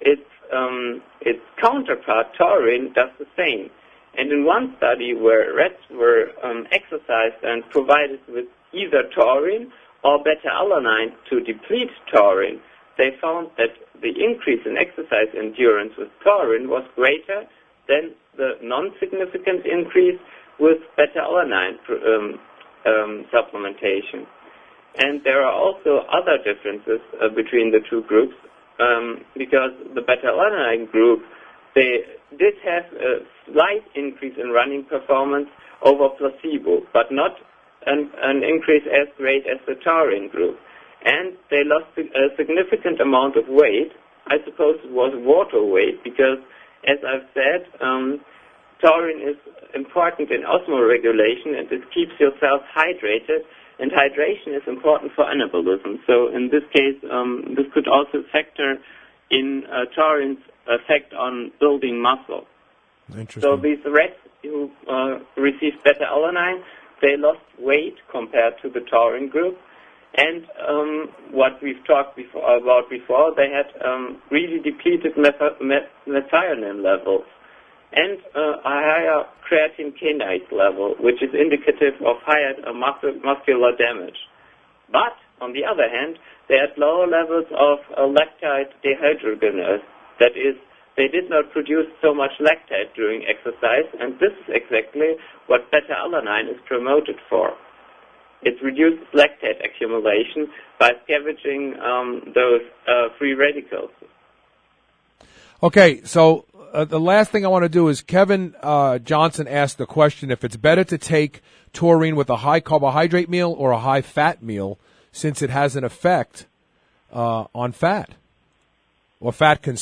S8: its counterpart, taurine, does the same. And in one study where rats were exercised and provided with either taurine or beta-alanine to deplete taurine, they found that the increase in exercise endurance with taurine was greater than the non-significant increase with beta-alanine supplementation. And there are also other differences between the two groups, because the beta-alanine group, they did have a slight increase in running performance over placebo, but not an increase as great as the taurine group. And they lost a significant amount of weight. I suppose it was water weight, because, as I've said, taurine is important in osmoregulation, and it keeps your cells hydrated, and hydration is important for anabolism. So in this case, this could also factor in taurine's effect on building muscle.
S3: Interesting.
S8: So these rats who received beta-alanine, they lost weight compared to the taurine group. And what we've talked about before, they had really depleted methionine levels and a higher creatine kinase level, which is indicative of higher muscular damage. But, on the other hand, they had lower levels of lactate dehydrogenase. That is, they did not produce so much lactate during exercise, and this is exactly what beta-alanine is promoted for. It reduces lactate accumulation by scavenging those free radicals.
S3: Okay, so the last thing I want to do is Kevin Johnson asked the question if it's better to take taurine with a high carbohydrate meal or a high fat meal, since it has an effect on fat or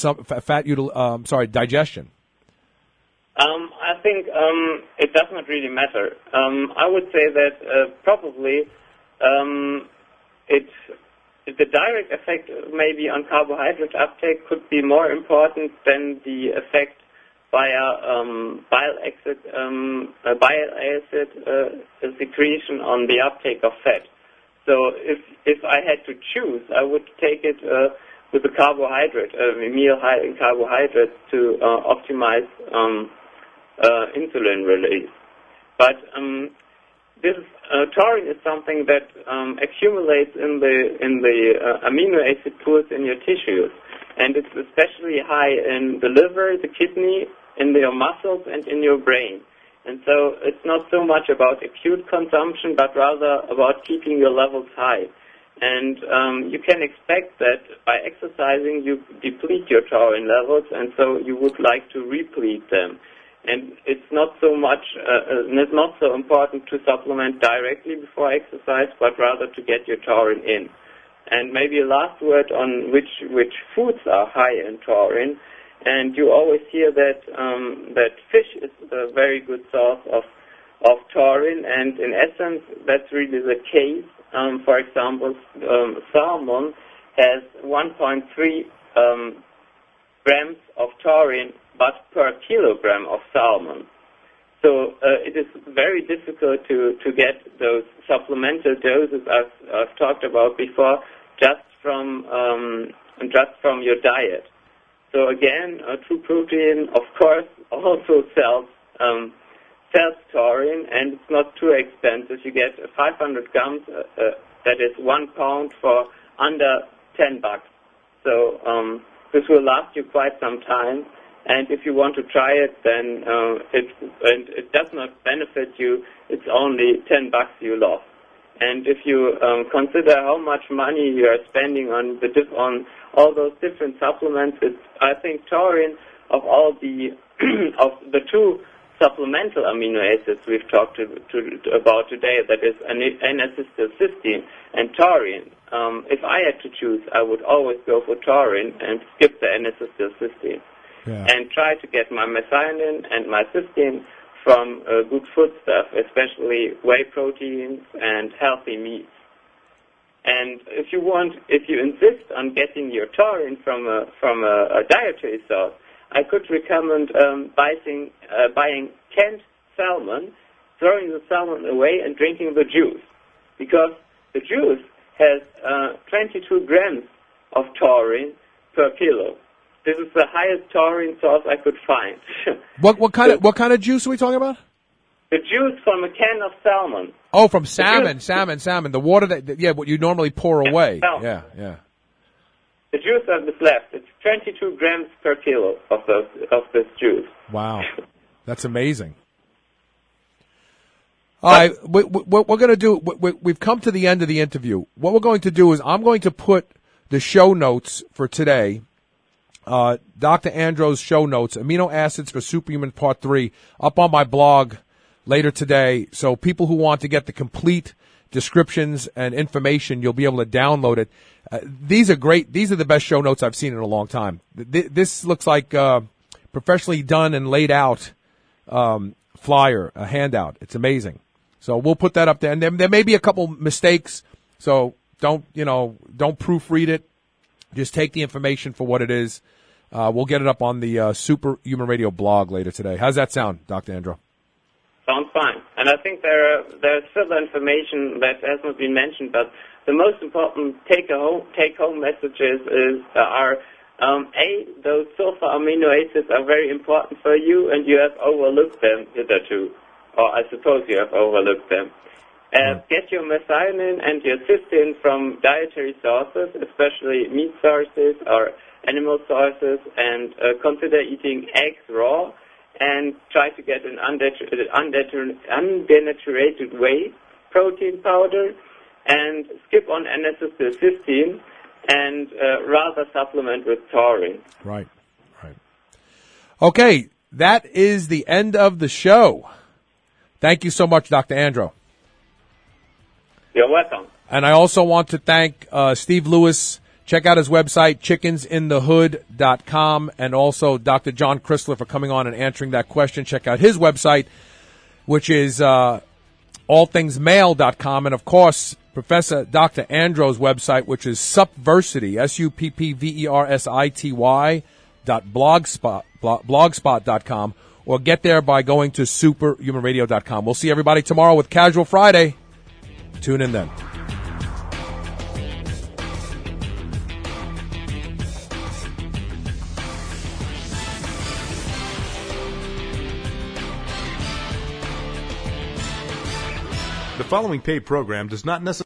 S3: digestion.
S8: I think it does not really matter. I would say that probably the direct effect maybe on carbohydrate uptake could be more important than the effect via bile acid secretion on the uptake of fat. So if I had to choose, I would take it with a carbohydrate, a meal high in carbohydrates to optimize insulin release. But taurine is something that accumulates in the amino acid pools in your tissues, and it's especially high in the liver, the kidney, in your muscles, and in your brain. And so it's not so much about acute consumption, but rather about keeping your levels high. And you can expect that by exercising, you deplete your taurine levels, and so you would like to replete them. And it's not so much, it's not so important to supplement directly before exercise, but rather to get your taurine in. And maybe a last word on which foods are high in taurine. And you always hear that that fish is a very good source of taurine, and in essence, that's really the case. For example, salmon has 1.3 grams of taurine, but per kilogram of salmon. So it is very difficult to get those supplemental doses I've talked about before just from your diet. So again, True Protein, of course, also sells taurine, and it's not too expensive. You get 500 grams, that is 1 pound, for under $10. So this will last you quite some time. And if you want to try it, then it does not benefit you. It's only $10 you lost. And if you consider how much money you are spending on all those different supplements, I think taurine, of all the of the two supplemental amino acids we've talked about today, that is N-acetylcysteine and taurine. If I had to choose, I would always go for taurine and skip the N-acetylcysteine. Yeah. And try to get my methionine and my cysteine from good food stuff, especially whey proteins and healthy meats. And if you insist on getting your taurine from a dietary source, I could recommend buying canned salmon, throwing the salmon away, and drinking the juice, because the juice has 22 grams of taurine per kilo. This is the highest taurine source I could find.
S3: What kind of juice are we talking about?
S8: The juice from a can of salmon.
S3: Oh, from salmon. The water what you normally pour away.
S8: Salmon.
S3: Yeah.
S8: The juice that is left, it's 22 grams per kilo of this juice.
S3: Wow. That's amazing. All right, what we're going to do, we've come to the end of the interview. What we're going to do is I'm going to put the show notes for today, Dr. Andro's show notes, Amino Acids for Superhuman Part 3, up on my blog later today. So people who want to get the complete descriptions and information, you'll be able to download it. These are great. These are the best show notes I've seen in a long time. This looks like professionally done and laid out flyer, a handout. It's amazing. So we'll put that up there. And there may be a couple mistakes, so don't proofread it. Just take the information for what it is. We'll get it up on the Superhuman Radio blog later today. How's that sound, Dr. Andro?
S8: Sounds fine. And I think there's further information that has not been mentioned, but the most important take-home messages are those sulfur amino acids are very important for you, and you have overlooked them hitherto, or I suppose you have overlooked them. Get your methionine and your cysteine from dietary sources, especially meat sources or animal sources, and consider eating eggs raw, and try to get an undenaturated whey protein powder, and skip on N-acetylcysteine, and rather supplement with taurine.
S3: Right. Okay, that is the end of the show. Thank you so much, Dr. Andro.
S8: You're welcome.
S3: And I also want to thank Steve Lewis. Check out his website, chickensinthehood.com, and also Dr. John Chrysler for coming on and answering that question. Check out his website, which is allthingsmale.com, and, of course, Professor Dr. Andro's website, which is Suppversity, suppversity.blogspot.com, or get there by going to superhumanradio.com. We'll see everybody tomorrow with Casual Friday. Tune in then.
S1: The following paid program does not necessarily